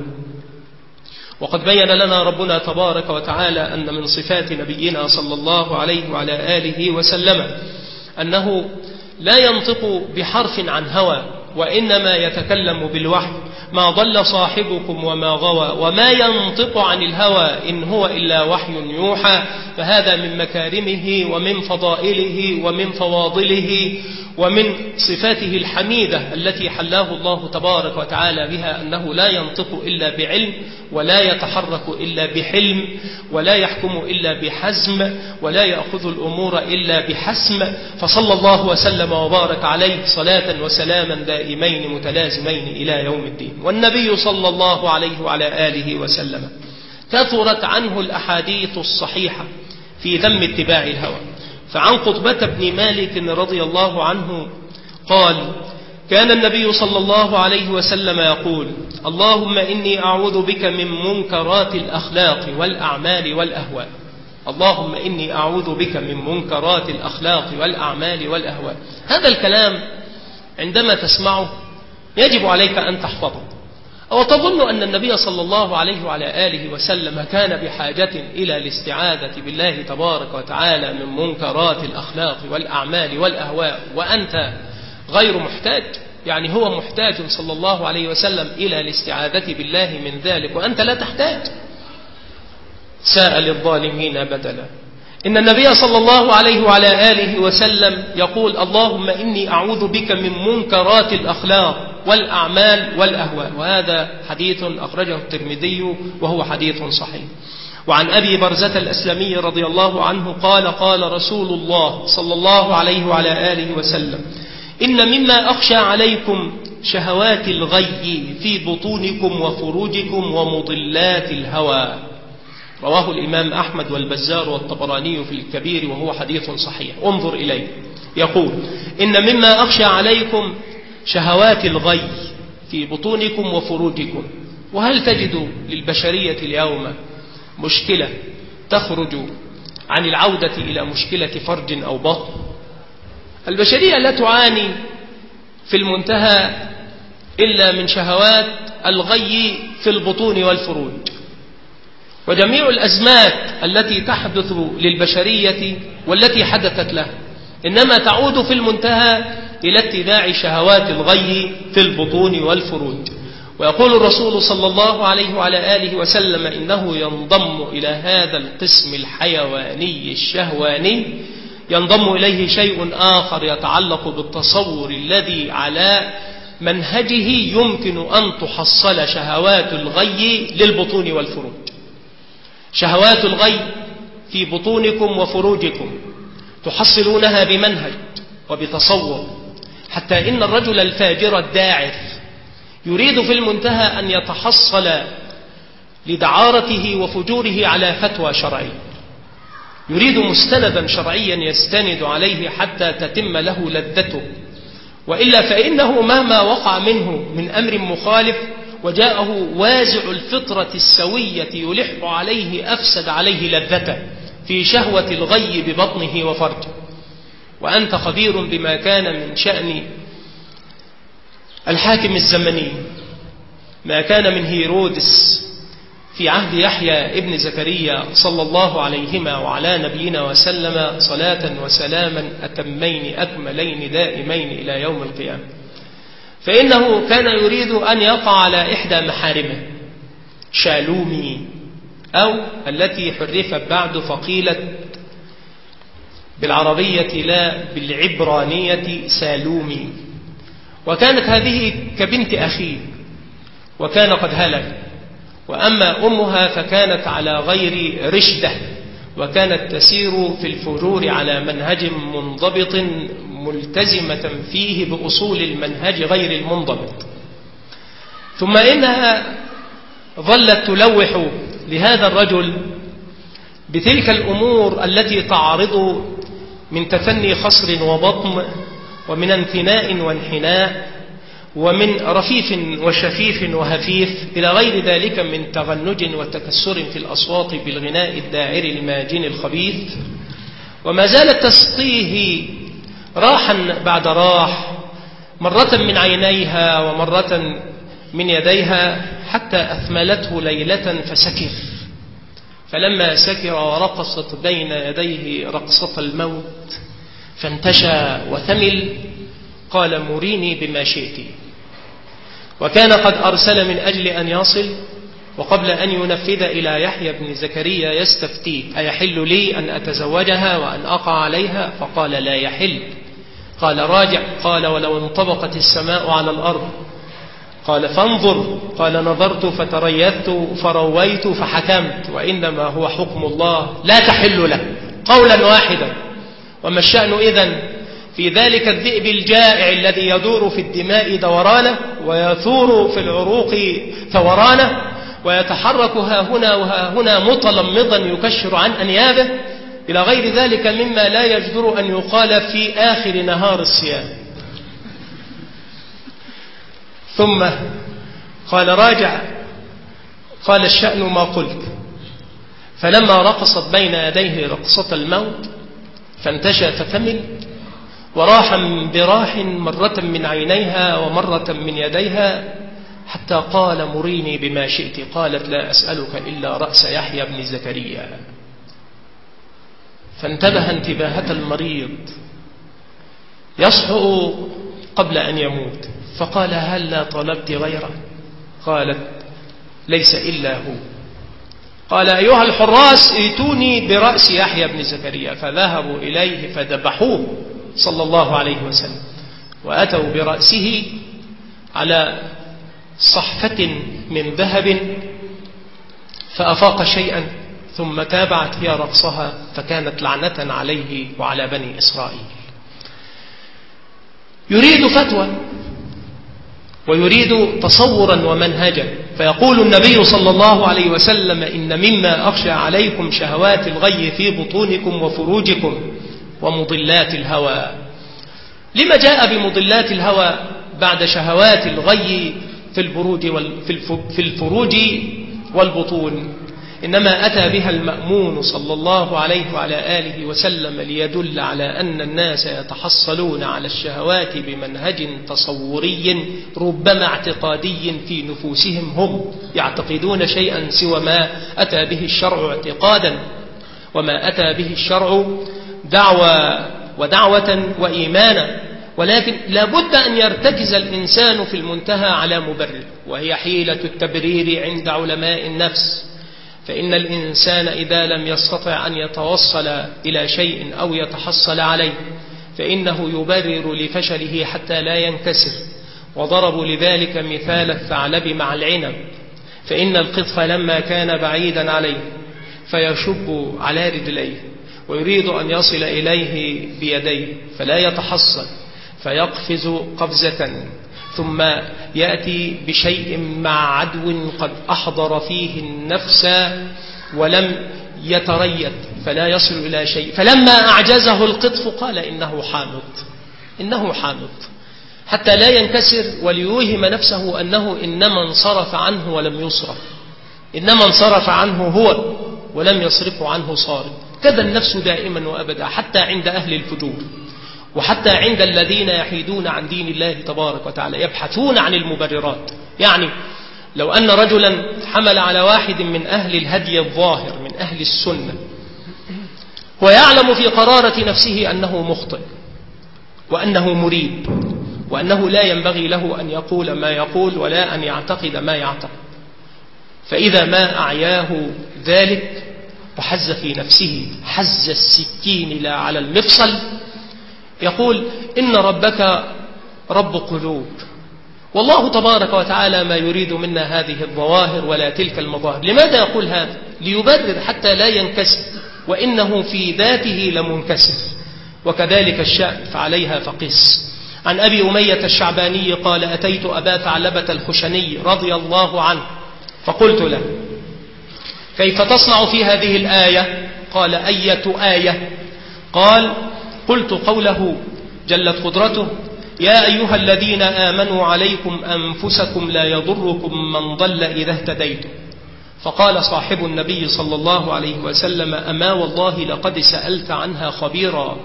وقد بين لنا ربنا تبارك وتعالى أن من صفات نبينا صلى الله عليه وعلى آله وسلم أنه لا ينطق بحرف عن هوى، وإنما يتكلم بالوحي. ما ضل صاحبكم وما غوى وما ينطق عن الهوى إن هو إلا وحي يوحى. فهذا من مكارمه ومن فضائله ومن فواضله ومن صفاته الحميدة التي حلاه الله تبارك وتعالى بها، أنه لا ينطق إلا بعلم ولا يتحرك إلا بحلم ولا يحكم إلا بحزم ولا يأخذ الأمور إلا بحسم. فصلى الله وسلم وبارك عليه صلاة وسلاما دائمين متلازمين إلى يوم الدين. والنبي صلى الله عليه وعلى آله وسلم كثرت عنه الأحاديث الصحيحة في ذم اتباع الهوى. فعن قطبة بن مالك رضي الله عنه قال: كان النبي صلى الله عليه وسلم يقول: اللهم إني أعوذ بك من منكرات الأخلاق والأعمال والأهواء. اللهم إني أعوذ بك من منكرات الأخلاق والأعمال والأهواء. هذا الكلام عندما تسمعه يجب عليك أن تحفظه. أو تظن أن النبي صلى الله عليه وعلى آله وسلم كان بحاجة إلى الاستعاذة بالله تبارك وتعالى من منكرات الأخلاق والأعمال والأهواء وأنت غير محتاج؟ يعني هو محتاج صلى الله عليه وسلم إلى الاستعاذة بالله من ذلك وأنت لا تحتاج. ساء للظالمين بدلا. إن النبي صلى الله عليه وعلى آله وسلم يقول: اللهم إني أعوذ بك من منكرات الأخلاق والأعمال والأهواء. وهذا حديث أخرجه الترمذي وهو حديث صحيح. وعن أبي برزة الأسلمي رضي الله عنه قال: قال رسول الله صلى الله عليه وعلى آله وسلم: إن مما أخشى عليكم شهوات الغي في بطونكم وفروجكم ومضلات الهوى. رواه الإمام أحمد والبزار والطبراني في الكبير وهو حديث صحيح. انظر إليه، يقول: إن مما أخشى عليكم شهوات الغي في بطونكم وفروجكم. وهل تجد للبشرية اليوم مشكلة تخرج عن العودة إلى مشكلة فرج أو بطن؟ البشرية لا تعاني في المنتهى إلا من شهوات الغي في البطون والفروج. وجميع الأزمات التي تحدث للبشرية والتي حدثت له إنما تعود في المنتهى إلى اتباع شهوات الغي في البطون والفروج. ويقول الرسول صلى الله عليه وعلى آله وسلم: إنه ينضم إلى هذا القسم الحيواني الشهواني ينضم إليه شيء آخر يتعلق بالتصور الذي على منهجه يمكن أن تحصل شهوات الغي للبطون والفروج. شهوات الغي في بطونكم وفروجكم تحصلونها بمنهج وبتصور، حتى إن الرجل الفاجر الداعر يريد في المنتهى أن يتحصل لدعارته وفجوره على فتوى شرعية، يريد مستندا شرعيا يستند عليه حتى تتم له لذته وإلا فإنه مهما وقع منه من أمر مخالف وجاءه وازع الفطرة السوية يلح عليه أفسد عليه لذته في شهوة الغي ببطنه وفرجه. وأنت خبير بما كان من شأن الحاكم الزمني، ما كان من هيرودس في عهد يحيى ابن زكريا صلى الله عليهما وعلى نبينا وسلم صلاة وسلاما أتمين أكملين دائمين إلى يوم القيامة. فإنه كان يريد أن يقع على إحدى محارمه شالومي، أو التي حرفت بعد فقيلت بالعربية لا بالعبرانية سالومي. وكانت هذه كبنت أخيه، وكان قد هلك. وأما أمها فكانت على غير رشدة، وكانت تسير في الفجور على منهج منضبط ملتزمة فيه بأصول المنهج غير المنضبط. ثم إنها ظلت تلوح لهذا الرجل بتلك الأمور التي تعرض من تثني خصر وبطن، ومن انثناء وانحناء، ومن رفيف وشفيف وهفيف، إلى غير ذلك من تغنج وتكسر في الأصوات بالغناء الداعر الماجن الخبيث. وما زالت تسقيه راحا بعد راح، مرة من عينيها ومرة من يديها، حتى أثملته ليلة فسكر. فلما سكر ورقصت بين يديه رقصة الموت فانتشى وثمل، قال مريني بما شئت. وكان قد أرسل من أجل أن يصل، وقبل أن ينفذ إلى يحيى بن زكريا يستفتيه أيحل لي أن أتزوجها وأن أقع عليها؟ فقال لا يحل. قال راجع. قال ولو انطبقت السماء على الأرض. قال فانظر. قال نظرت فتريثت فرويت فحكمت، وإنما هو حكم الله لا تحل له، قولا واحدا. وما الشأن إذن في ذلك الذئب الجائع الذي يدور في الدماء دورانه، ويثور في العروق ثورانه، ويتحرك ها هنا وها هنا متلمضا يكشر عن أنيابه، إلى غير ذلك مما لا يجدر أن يقال في آخر نهار الصيام. ثم قال راجع. قال الشأن ما قلت. فلما رقصت بين يديه رقصة الموت فانتشى فثمل، وراح براح مرة من عينيها ومرة من يديها، حتى قال مريني بما شئت. قالت لا أسألك إلا رأس يحيى بن زكريا. فانتبه انتباهة المريض يصحو قبل أن يموت، فقال هل لا طلبت غيره؟ قالت ليس إلا هو. قال أيها الحراس ائتوني برأس يحيى بن زكريا. فذهبوا إليه فذبحوه صلى الله عليه وسلم، وأتوا برأسه على صحفة من ذهب، فأفاق شيئا، ثم تابعت هي رقصها، فكانت لعنة عليه وعلى بني إسرائيل. يريد فتوى ويريد تصورا ومنهجا، فيقول النبي صلى الله عليه وسلم إن مما أخشى عليكم شهوات الغي في بطونكم وفروجكم ومضلات الهوى. لما جاء بمضلات الهوى بعد شهوات الغي في الفروج والبطون؟ إنما أتى بها المأمون صلى الله عليه وعلى آله وسلم ليدل على أن الناس يتحصلون على الشهوات بمنهج تصوري ربما اعتقادي في نفوسهم، هم يعتقدون شيئا سوى ما أتى به الشرع اعتقادا، وما أتى به الشرع دعوة ودعوة وإيمانا. ولكن لابد أن يرتكز الإنسان في المنتهى على مبرر، وهي حيلة التبرير عند علماء النفس. فإن الإنسان إذا لم يستطع أن يتوصل إلى شيء أو يتحصل عليه فإنه يبرر لفشله حتى لا ينكسر. وضربوا لذلك مثال الثعلب مع العنب، فإن القطف لما كان بعيدا عليه فيشب على رجليه ويريد أن يصل إليه بيديه فلا يتحصل، فيقفز قفزة، ثم يأتي بشيء مع عدو قد أحضر فيه النفس ولم يتريد فلا يصل إلى شيء. فلما أعجزه القطف قال إنه حامض، إنه حامض. حتى لا ينكسر وليوهم نفسه أنه إنما انصرف عنه ولم يصرف، إنما انصرف عنه هو ولم يصرف عنه صارف. كذا النفس دائما وأبدا، حتى عند أهل الفجور، وحتى عند الذين يحيدون عن دين الله تبارك وتعالى، يبحثون عن المبررات. يعني لو أن رجلا حمل على واحد من أهل الهدي الظاهر من أهل السنة ويعلم في قرارة نفسه أنه مخطئ وأنه مريب وأنه لا ينبغي له أن يقول ما يقول ولا أن يعتقد ما يعتقد، فإذا ما أعياه ذلك وحز في نفسه حز السكين لا على المفصل، يقول إن ربك رب قلوب، والله تبارك وتعالى ما يريد منا هذه الظواهر ولا تلك المظاهر. لماذا يقول هذا؟ ليبرر حتى لا ينكسر، وإنه في ذاته لمنكسر، وكذلك الشأن فعليها فقس. عن أبي أمية الشعباني قال: أتيت أبا ثعلبة الخشني رضي الله عنه فقلت له: كيف تصنع في هذه الآية؟ قال: أية آية؟ قال: قلت قوله جلت قدرته: يا أيها الذين آمنوا عليكم أنفسكم لا يضركم من ضل إذا اهتديتم. فقال صاحب النبي صلى الله عليه وسلم: أما والله لقد سألت عنها خبيرا.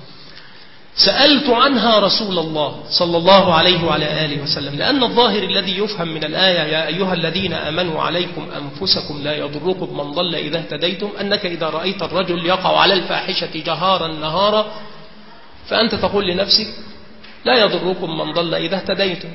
سألت عنها رسول الله صلى الله عليه وعلى آله وسلم، لأن الظاهر الذي يفهم من الآية يا أيها الذين آمنوا عليكم أنفسكم لا يضركم من ضل إذا اهتديتم، أنك إذا رأيت الرجل يقع على الفاحشة جهارا نهارا فأنت تقول لنفسك لا يضركم من ضل إذا اهتديتم،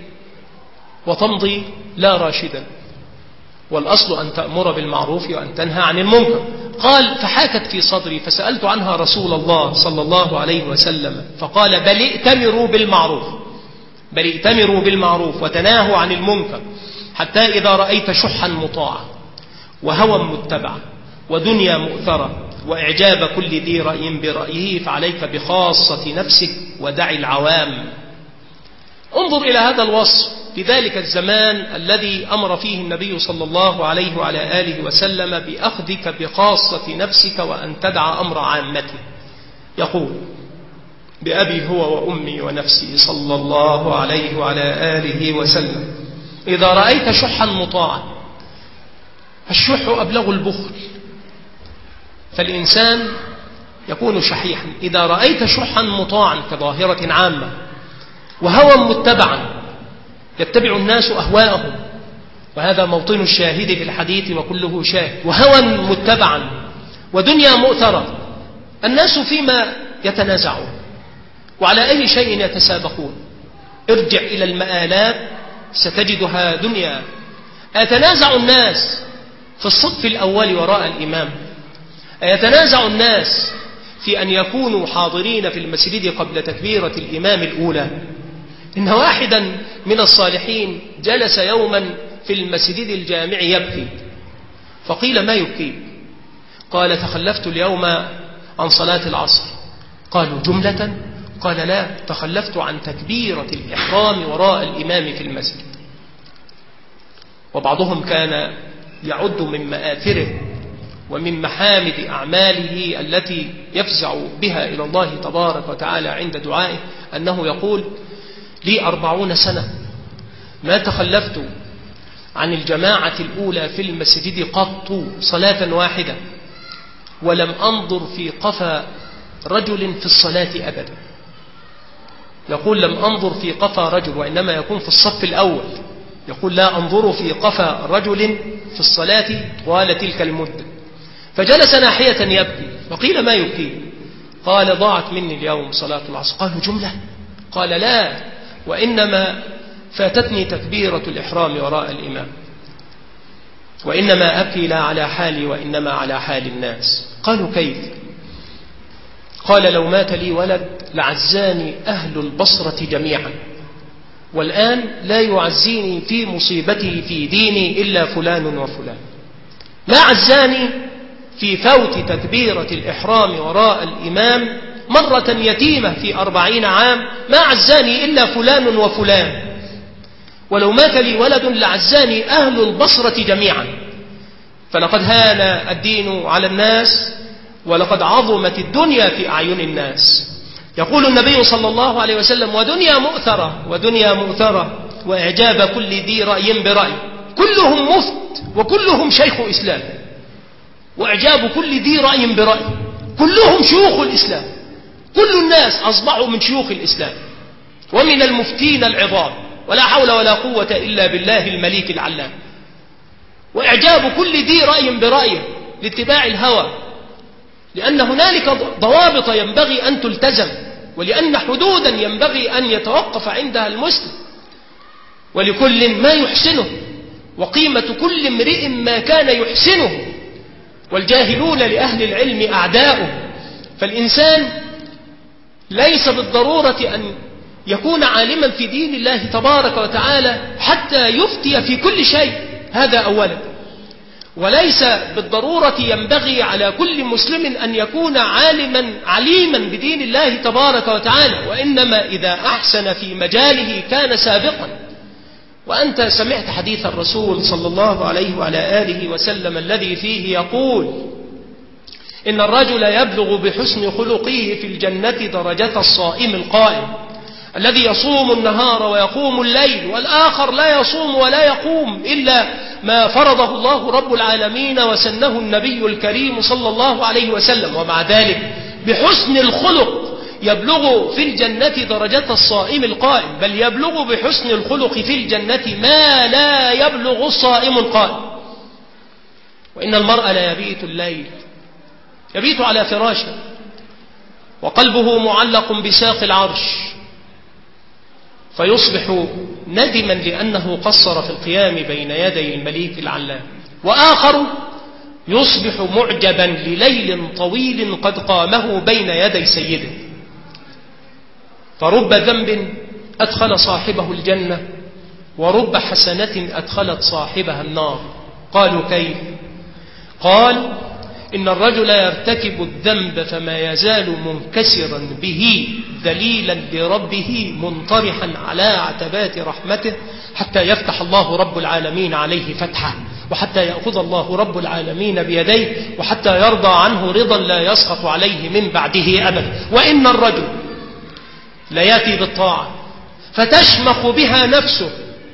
وتمضي لا راشدا، والأصل أن تأمر بالمعروف وأن تنهى عن المنكر. قال: فحاكت في صدري فسألت عنها رسول الله صلى الله عليه وسلم فقال: بل ائتمروا بالمعروف، بل ائتمروا بالمعروف وتناهوا عن المنكر، حتى إذا رأيت شحا مطاعا وهوى متبعا ودنيا مؤثرة وإعجاب كل ذي رأي برأيه فعليك بخاصة نفسك ودع العوام. انظر إلى هذا الوصف في ذلك الزمان الذي أمر فيه النبي صلى الله عليه وعلى آله وسلم بأخذك بخاصة نفسك وأن تدع أمر عامته. يقول: بأبي هو وأمي ونفسي صلى الله عليه وعلى آله وسلم: إذا رأيت شحا مطاعا، الشح أبلغ البخل، فالإنسان يكون شحيحا. إذا رأيت شحا مطاعا كظاهرة عامة، وهوى متبعا يتبع الناس أهواءهم، وهذا موطن الشاهد في الحديث وكله شاهد، وهوى متبعا ودنيا مؤثرة، الناس فيما يتنازعون وعلى أي شيء يتسابقون. ارجع إلى المآلات ستجدها دنيا. أيتنازع الناس في الصف الأول وراء الإمام؟ أيتنازع الناس في أن يكونوا حاضرين في المسجد قبل تكبيرة الإمام الأولى؟ إن واحدا من الصالحين جلس يوما في المسجد الجامع يبكي، فقيل: ما يبكي؟ قال: تخلفت اليوم عن صلاة العصر. قالوا: جملة؟ قال: لا، تخلفت عن تكبيرة الإحرام وراء الإمام في المسجد. وبعضهم كان يعد من مآثره ومن محامد أعماله التي يفزع بها إلى الله تبارك وتعالى عند دعائه أنه يقول: لي 40 سنة ما تخلفت عن الجماعة الأولى في المسجد قط صلاة واحدة، ولم أنظر في قفا رجل في الصلاة أبدا. يقول: لم أنظر في قفا رجل، وإنما يكون في الصف الأول. يقول: لا أنظر في قفا رجل في الصلاة طوال تلك المدة. فجلس ناحية يبكي، وقيل: ما يبكي؟ قال: ضاعت مني اليوم صلاة العصر. قالوا: جملة؟ قال: لا، وإنما فاتتني تكبيرة الإحرام وراء الإمام، وإنما أبكي لا على حالي وإنما على حال الناس. قالوا: كيف؟ قال: لو مات لي ولد لعزاني أهل البصرة جميعا، والآن لا يعزيني في مصيبته في ديني إلا فلان وفلان. ما عزاني في فوت تكبيرة الإحرام وراء الإمام مرة يتيمة في 40 عام، ما عزاني إلا فلان وفلان. ولو مات لي ولد لعزاني أهل البصرة جميعا. فلقد هان الدين على الناس، ولقد عظمت الدنيا في أعين الناس. يقول النبي صلى الله عليه وسلم: ودنيا مؤثرة وإعجاب كل ذي رأي برأي، كلهم مفت وكلهم شيخ إسلام. وإعجاب كل ذي رأي برأي، كلهم شيوخ الإسلام، كل الناس أصبحوا من شيوخ الإسلام ومن المفتين العظام، ولا حول ولا قوة إلا بالله المليك العلام. وإعجاب كل ذي رأي برأيه لاتباع الهوى، لأن هنالك ضوابط ينبغي أن تلتزم، ولأن حدودا ينبغي أن يتوقف عندها المسلم، ولكل ما يحسنه، وقيمة كل امرئ ما كان يحسنه، والجاهلون لأهل العلم أعداؤه. فالإنسان ليس بالضرورة أن يكون عالما في دين الله تبارك وتعالى حتى يفتي في كل شيء، هذا أولا. وليس بالضرورة ينبغي على كل مسلم أن يكون عليما بدين الله تبارك وتعالى، وإنما إذا أحسن في مجاله كان سابقا. وأنت سمعت حديث الرسول صلى الله عليه وعلى آله وسلم الذي فيه يقول: إن الرجل يبلغ بحسن خلقه في الجنة درجة الصائم القائم، الذي يصوم النهار ويقوم الليل، والآخر لا يصوم ولا يقوم إلا ما فرضه الله رب العالمين وسنه النبي الكريم صلى الله عليه وسلم، ومع ذلك بحسن الخلق يبلغ في الجنة درجة الصائم القائم، بل يبلغ بحسن الخلق في الجنة ما لا يبلغ الصائم القائم. وإن المرء لا يبيت الليل، يبيت على فراشه وقلبه معلق بساق العرش، فيصبح ندما لأنه قصر في القيام بين يدي المليك العلام. وآخر يصبح معجبا لليل طويل قد قامه بين يدي سيده. فرب ذنب أدخل صاحبه الجنة، ورب حسنة أدخلت صاحبها النار. قالوا: كيف؟ قال: إن الرجل يرتكب الذنب فما يزال منكسرا به ذليلا لربه منطرحا على عتبات رحمته، حتى يفتح الله رب العالمين عليه فتحه، وحتى يأخذ الله رب العالمين بيديه، وحتى يرضى عنه رضا لا يسقط عليه من بعده أبدا. وإن الرجل ليأتي بالطاعة فتشمخ بها نفسه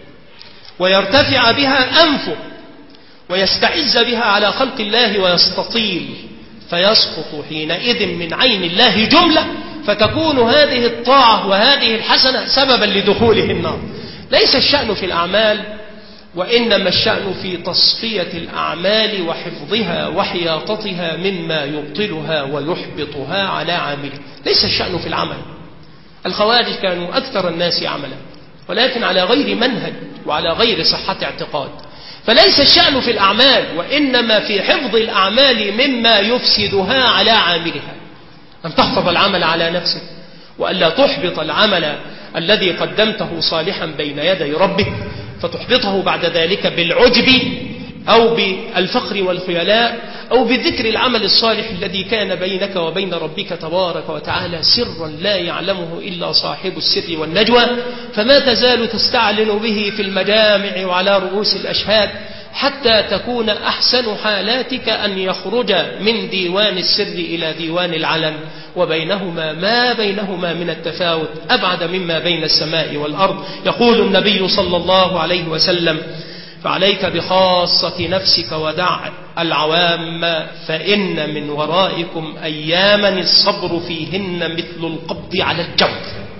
ويرتفع بها أنفه ويستعز بها على خلق الله ويستطيل، فيسقط حينئذ من عين الله جملة، فتكون هذه الطاعة وهذه الحسنة سببا لدخوله النار. ليس الشأن في الأعمال، وإنما الشأن في تصفية الأعمال وحفظها وحياطتها مما يبطلها ويحبطها على عامله. ليس الشأن في العمل. الخوارج كانوا أكثر الناس عملا، ولكن على غير منهج وعلى غير صحة اعتقاد. فليس الشأن في الأعمال، وإنما في حفظ الأعمال مما يفسدها على عاملها. أن تحفظ العمل على نفسك، وألا تحبط العمل الذي قدمته صالحا بين يدي ربك، فتحبطه بعد ذلك بالعجب أو بالفخر والخيلاء أو بذكر العمل الصالح الذي كان بينك وبين ربك تبارك وتعالى سرا لا يعلمه إلا صاحب السر والنجوى، فما تزال تستعلن به في المجامع وعلى رؤوس الأشهاد، حتى تكون أحسن حالاتك أن يخرج من ديوان السر إلى ديوان العلن، وبينهما ما بينهما من التفاوت أبعد مما بين السماء والأرض. يقول النبي صلى الله عليه وسلم: فعليك بخاصة نفسك ودع العوام، فإن من ورائكم أياما الصبر فيهن مثل القبض على الجمر.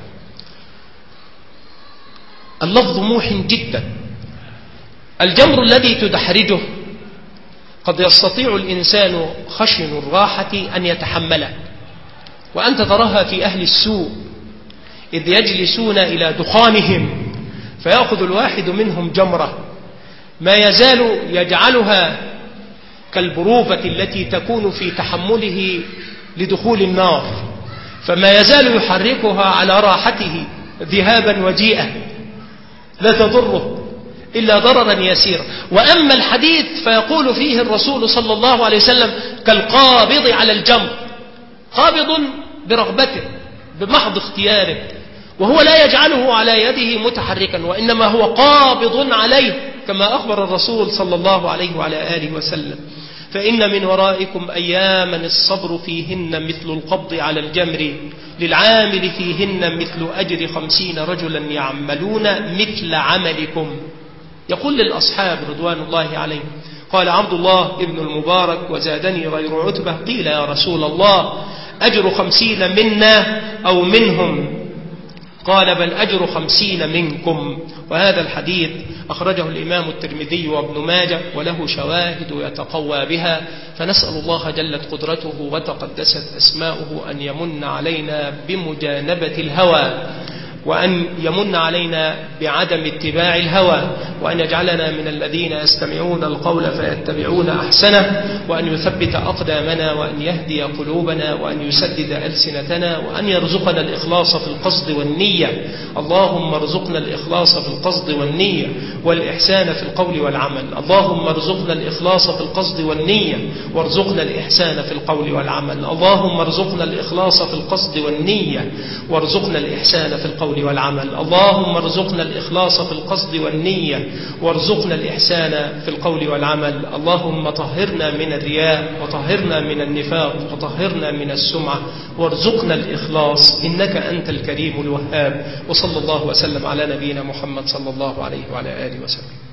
اللفظ موح جدا. الجمر الذي تدحرجه قد يستطيع الإنسان خشن الراحة أن يتحمله، وأنت تراها في أهل السوء إذ يجلسون إلى دخانهم، فيأخذ الواحد منهم جمرة ما يزال يجعلها كالبروفة التي تكون في تحمله لدخول النار، فما يزال يحركها على راحته ذهابا وجيئا، لا تضره إلا ضررا يسيرا. وأما الحديث فيقول فيه الرسول صلى الله عليه وسلم: كالقابض على الجمر، قابض برغبته بمحض اختياره، وهو لا يجعله على يده متحركا، وإنما هو قابض عليه كما أخبر الرسول صلى الله عليه وعلى آله وسلم. فإن من ورائكم أياما الصبر فيهن مثل القبض على الجمر للعامل فيهن مثل أجر 50 رجلا يعملون مثل عملكم. يقول للأصحاب رضوان الله عليهم: قال عبد الله ابن المبارك: وزادني غير عتبة، قيل يا رسول الله أجر 50 منا أو منهم؟ قال: بل أجر 50 منكم. وهذا الحديث أخرجه الإمام الترمذي وابن ماجه، وله شواهد يتقوى بها. فنسأل الله جلت قدرته وتقدست أسماؤه أن يمن علينا بمجانبة الهوى، وأن يمن علينا بعدم اتباع الهوى، وأن يجعلنا من الذين يستمعون القول فيتبعون أحسنه، وأن يثبت أقدامنا، وأن يهدي قلوبنا، وأن يسدد ألسنتنا، وأن يرزقنا الإخلاص في القصد والنية. اللهم ارزقنا الإخلاص في القصد والنية والإحسان في القول والعمل. اللهم ارزقنا الإخلاص في القصد والنية وارزقنا الإحسان في القول والعمل. اللهم ارزقنا الإخلاص في القصد والنية وارزقنا الإحسان في القول والعمل. اللهم ارزقنا الإخلاص في القصد والنية وارزقنا الإحسان في القول والعمل. اللهم طهرنا من الرياء وطهرنا من النفاق وطهرنا من السمعة وارزقنا الإخلاص، إنك أنت الكريم الوهاب. وصلى الله وسلم على نبينا محمد صلى الله عليه وعلى آله وسلم.